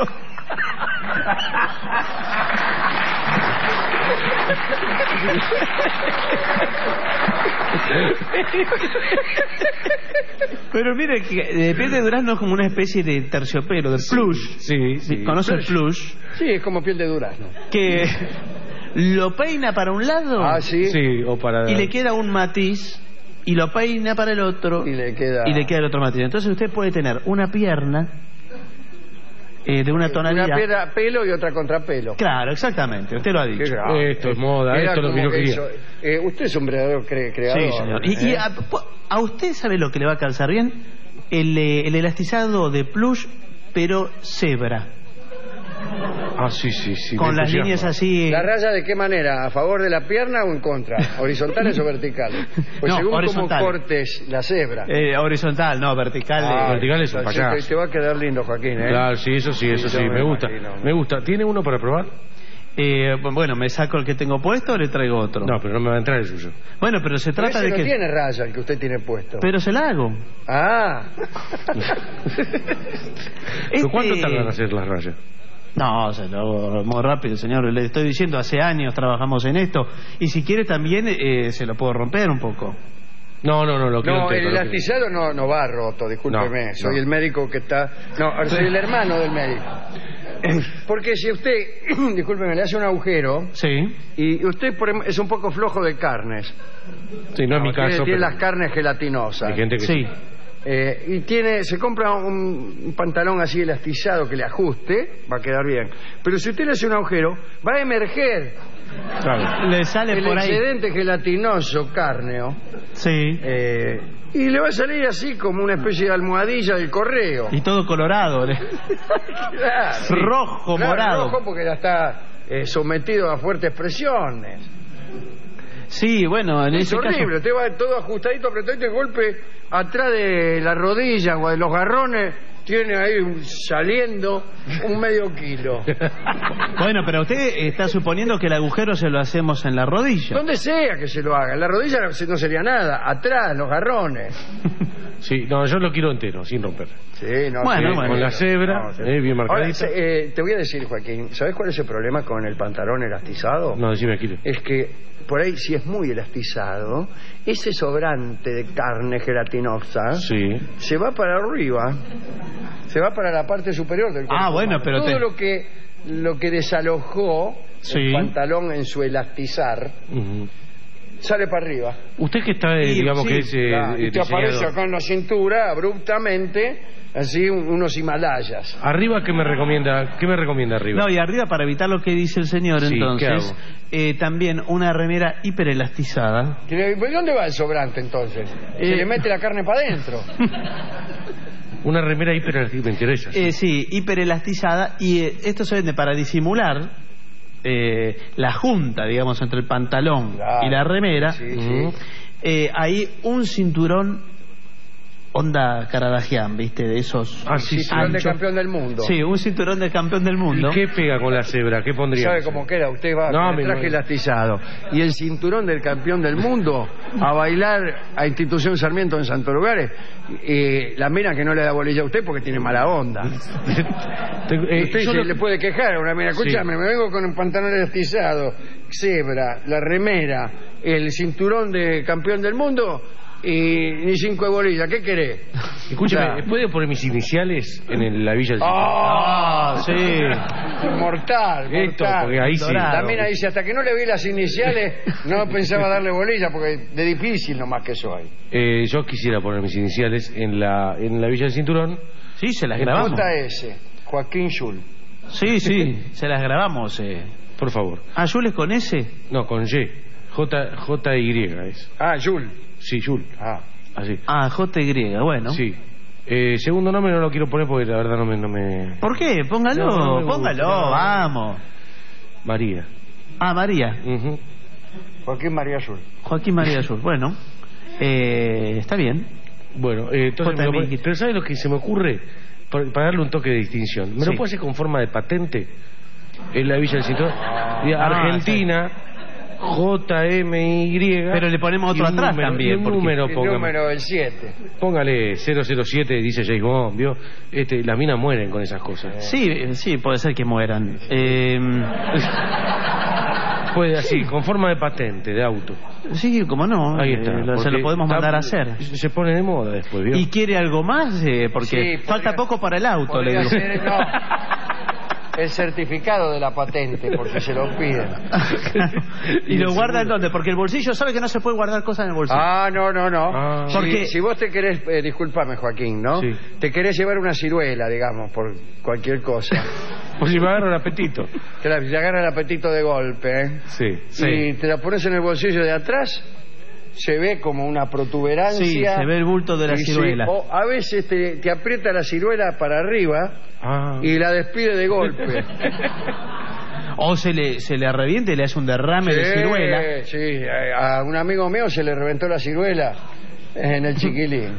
Pero mire que piel de durazno es como una especie de terciopelo, de plush. Sí. ¿Conoce el plush? Sí, es como piel de durazno. Que lo peina para un lado. Sí. Sí, o para... Y le queda un matiz y lo peina para el otro y le queda el otro material. Entonces usted puede tener una pierna de una tonalidad. Una pierna pelo y otra contrapelo. Claro, exactamente, usted lo ha dicho. Esto es moda, esto es lo que yo quería. Usted es un creador. Sí, señor. Y a usted sabe lo que le va a calzar bien, el elastizado de plush, pero cebra. Ah, sí. Con las líneas así. ¿La raya de qué manera? ¿A favor de la pierna o en contra? ¿Horizontales o verticales? Pues no, según cómo cortes la cebra. Horizontal, no, vertical. Verticales son para acá. Te va a quedar lindo, Joaquín, ¿eh? Claro, sí, eso sí, me gusta. ¿Tiene uno para probar? Bueno, me saco el que tengo puesto o le traigo otro. No, pero no me va a entrar el suyo. Bueno, pero se trata de no que... tiene raya el que usted tiene puesto. Pero se la hago. Ah. ¿Pero cuánto tardan en hacer las rayas? No, se lo hago muy rápido, señor. Le estoy diciendo, hace años trabajamos en esto. Y si quiere también se lo puedo romper un poco. No, lo quiero No, el elastizado no va roto, discúlpeme. Soy el médico que está... No, soy el hermano del médico. Porque si usted, discúlpeme, le hace un agujero... Sí. Y usted es un poco flojo de carnes. Sí, no es mi caso. Tiene las carnes gelatinosas. Hay gente que sí. Y se compra un pantalón así elastizado que le ajuste, va a quedar bien. Pero si usted le hace un agujero, va a emerger le sale el por ahí excedente gelatinoso cárneo. Sí. Y le va a salir así como una especie de almohadilla del correo. Y todo colorado. Claro, rojo, morado. Rojo porque ya está sometido a fuertes presiones. Sí, bueno, en es ese horrible, caso... usted va todo ajustadito, apretadito, y golpe atrás de la rodilla o de los garrones, tiene ahí saliendo un medio kilo. Bueno, pero usted está suponiendo que el agujero se lo hacemos en la rodilla. Donde sea que se lo haga, en la rodilla no sería nada, atrás, los garrones. Sí, no, yo lo quiero entero, sin romper. Sí, no, bueno, con la cebra, bien marcadita. Ahora, te voy a decir, Joaquín, ¿sabes cuál es el problema con el pantalón elastizado? No, decime, Aquile. Es que por ahí, si es muy elastizado, ese sobrante de carne gelatinosa se va para arriba, se va para la parte superior del cuerpo. Ah, bueno, pero todo lo que desalojó el pantalón en su elastizar sale para arriba. Usted que está, digamos que es y te aparece acá en la cintura abruptamente, así unos Himalayas. Arriba, ¿qué me recomienda arriba? No, y arriba, para evitar lo que dice el señor, sí, entonces, también una remera hiperelastizada. ¿Dónde va el sobrante entonces? Se le mete la carne para adentro. Una remera hiperelastizada, me interesa. Sí, hiperelastizada, y esto se vende para disimular la junta, digamos, entre el pantalón y la remera. Hay un cinturón onda Karadagian, ¿viste? De esos... cinturón de campeón del mundo. Sí, un cinturón de campeón del mundo. ¿Y qué pega con la cebra? ¿Qué pondría? ¿Sabe cómo queda? Usted va con el traje elastizado y el cinturón del campeón del mundo a bailar a Institución Sarmiento en Santo Lugares. La mina que no le da bolilla a usted porque tiene mala onda. Usted le puede quejar a una mina. Escúchame, me vengo con un pantalón elastizado, cebra, la remera, el cinturón de campeón del mundo... Y ni 5 de bolilla, ¿qué querés? Escúchame, ¿puedo poner mis iniciales en la Villa del sí. Mortal. Porque ahí sí. También ahí dice, hasta que no le vi las iniciales, no pensaba darle bolilla, porque de difícil nomás que soy. Yo quisiera poner mis iniciales en la Villa del Cinturón. Sí, se las grabamos. JS, Joaquín Yul. Sí, se las grabamos. Por favor. ¿Ah, Yul es con S? No, con Y. J-Y es. Ah, Yul. Sí, Yul. Así. JY, bueno. Sí. Segundo nombre no lo quiero poner porque la verdad no me... ¿Por qué? Póngalo, vamos. María. María. Joaquín María Yul. Joaquín María Yul, bueno. Está bien. Bueno, entonces... Pero ¿sabes lo que se me ocurre? Para darle un toque de distinción. ¿Me lo puedo hacer con forma de patente? En la Villa del Cinturón. Argentina... JMY. Pero le ponemos otro atrás también. Un número, el número del 7. Póngale 007, dice James Bond, ¿vio? Las minas mueren con esas cosas. Sí, puede ser que mueran. Puede así, con forma de patente, de auto. Sí, como no. Ahí está. Se lo podemos mandar a hacer. Se pone de moda después, ¿vio? ¿Y quiere algo más? Porque falta poco para el auto, le digo. el certificado de la patente, porque se lo piden. ¿Y lo guarda en dónde? Porque el bolsillo sabe que no se puede guardar cosas en el bolsillo. No. Porque si vos te querés, discúlpame Joaquín, ¿no? Sí. Te querés llevar una ciruela, digamos, por cualquier cosa. Pues si me agarro el apetito. Te agarra el apetito de golpe, ¿eh? Sí. Y te la pones en el bolsillo de atrás, se ve como una protuberancia. Sí, se ve el bulto de la ciruela. O a veces te aprieta la ciruela para arriba y la despide de golpe. O se le revienta y le hace un derrame de ciruela. Sí, a un amigo mío se le reventó la ciruela en el Chiquilín.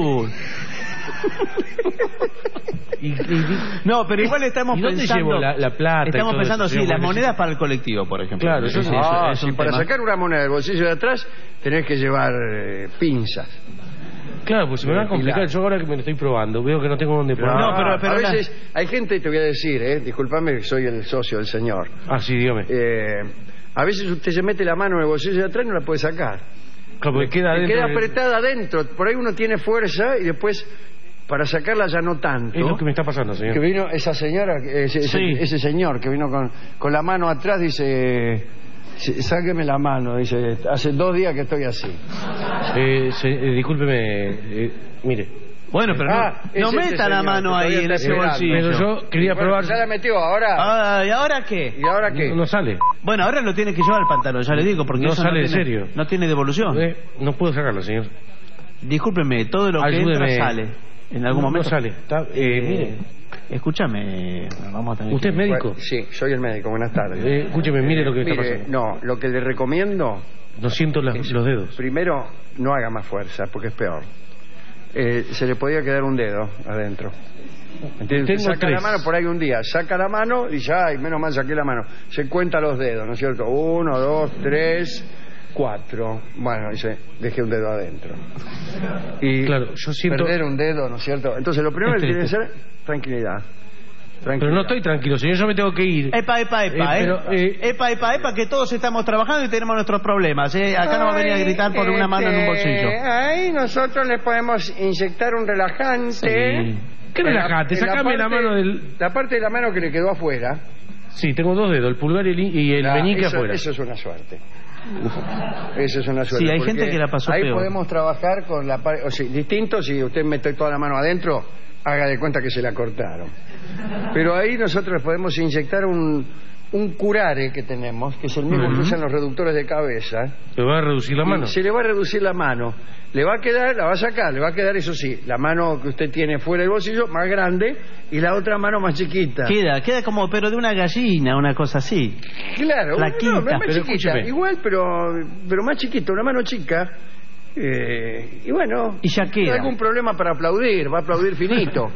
No, pero igual estamos pensando. La plata. Estamos pensando, las monedas para el colectivo, por ejemplo. Claro, eso para sacar una moneda del bolsillo de atrás tenés que llevar pinzas. Claro, pues se me va a complicar. Yo ahora que me lo estoy probando, veo que no tengo dónde poner. Pero a veces hay gente, te voy a decir, discúlpame que soy el socio del señor. Sí, dígame. A veces usted se mete la mano en el bolsillo de atrás y no la puede sacar. Claro, queda apretada adentro. Por ahí uno tiene fuerza y después para sacarla ya no tanto. Es lo que me está pasando, señor. Que vino esa señora, ese señor que vino con la mano atrás, dice, sáqueme la mano, dice, hace 2 días que estoy así. Discúlpeme, mire. Bueno, pero no meta la mano ahí en ese bolsillo. Pero yo quería probar. Ya la metió, ahora. ¿Y ahora qué? ¿Y ahora qué? No sale. Bueno, ahora lo tiene que llevar al pantalón, ya le digo, porque no eso sale no tiene, en serio. No tiene devolución. No puedo sacarlo, señor. Discúlpeme, todo lo que entra sale. En algún momento sale. Mire, escúchame, vamos a tener. ¿Usted es médico? Sí, soy el médico. Buenas tardes. Escúcheme, mire lo que está pasando. No, lo que le recomiendo. No siento los dedos. Primero, no haga más fuerza, porque es peor. Se le podía quedar un dedo adentro. ¿Entiendes? Saca la mano por ahí un día, saca la mano y ya, menos mal saqué la mano. Se cuenta los dedos, ¿no es cierto? 1, 2, 3, 4. Bueno, dice, dejé un dedo adentro. Y claro, yo siento perder un dedo, ¿no es cierto? Entonces lo primero que tiene que ser tranquilidad. Pero no estoy tranquilo, señor, yo me tengo que ir. Epa, que todos estamos trabajando y tenemos nuestros problemas. Acá no va a venir a gritar por una mano en un bolsillo. Ahí nosotros le podemos inyectar un relajante. Sí. ¿Qué relajante? Sácame la mano del... La parte de la mano que le quedó afuera. Sí, tengo 2 dedos, el pulgar y el meñique afuera. Eso es una suerte. Eso es una suerte. Sí, hay gente que la pasó ahí peor. Podemos trabajar con la parte... O sea, distinto si usted mete toda la mano adentro, haga de cuenta que se la cortaron. Pero ahí nosotros podemos inyectar un curare que tenemos, que es el mismo que usan los reductores de cabeza. ¿Le va a reducir la mano? Se le va a reducir la mano. Le va a quedar, la va a sacar, le va a quedar, eso sí, la mano que usted tiene fuera del bolsillo, más grande, y la otra mano más chiquita. Queda como, pero de una gallina, una cosa así. Claro, no es más chiquita. Escúcheme. Igual, pero más chiquita, una mano chica. Y bueno, y ya queda. No hay algún problema para aplaudir, va a aplaudir finito.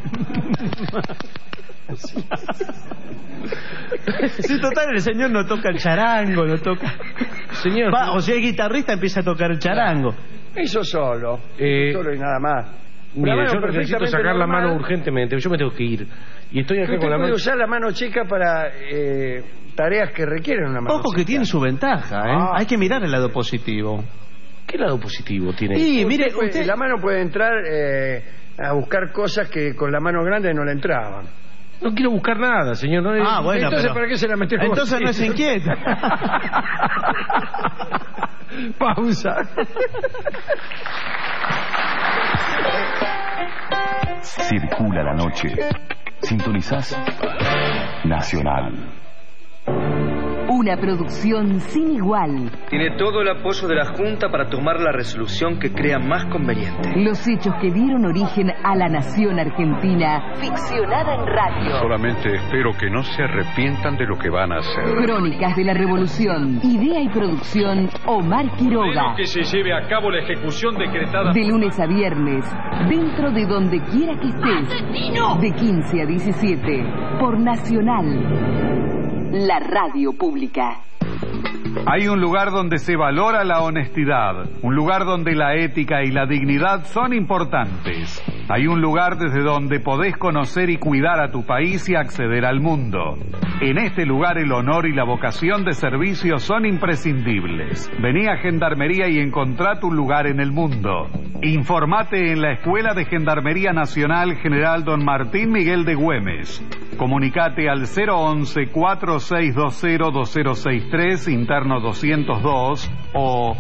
Sí, total, el señor no toca el charango, no toca. Señor, o si es guitarrista, empieza a tocar el charango. Eso solo, solo y nada más. Mire, yo necesito sacar la mano urgentemente, yo me tengo que ir. Y estoy acá con la mano. Puede usar la mano chica para tareas que requieren una mano Ojo chica. Que tiene su ventaja, Hay que mirar el lado positivo. ¿Qué lado positivo tiene? Sí, mire, la mano puede entrar a buscar cosas que con la mano grande no le entraban. No quiero buscar nada, señor. No, bueno, entonces ¿para qué se la metió? Entonces no se inquieta. Pausa. Circula la noche. Sintonizás Nacional. Una producción sin igual. Tiene todo el apoyo de la Junta para tomar la resolución que crea más conveniente. Los hechos que dieron origen a la nación argentina, ficcionada en radio. Solamente espero que no se arrepientan de lo que van a hacer. Crónicas de la Revolución. Idea y producción, Omar Quiroga. Que se lleve a cabo la ejecución decretada. De lunes a viernes, dentro de donde quiera que estés. ¡Asesino! De 15 a 17, por Nacional. La radio pública. Hay un lugar donde se valora la honestidad, un lugar donde la ética y la dignidad son importantes. Hay un lugar desde donde podés conocer y cuidar a tu país y acceder al mundo. En este lugar el honor y la vocación de servicio son imprescindibles. Vení a Gendarmería y encontrá tu lugar en el mundo. Informate en la Escuela de Gendarmería Nacional General Don Martín Miguel de Güemes. Comunicate al 011-4620-2063, interno 202, o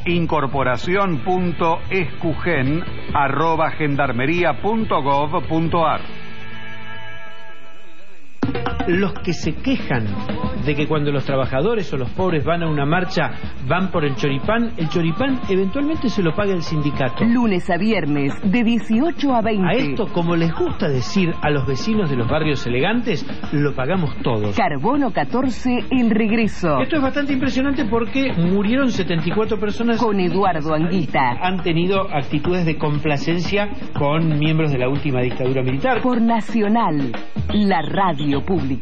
incorporación.escugen@gendarmería.gov.ar. Los que se quejan de que cuando los trabajadores o los pobres van a una marcha van por el choripán eventualmente se lo paga el sindicato. Lunes a viernes de 18 a 20. A esto, como les gusta decir a los vecinos de los barrios elegantes, lo pagamos todos. Carbono 14, el regreso. Esto es bastante impresionante porque murieron 74 personas. Con Eduardo Anguita. Han tenido actitudes de complacencia con miembros de la última dictadura militar. Por Nacional, la radio pública.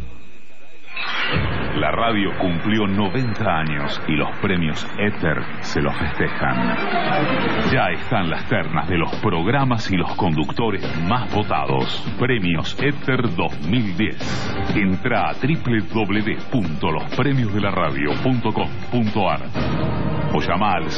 La radio cumplió 90 años y los premios Éter se los festejan. Ya están las ternas de los programas y los conductores más votados. Premios Éter 2010. Entra a www.lospremiosdelaradio.com.ar o llama al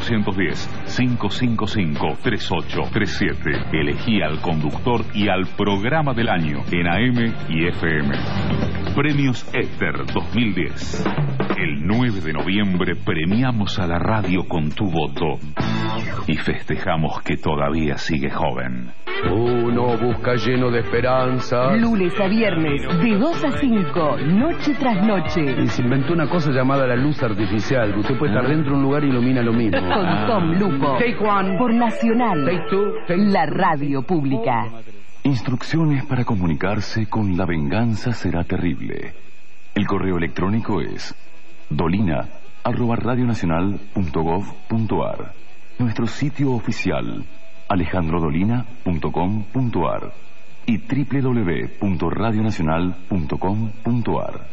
0810-555-3837. Elegí al conductor y al programa del año en AM y FM. Premios Éter 2010. El 9 de noviembre premiamos a la radio con tu voto y festejamos que todavía sigue joven. Uno busca lleno de esperanza. Lunes a viernes, de 2 a 5, noche tras noche. Y se inventó una cosa llamada la luz artificial, que usted puede estar dentro de un lugar y ilumina lo mismo. Con Tom Lupo. Take one. Por Nacional. Take two. La radio pública. Instrucciones para comunicarse con La Venganza Será Terrible. El correo electrónico es dolina@radionacional.gov.ar. Nuestro sitio oficial alejandrodolina.com.ar y www.radionacional.com.ar.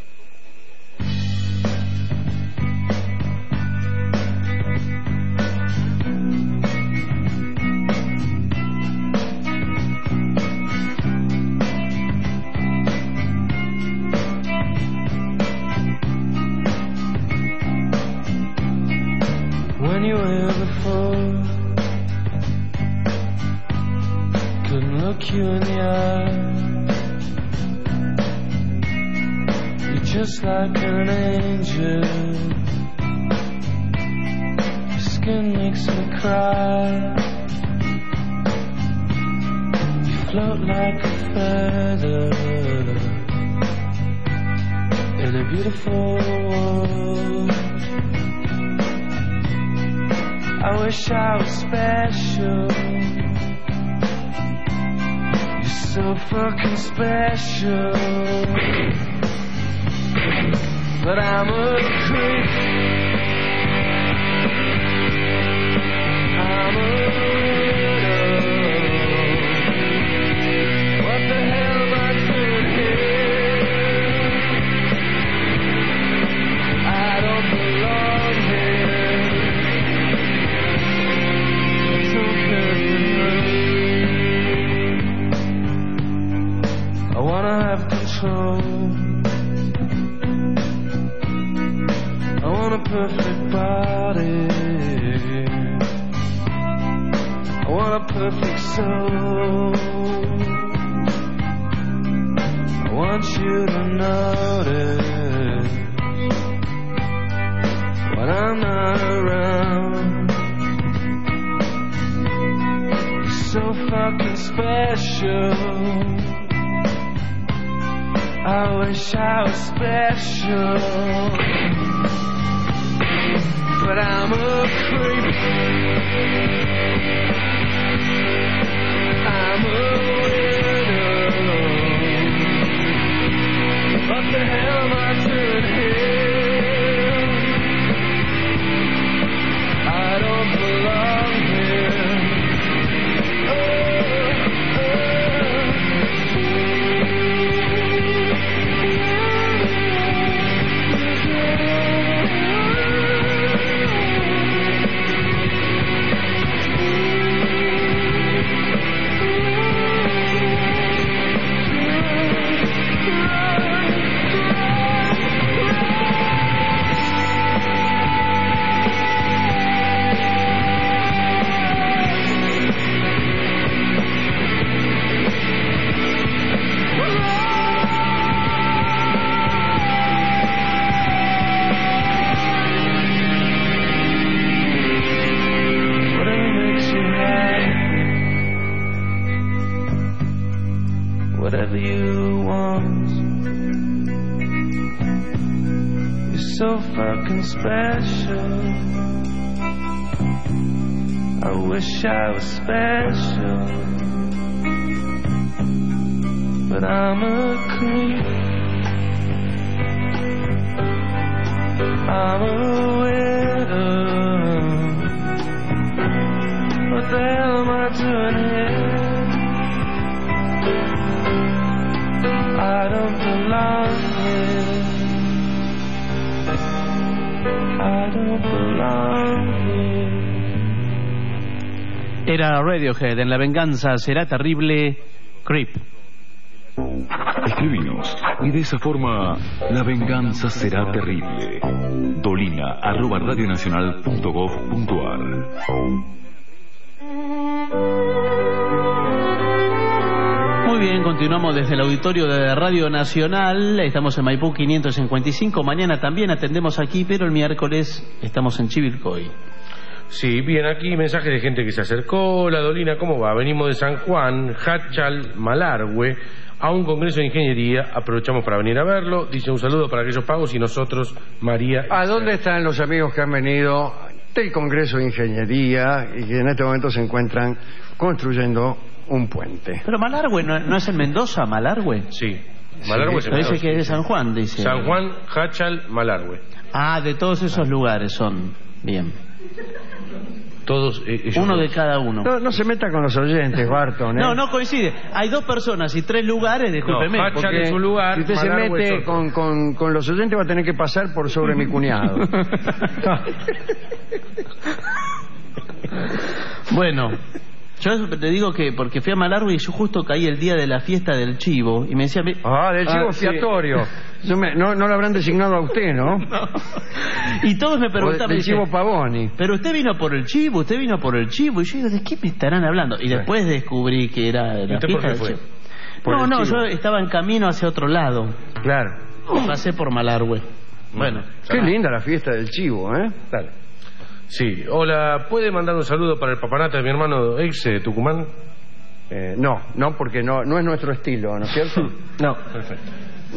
When you were here before, couldn't look you in the eye. You're just like an angel. Your skin makes me cry. You float like a feather in a beautiful world. I wish I was special. You're so fucking special. But I'm a creep. I'm a widow. What the hell am I doing here? I don't belong here. I wanna have control. I want a perfect body. I want a perfect soul. I want you to notice when I'm not around. You're so fucking special. I wish I was special, but I'm a creep. I'm a widow. What the hell am I doing here? I don't belong here. so fucking special. I wish I was special, but I'm a creep. I'm a widow. What the hell am I doing here? I don't belong here. I don't belong here. Era Radiohead en La venganza será terrible. Creep. Escribinos y de esa forma la venganza será terrible. dolina@radionacional.gov.ar. Muy bien, continuamos desde el auditorio de Radio Nacional. Estamos en Maipú 555. Mañana también atendemos aquí, pero el miércoles estamos en Chivilcoy. Sí, bien, aquí mensajes de gente que se acercó. La Dolina, ¿cómo va? Venimos de San Juan, Hachal, Malargüe, a un congreso de ingeniería. Aprovechamos para venir a verlo. Dice un saludo para aquellos pagos y nosotros, María. ¿A dónde están los amigos que han venido del congreso de ingeniería y que en este momento se encuentran construyendo un puente? Pero Malargüe, ¿no es en Mendoza, Malargüe? Sí. Malargüe sí, dice que es de San Juan, dice. San Juan, Hachal, Malargüe. Ah, de todos esos lugares son. Bien. Todos uno de cada uno. No se meta con los oyentes, Barton. No coincide. Hay 2 personas y 3 lugares, discúlpeme. No, Hachal es un lugar. Si usted se mete con los oyentes va a tener que pasar por sobre mi cuñado. Bueno, yo te digo que porque fui a Malargüe y yo justo caí el día de la fiesta del chivo y me decía... del chivo expiatorio. Sí. No lo habrán designado a usted, ¿no? Y todos me preguntaban... Del chivo Pavoni. Pero usted vino por el chivo, Y yo digo, ¿de qué me estarán hablando? Y después descubrí que era la fiesta del chivo. No, yo estaba en camino hacia otro lado. Claro. Pasé por Malargüe. Bueno. Qué linda la fiesta del chivo, ¿eh? Dale. Sí, hola, ¿puede mandar un saludo para el papanata de mi hermano ex de Tucumán? No, porque no es nuestro estilo, ¿no es cierto? No. Perfecto.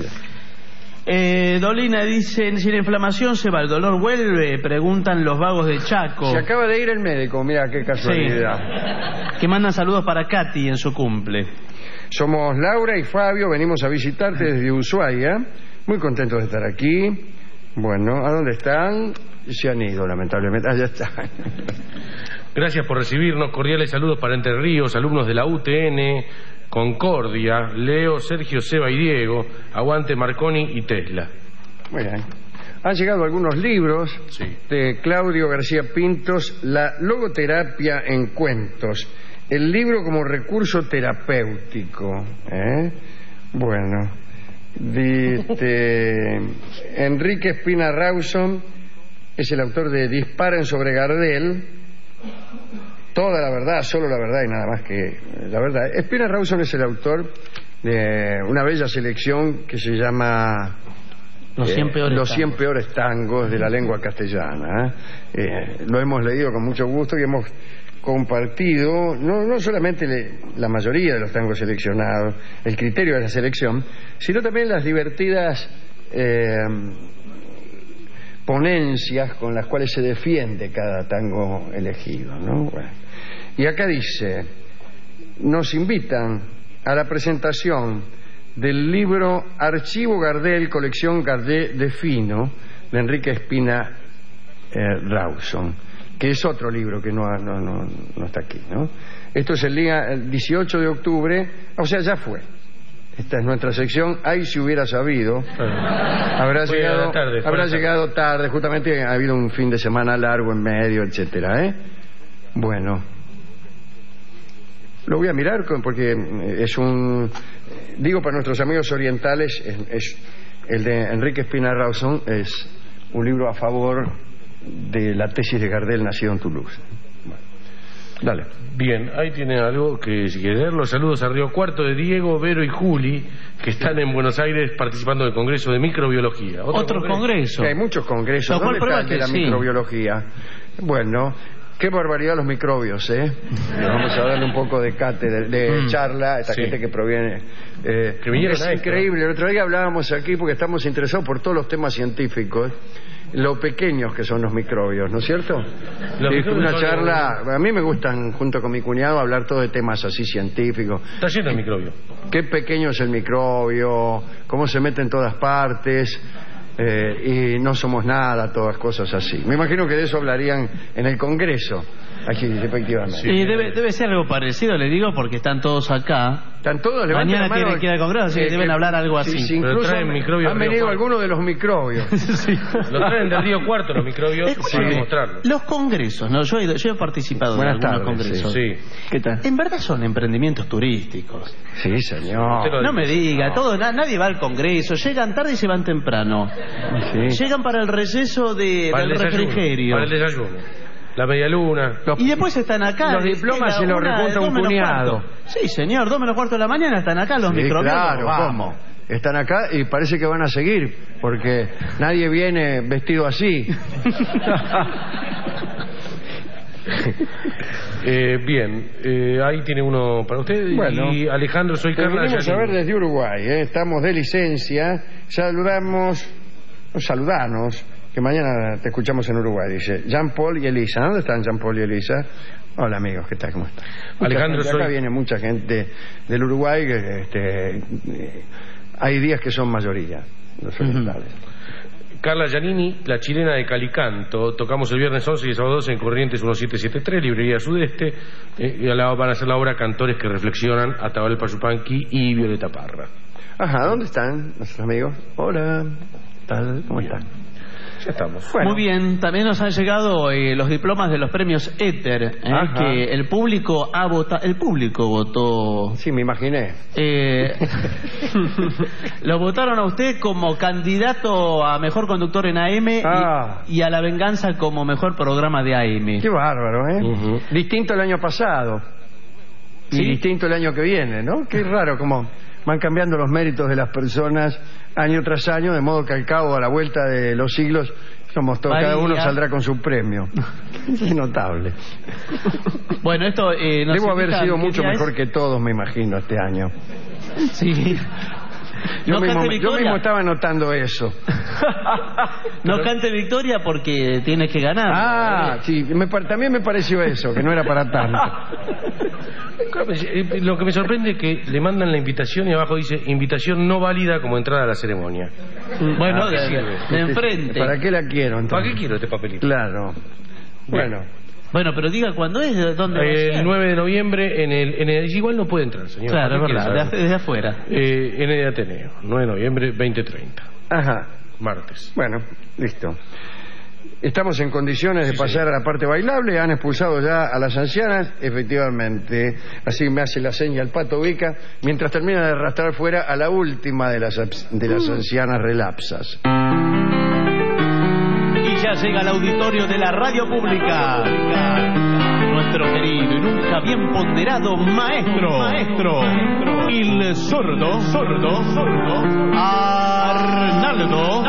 Dolina dice, si la inflamación se va, el dolor vuelve, preguntan los vagos de Chaco. Se acaba de ir el médico, mira qué casualidad. Sí. Que mandan saludos para Katy en su cumple. Somos Laura y Fabio, venimos a visitarte desde Ushuaia, muy contentos de estar aquí. Bueno, ¿a dónde están? Se han ido, lamentablemente. Ya están. Gracias por recibirnos. Cordiales saludos para Entre Ríos, alumnos de la UTN, Concordia, Leo, Sergio, Seba y Diego. Aguante Marconi y Tesla. Muy bien. Han llegado algunos libros de Claudio García Pintos, La logoterapia en cuentos. El libro como recurso terapéutico. Bueno. Enrique Espina Rawson es el autor de Disparen sobre Gardel. Toda la verdad, solo la verdad y nada más que la verdad. Espina Rawson es el autor de una bella selección que se llama Los 100 peores tangos de la lengua castellana. Lo hemos leído con mucho gusto y hemos compartido no solamente la mayoría de los tangos seleccionados, el criterio de la selección, sino también las divertidas ponencias con las cuales se defiende cada tango elegido, ¿no? Bueno. Y acá dice, nos invitan a la presentación del libro Archivo Gardel, colección Gardel de Fino, de Enrique Espina Rawson, que es otro libro que no está aquí, ¿no? Esto es el día 18 de octubre, o sea, ya fue. Esta es nuestra sección. Ay, si hubiera sabido. Habrá llegado tarde. Justamente ha habido un fin de semana largo en medio, etcétera. Bueno, lo voy a mirar porque es un... Digo para nuestros amigos orientales, es el de Enrique Espina Rawson, es un libro a favor de la tesis de Gardel, nacido en Toulouse. Bueno, dale. Bien, ahí tiene algo que si quiere leer. Los saludos a Río Cuarto de Diego, Vero y Juli, que están en Buenos Aires participando del Congreso de Microbiología. ¿Otro congreso? Sí, hay muchos congresos. ¿Dónde está el de la microbiología? Bueno, qué barbaridad los microbios, Vamos a darle un poco de cátedra, de charla a esta gente que proviene. Que vinieron es increíble. El otro día hablábamos aquí porque estamos interesados por todos los temas científicos. lo pequeños que son los microbios, ¿no es cierto? Una charla, a mí me gustan, junto con mi cuñado, hablar todo de temas así científicos. Está lleno de microbio. Qué pequeño es el microbio, cómo se mete en todas partes, y no somos nada, todas cosas así. Me imagino que de eso hablarían en el Congreso. Aquí, efectivamente. Sí, debe ser algo parecido, le digo, porque están todos acá. Están todos, mañana tienen que ir al Congreso, así que deben hablar algo así. Sí, incluso han venido algunos de los microbios. Sí. Lo traen del Río Cuarto los microbios para demostrarlos. Los congresos, ¿no? Yo he participado en algunos congresos. Sí. ¿Qué tal? En verdad son emprendimientos turísticos. Sí, señor. No me diga, nadie va al Congreso, llegan tarde y se van temprano. Sí. Llegan para el receso del refrigerio. Para el desayuno. La media luna. Y después están acá. Los diplomas se los rejunta un cuñado. Sí, señor, 2:15 de la mañana están acá los microbios. Claro, ¿cómo? Están acá y parece que van a seguir, porque nadie viene vestido así. Bien, ahí tiene uno para usted. Bueno, y Alejandro, soy Carla. Venimos a ver desde Uruguay, estamos de licencia. Saludanos, que mañana te escuchamos en Uruguay, dice Jean-Paul y Elisa. ¿Dónde están Jean-Paul y Elisa? Hola, amigos, ¿qué tal? ¿Cómo están? Alejandro, acá viene mucha gente del Uruguay, hay días que son mayoría, los orientales. Carla Giannini, la chilena de Calicanto. Tocamos el viernes 11 y el sábado 12 en Corrientes 1773, Librería Sudeste. Van a hacer la obra Cantores que Reflexionan, Atahualpa Yupanqui y Violeta Parra. Ajá, ¿dónde están nuestros amigos? Hola, ¿tal? ¿Cómo están? Ya estamos. Bueno. Muy bien, también nos han llegado los diplomas de los premios Éter, que el público ha votado. El público votó. Sí, me imaginé. Lo votaron a usted como candidato a mejor conductor en AM y a La Venganza como mejor programa de AM. Qué bárbaro, ¿eh? Distinto el año pasado. ¿Sí? Y distinto el año que viene, ¿no? Qué raro como van cambiando los méritos de las personas año tras año, de modo que al cabo, a la vuelta de los siglos, cada uno saldrá con su premio. Es notable. Bueno, esto debo haber sido mucho mejor que todos, me imagino, este año. Sí. Yo mismo estaba notando eso. No cante victoria porque tiene que ganar. Sí, también me pareció eso, que no era para tanto. Lo que me sorprende es que le mandan la invitación y abajo dice invitación no válida como entrada a la ceremonia. Bueno, de enfrente. ¿Para qué la quiero entonces? ¿Para qué quiero este papelito? Claro. Bueno, pero diga cuándo es, dónde el 9 de noviembre en el igual no puede entrar, señor. Claro, es verdad, desde afuera. En el Ateneo, 9 de noviembre, 20:30. Ajá. Martes. Bueno, listo. Estamos en condiciones de pasar a la parte bailable. Han expulsado ya a las ancianas, efectivamente. Así me hace la seña el Pato Vica, mientras termina de arrastrar fuera a la última de las ancianas relapsas. Y ya llega al auditorio de la radio pública nuestro querido y nunca bien ponderado maestro, el sordo, Arnaldo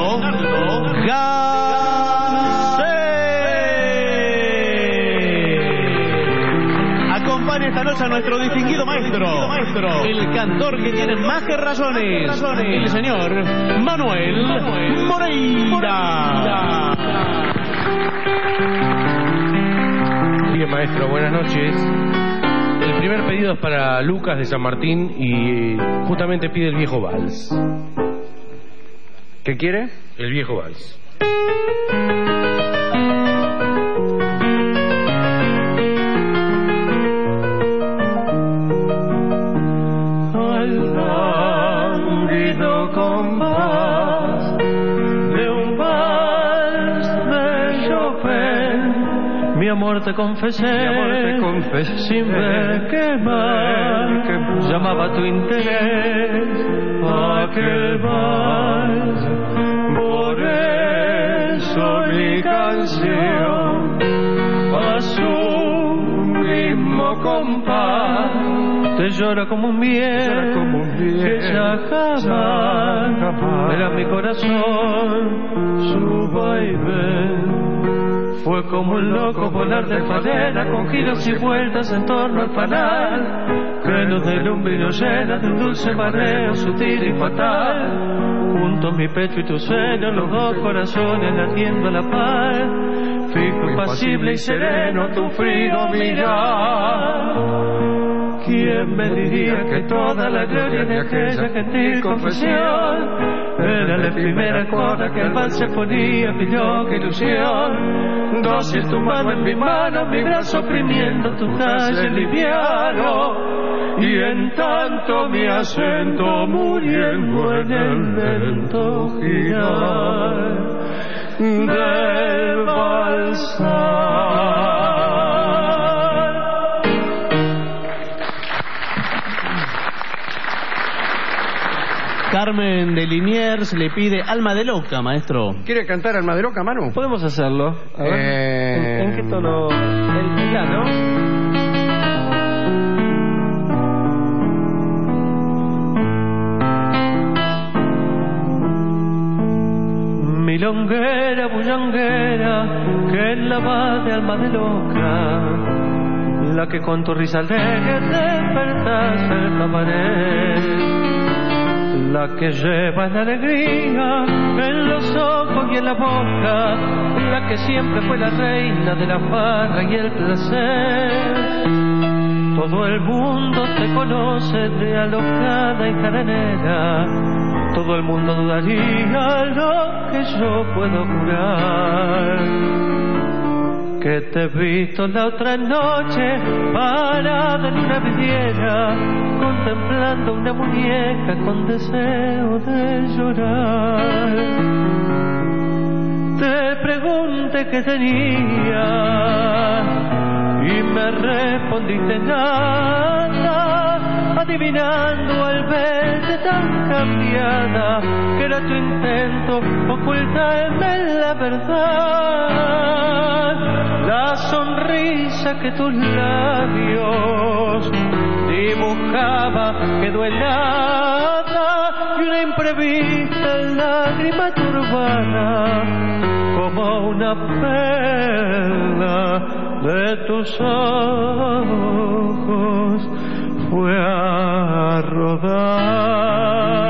Acompaña esta noche a nuestro distinguido maestro, el cantor que tiene más que razones, el señor Manuel Moreira. Bien, maestro, buenas noches. El primer pedido es para Lucas de San Martín y justamente pide el viejo vals. ¿Qué quiere? El viejo vals. Mi amor te confesé, sin ver qué mal llamaba tu interés aquel vals. Por eso mi canción a su mismo compás te llora como un bien que ya jamás era mi corazón su vaivén. Fue como un loco volar de fadera con giros y vueltas en torno al fanal, que nos de lumbre nos llena de un dulce mareo sutil y fatal. junto a mi pecho y tu seno, los dos corazones latiendo a la par, fijo, impasible y sereno tu frío mirar. ¿Quién me diría que toda la gloria de aquella gentil confesión era la primera coda que al mal se ponía mi loca ilusión? Dócil tu mano en mi mano, mi brazo oprimiendo tu talle liviano, y en tanto mi acento muriendo en el lento girar del balsar. Carmen de Liniers le pide Alma de Loca, maestro. ¿Quiere cantar Alma de Loca, Manu? Podemos hacerlo. A ver. ¿En qué tono? El la, ¿no? Milonguera, bullanguera, que es la va de Alma de Loca, la que con tu risa alegre despertas el cabaret, la que lleva la alegría en los ojos y en la boca, la que siempre fue la reina de la farra y el placer. Todo el mundo te conoce de alocada y cadenera, todo el mundo dudaría lo que yo puedo jurar, que te he visto la otra noche parada en una vidriera, contemplando una muñeca con deseo de llorar. Te pregunté qué tenía y me respondiste nada, adivinando al verte tan cambiada que era tu intento ocultarme la verdad. La sonrisa que tus labios dibujaba quedó helada, y una imprevista lágrima turbana como una perla de tus ojos fue a rodar.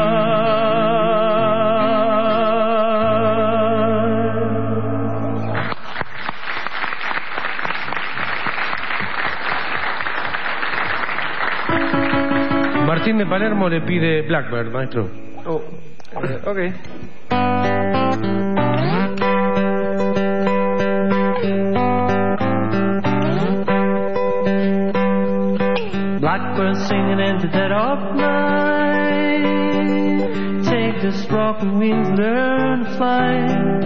Martín de Palermo le pide Blackbird, maestro. Oh, ok. Blackbird singing in the dead of night, take this broken wings, learn to fly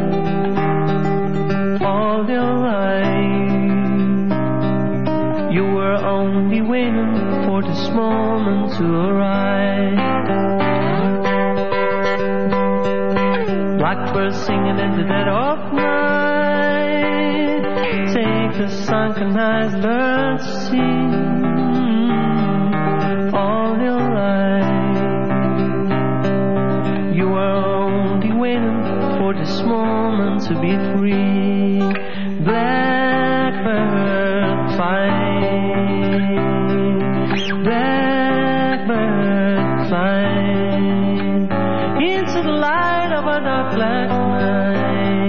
all your life. You were only waiting for this moment to arrive. Blackbird singing in the dead of night, take the sunken eyes, learn to see all your life. You were only waiting for this moment to be free. Blackbird flying, blackbird flying into the light of a dark black night.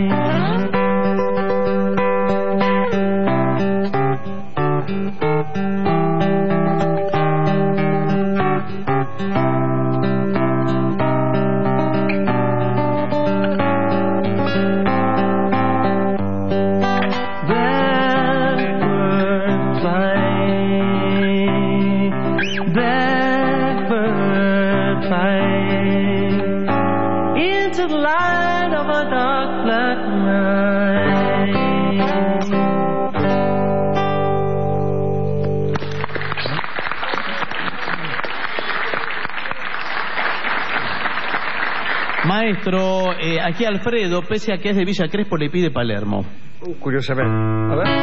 Maestro, aquí Alfredo, pese a que es de Villa Crespo, le pide Palermo. Curiosamente. A ver.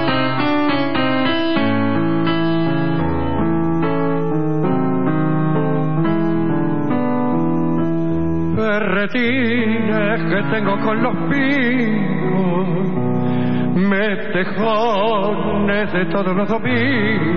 Ferretines que tengo con los picos, metejones de todos los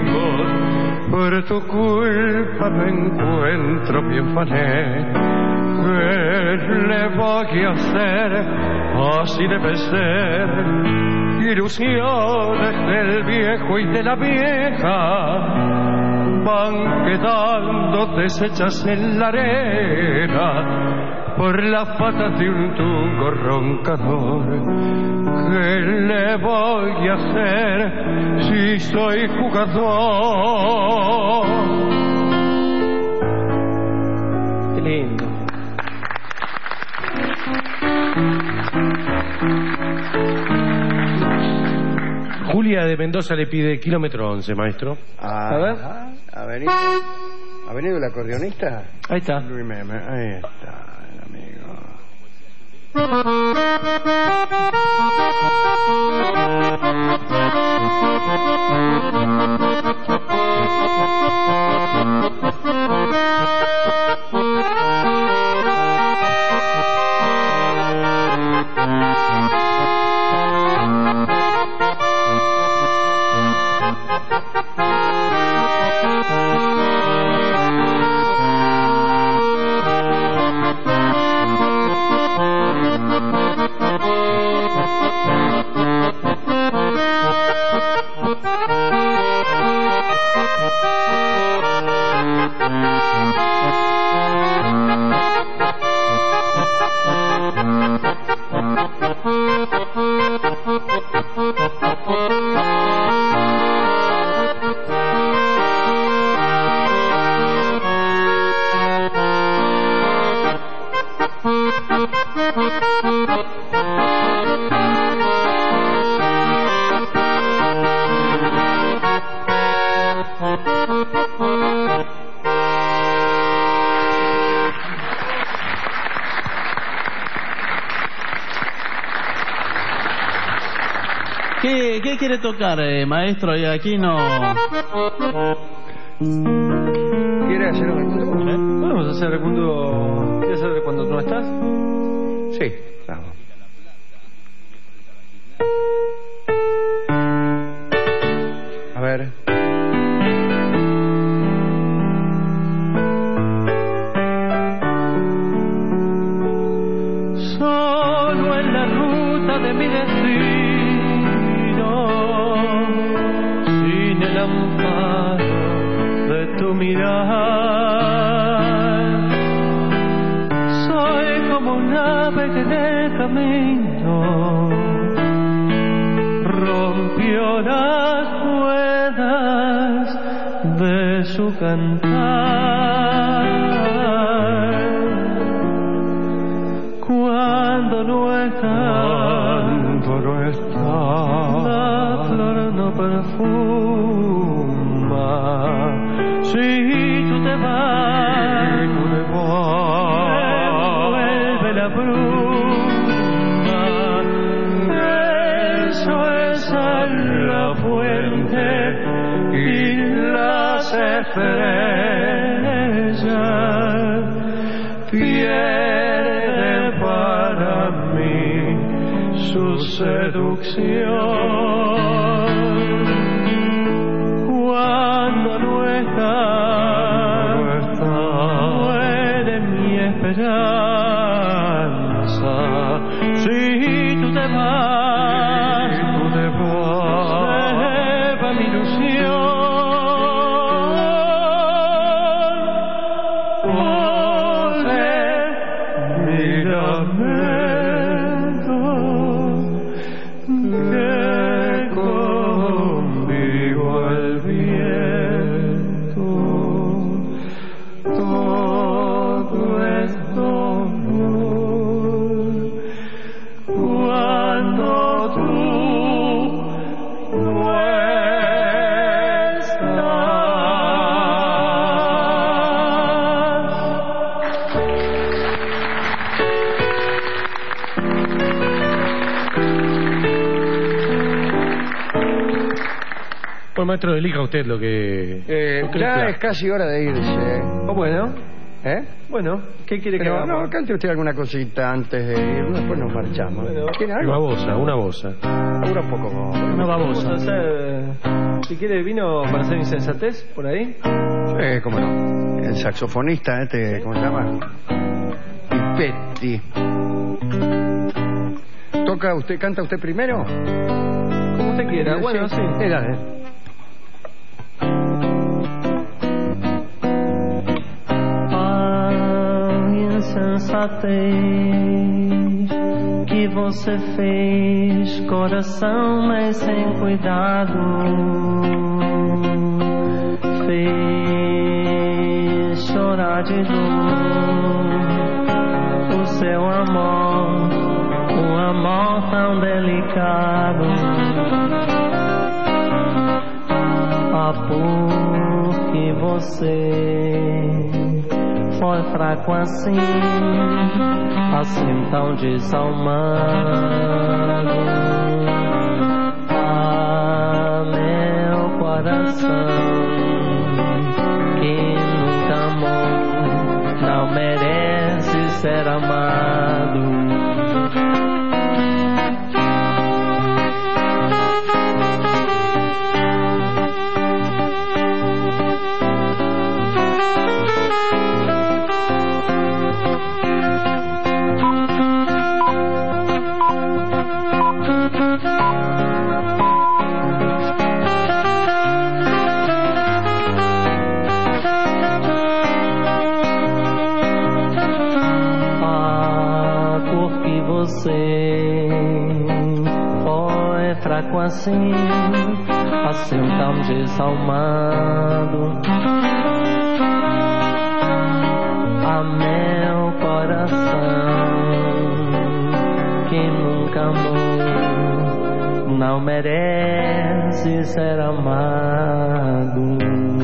domingos, por tu culpa me encuentro bien fané. ¿Qué le voy a hacer? Así debe ser. Ilusiones del viejo y de la vieja van quedando deshechas en la arena por las patas de un tungo roncador. ¿Qué le voy a hacer si soy jugador? Qué lindo. Julia de Mendoza le pide kilómetro 11, maestro. A ver. ¿Ha venido el acordeonista? Ahí está. Remember. Ahí está el amigo. ¿Qué quiere tocar, maestro? Y aquí no... ¿Quiere hacer un recuento? Vamos a hacer el recuento. ¿Quieres hacer cuando tú no estás? Sí, vamos. A ver. Solo en la ruta de mi destino, sin el amparo de tu mirar, soy como un ave que en el camino rompió las ruedas de su cantar. Cuando no está, la flor no perfuma. Si tú te vas, vuelve la bruma. Eso es a la fuente y las estrellas pierden para mí su seducción. Cuando no está, muere mi esperanza. Si tú te vas, se va mi ilusión. Maestro, elija usted lo que... ya es casi hora de irse. Bueno. Bueno, ¿qué quiere que hagamos? No, cante usted alguna cosita antes de irnos, después nos marchamos. ¿Tiene algo? Una bosa. Una poco. Una babosa. Si quiere vino para hacer insensatez, por ahí. Cómo no. El saxofonista ¿cómo se llama? Betty. ¿Toca usted, canta usted primero? Como usted quiera, bueno, sí. Dale. Insensatez que você fez, coração, mas sem cuidado, fez chorar de dor o seu amor, um amor tão delicado. Ah, porque você foi fraco assim, assim tão desalmado. Ah, meu coração, que nunca amou, não merece ser amado. Fraco assim, assim tão desalmado. A meu coração, que nunca amou, não merece ser amado.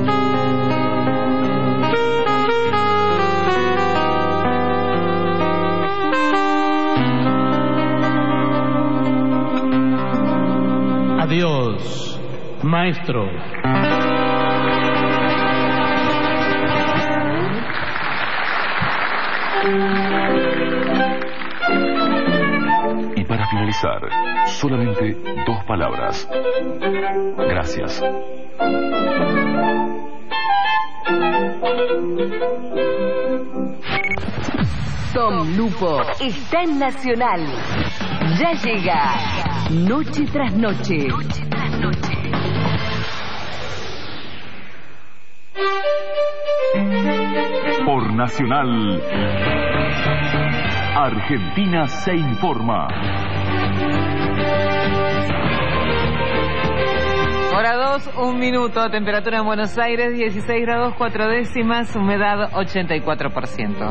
Adiós, maestro. Y para finalizar, solamente 2 palabras. Gracias. Tom Lupo está en Nacional. Ya llega Noche tras Noche. Por Nacional, Argentina se informa. Hora 2, 1 minuto, temperatura en Buenos Aires 16 grados 4 décimas, humedad 84%.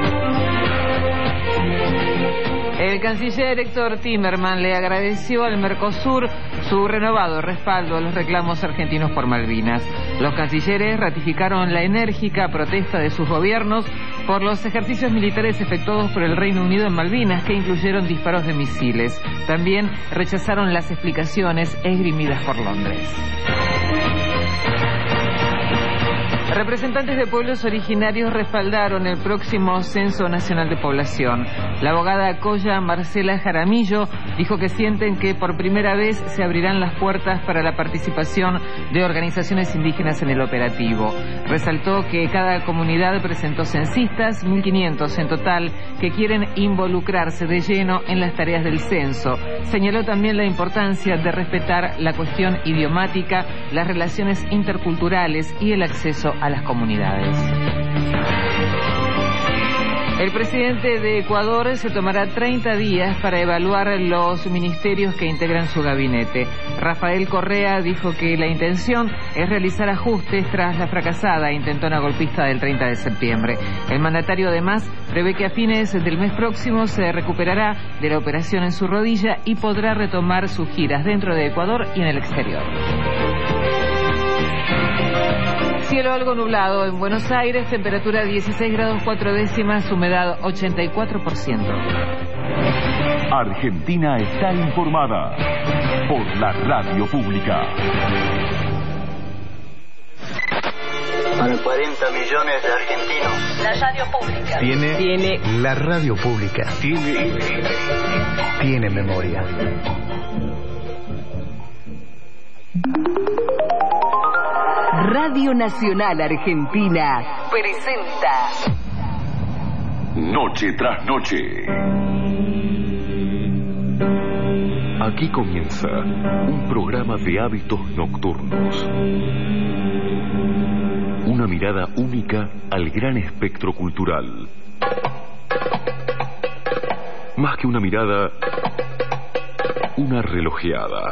El canciller Héctor Timerman le agradeció al Mercosur su renovado respaldo a los reclamos argentinos por Malvinas. Los cancilleres ratificaron la enérgica protesta de sus gobiernos por los ejercicios militares efectuados por el Reino Unido en Malvinas, que incluyeron disparos de misiles. También rechazaron las explicaciones esgrimidas por Londres. Representantes de pueblos originarios respaldaron el próximo Censo Nacional de Población. La abogada Coya Marcela Jaramillo dijo que sienten que por primera vez se abrirán las puertas para la participación de organizaciones indígenas en el operativo. Resaltó que cada comunidad presentó censistas, 1.500 en total, que quieren involucrarse de lleno en las tareas del censo. Señaló también la importancia de respetar la cuestión idiomática, las relaciones interculturales y el acceso a las comunidades. El presidente de Ecuador se tomará 30 días para evaluar los ministerios que integran su gabinete. Rafael Correa dijo que la intención es realizar ajustes tras la fracasada intentona golpista del 30 de septiembre. El mandatario además prevé que a fines del mes próximo se recuperará de la operación en su rodilla y podrá retomar sus giras dentro de Ecuador y en el exterior. Cielo algo nublado en Buenos Aires, temperatura 16 grados 4 décimas, humedad 84%. Argentina está informada por la radio pública. Para 40 millones de argentinos. La radio pública. Tiene la radio pública. Tiene memoria. Radio Nacional Argentina presenta noche tras noche. Aquí comienza un programa de hábitos nocturnos. Una mirada única al gran espectro cultural. Más que una mirada, una relojeada.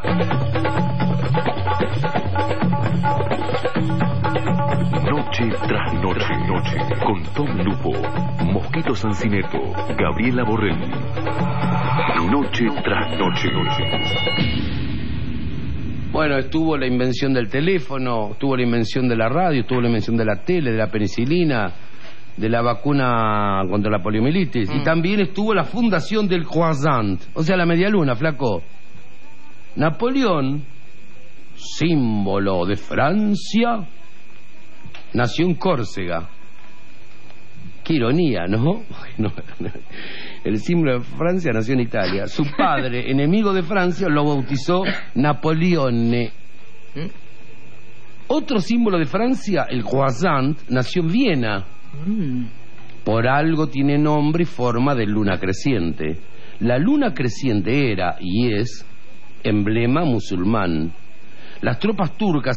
Noche tras noche, con Tom Lupo, Mosquito Sancineto, Gabriela Borrelli. Noche tras noche. Bueno, estuvo la invención del teléfono, estuvo la invención de la radio, estuvo la invención de la tele, de la penicilina, de la vacuna contra la poliomielitis. Y también estuvo la fundación del croissant, o sea, la medialuna, flaco. Napoleón, símbolo de Francia, nació en Córcega. Qué ironía, ¿no? El símbolo de Francia nació en Italia. Su padre, enemigo de Francia, lo bautizó Napoleone. Otro símbolo de Francia, el croissant, nació en Viena. Por algo tiene nombre y forma de luna creciente. La luna creciente era y es emblema musulmán. Las tropas turcas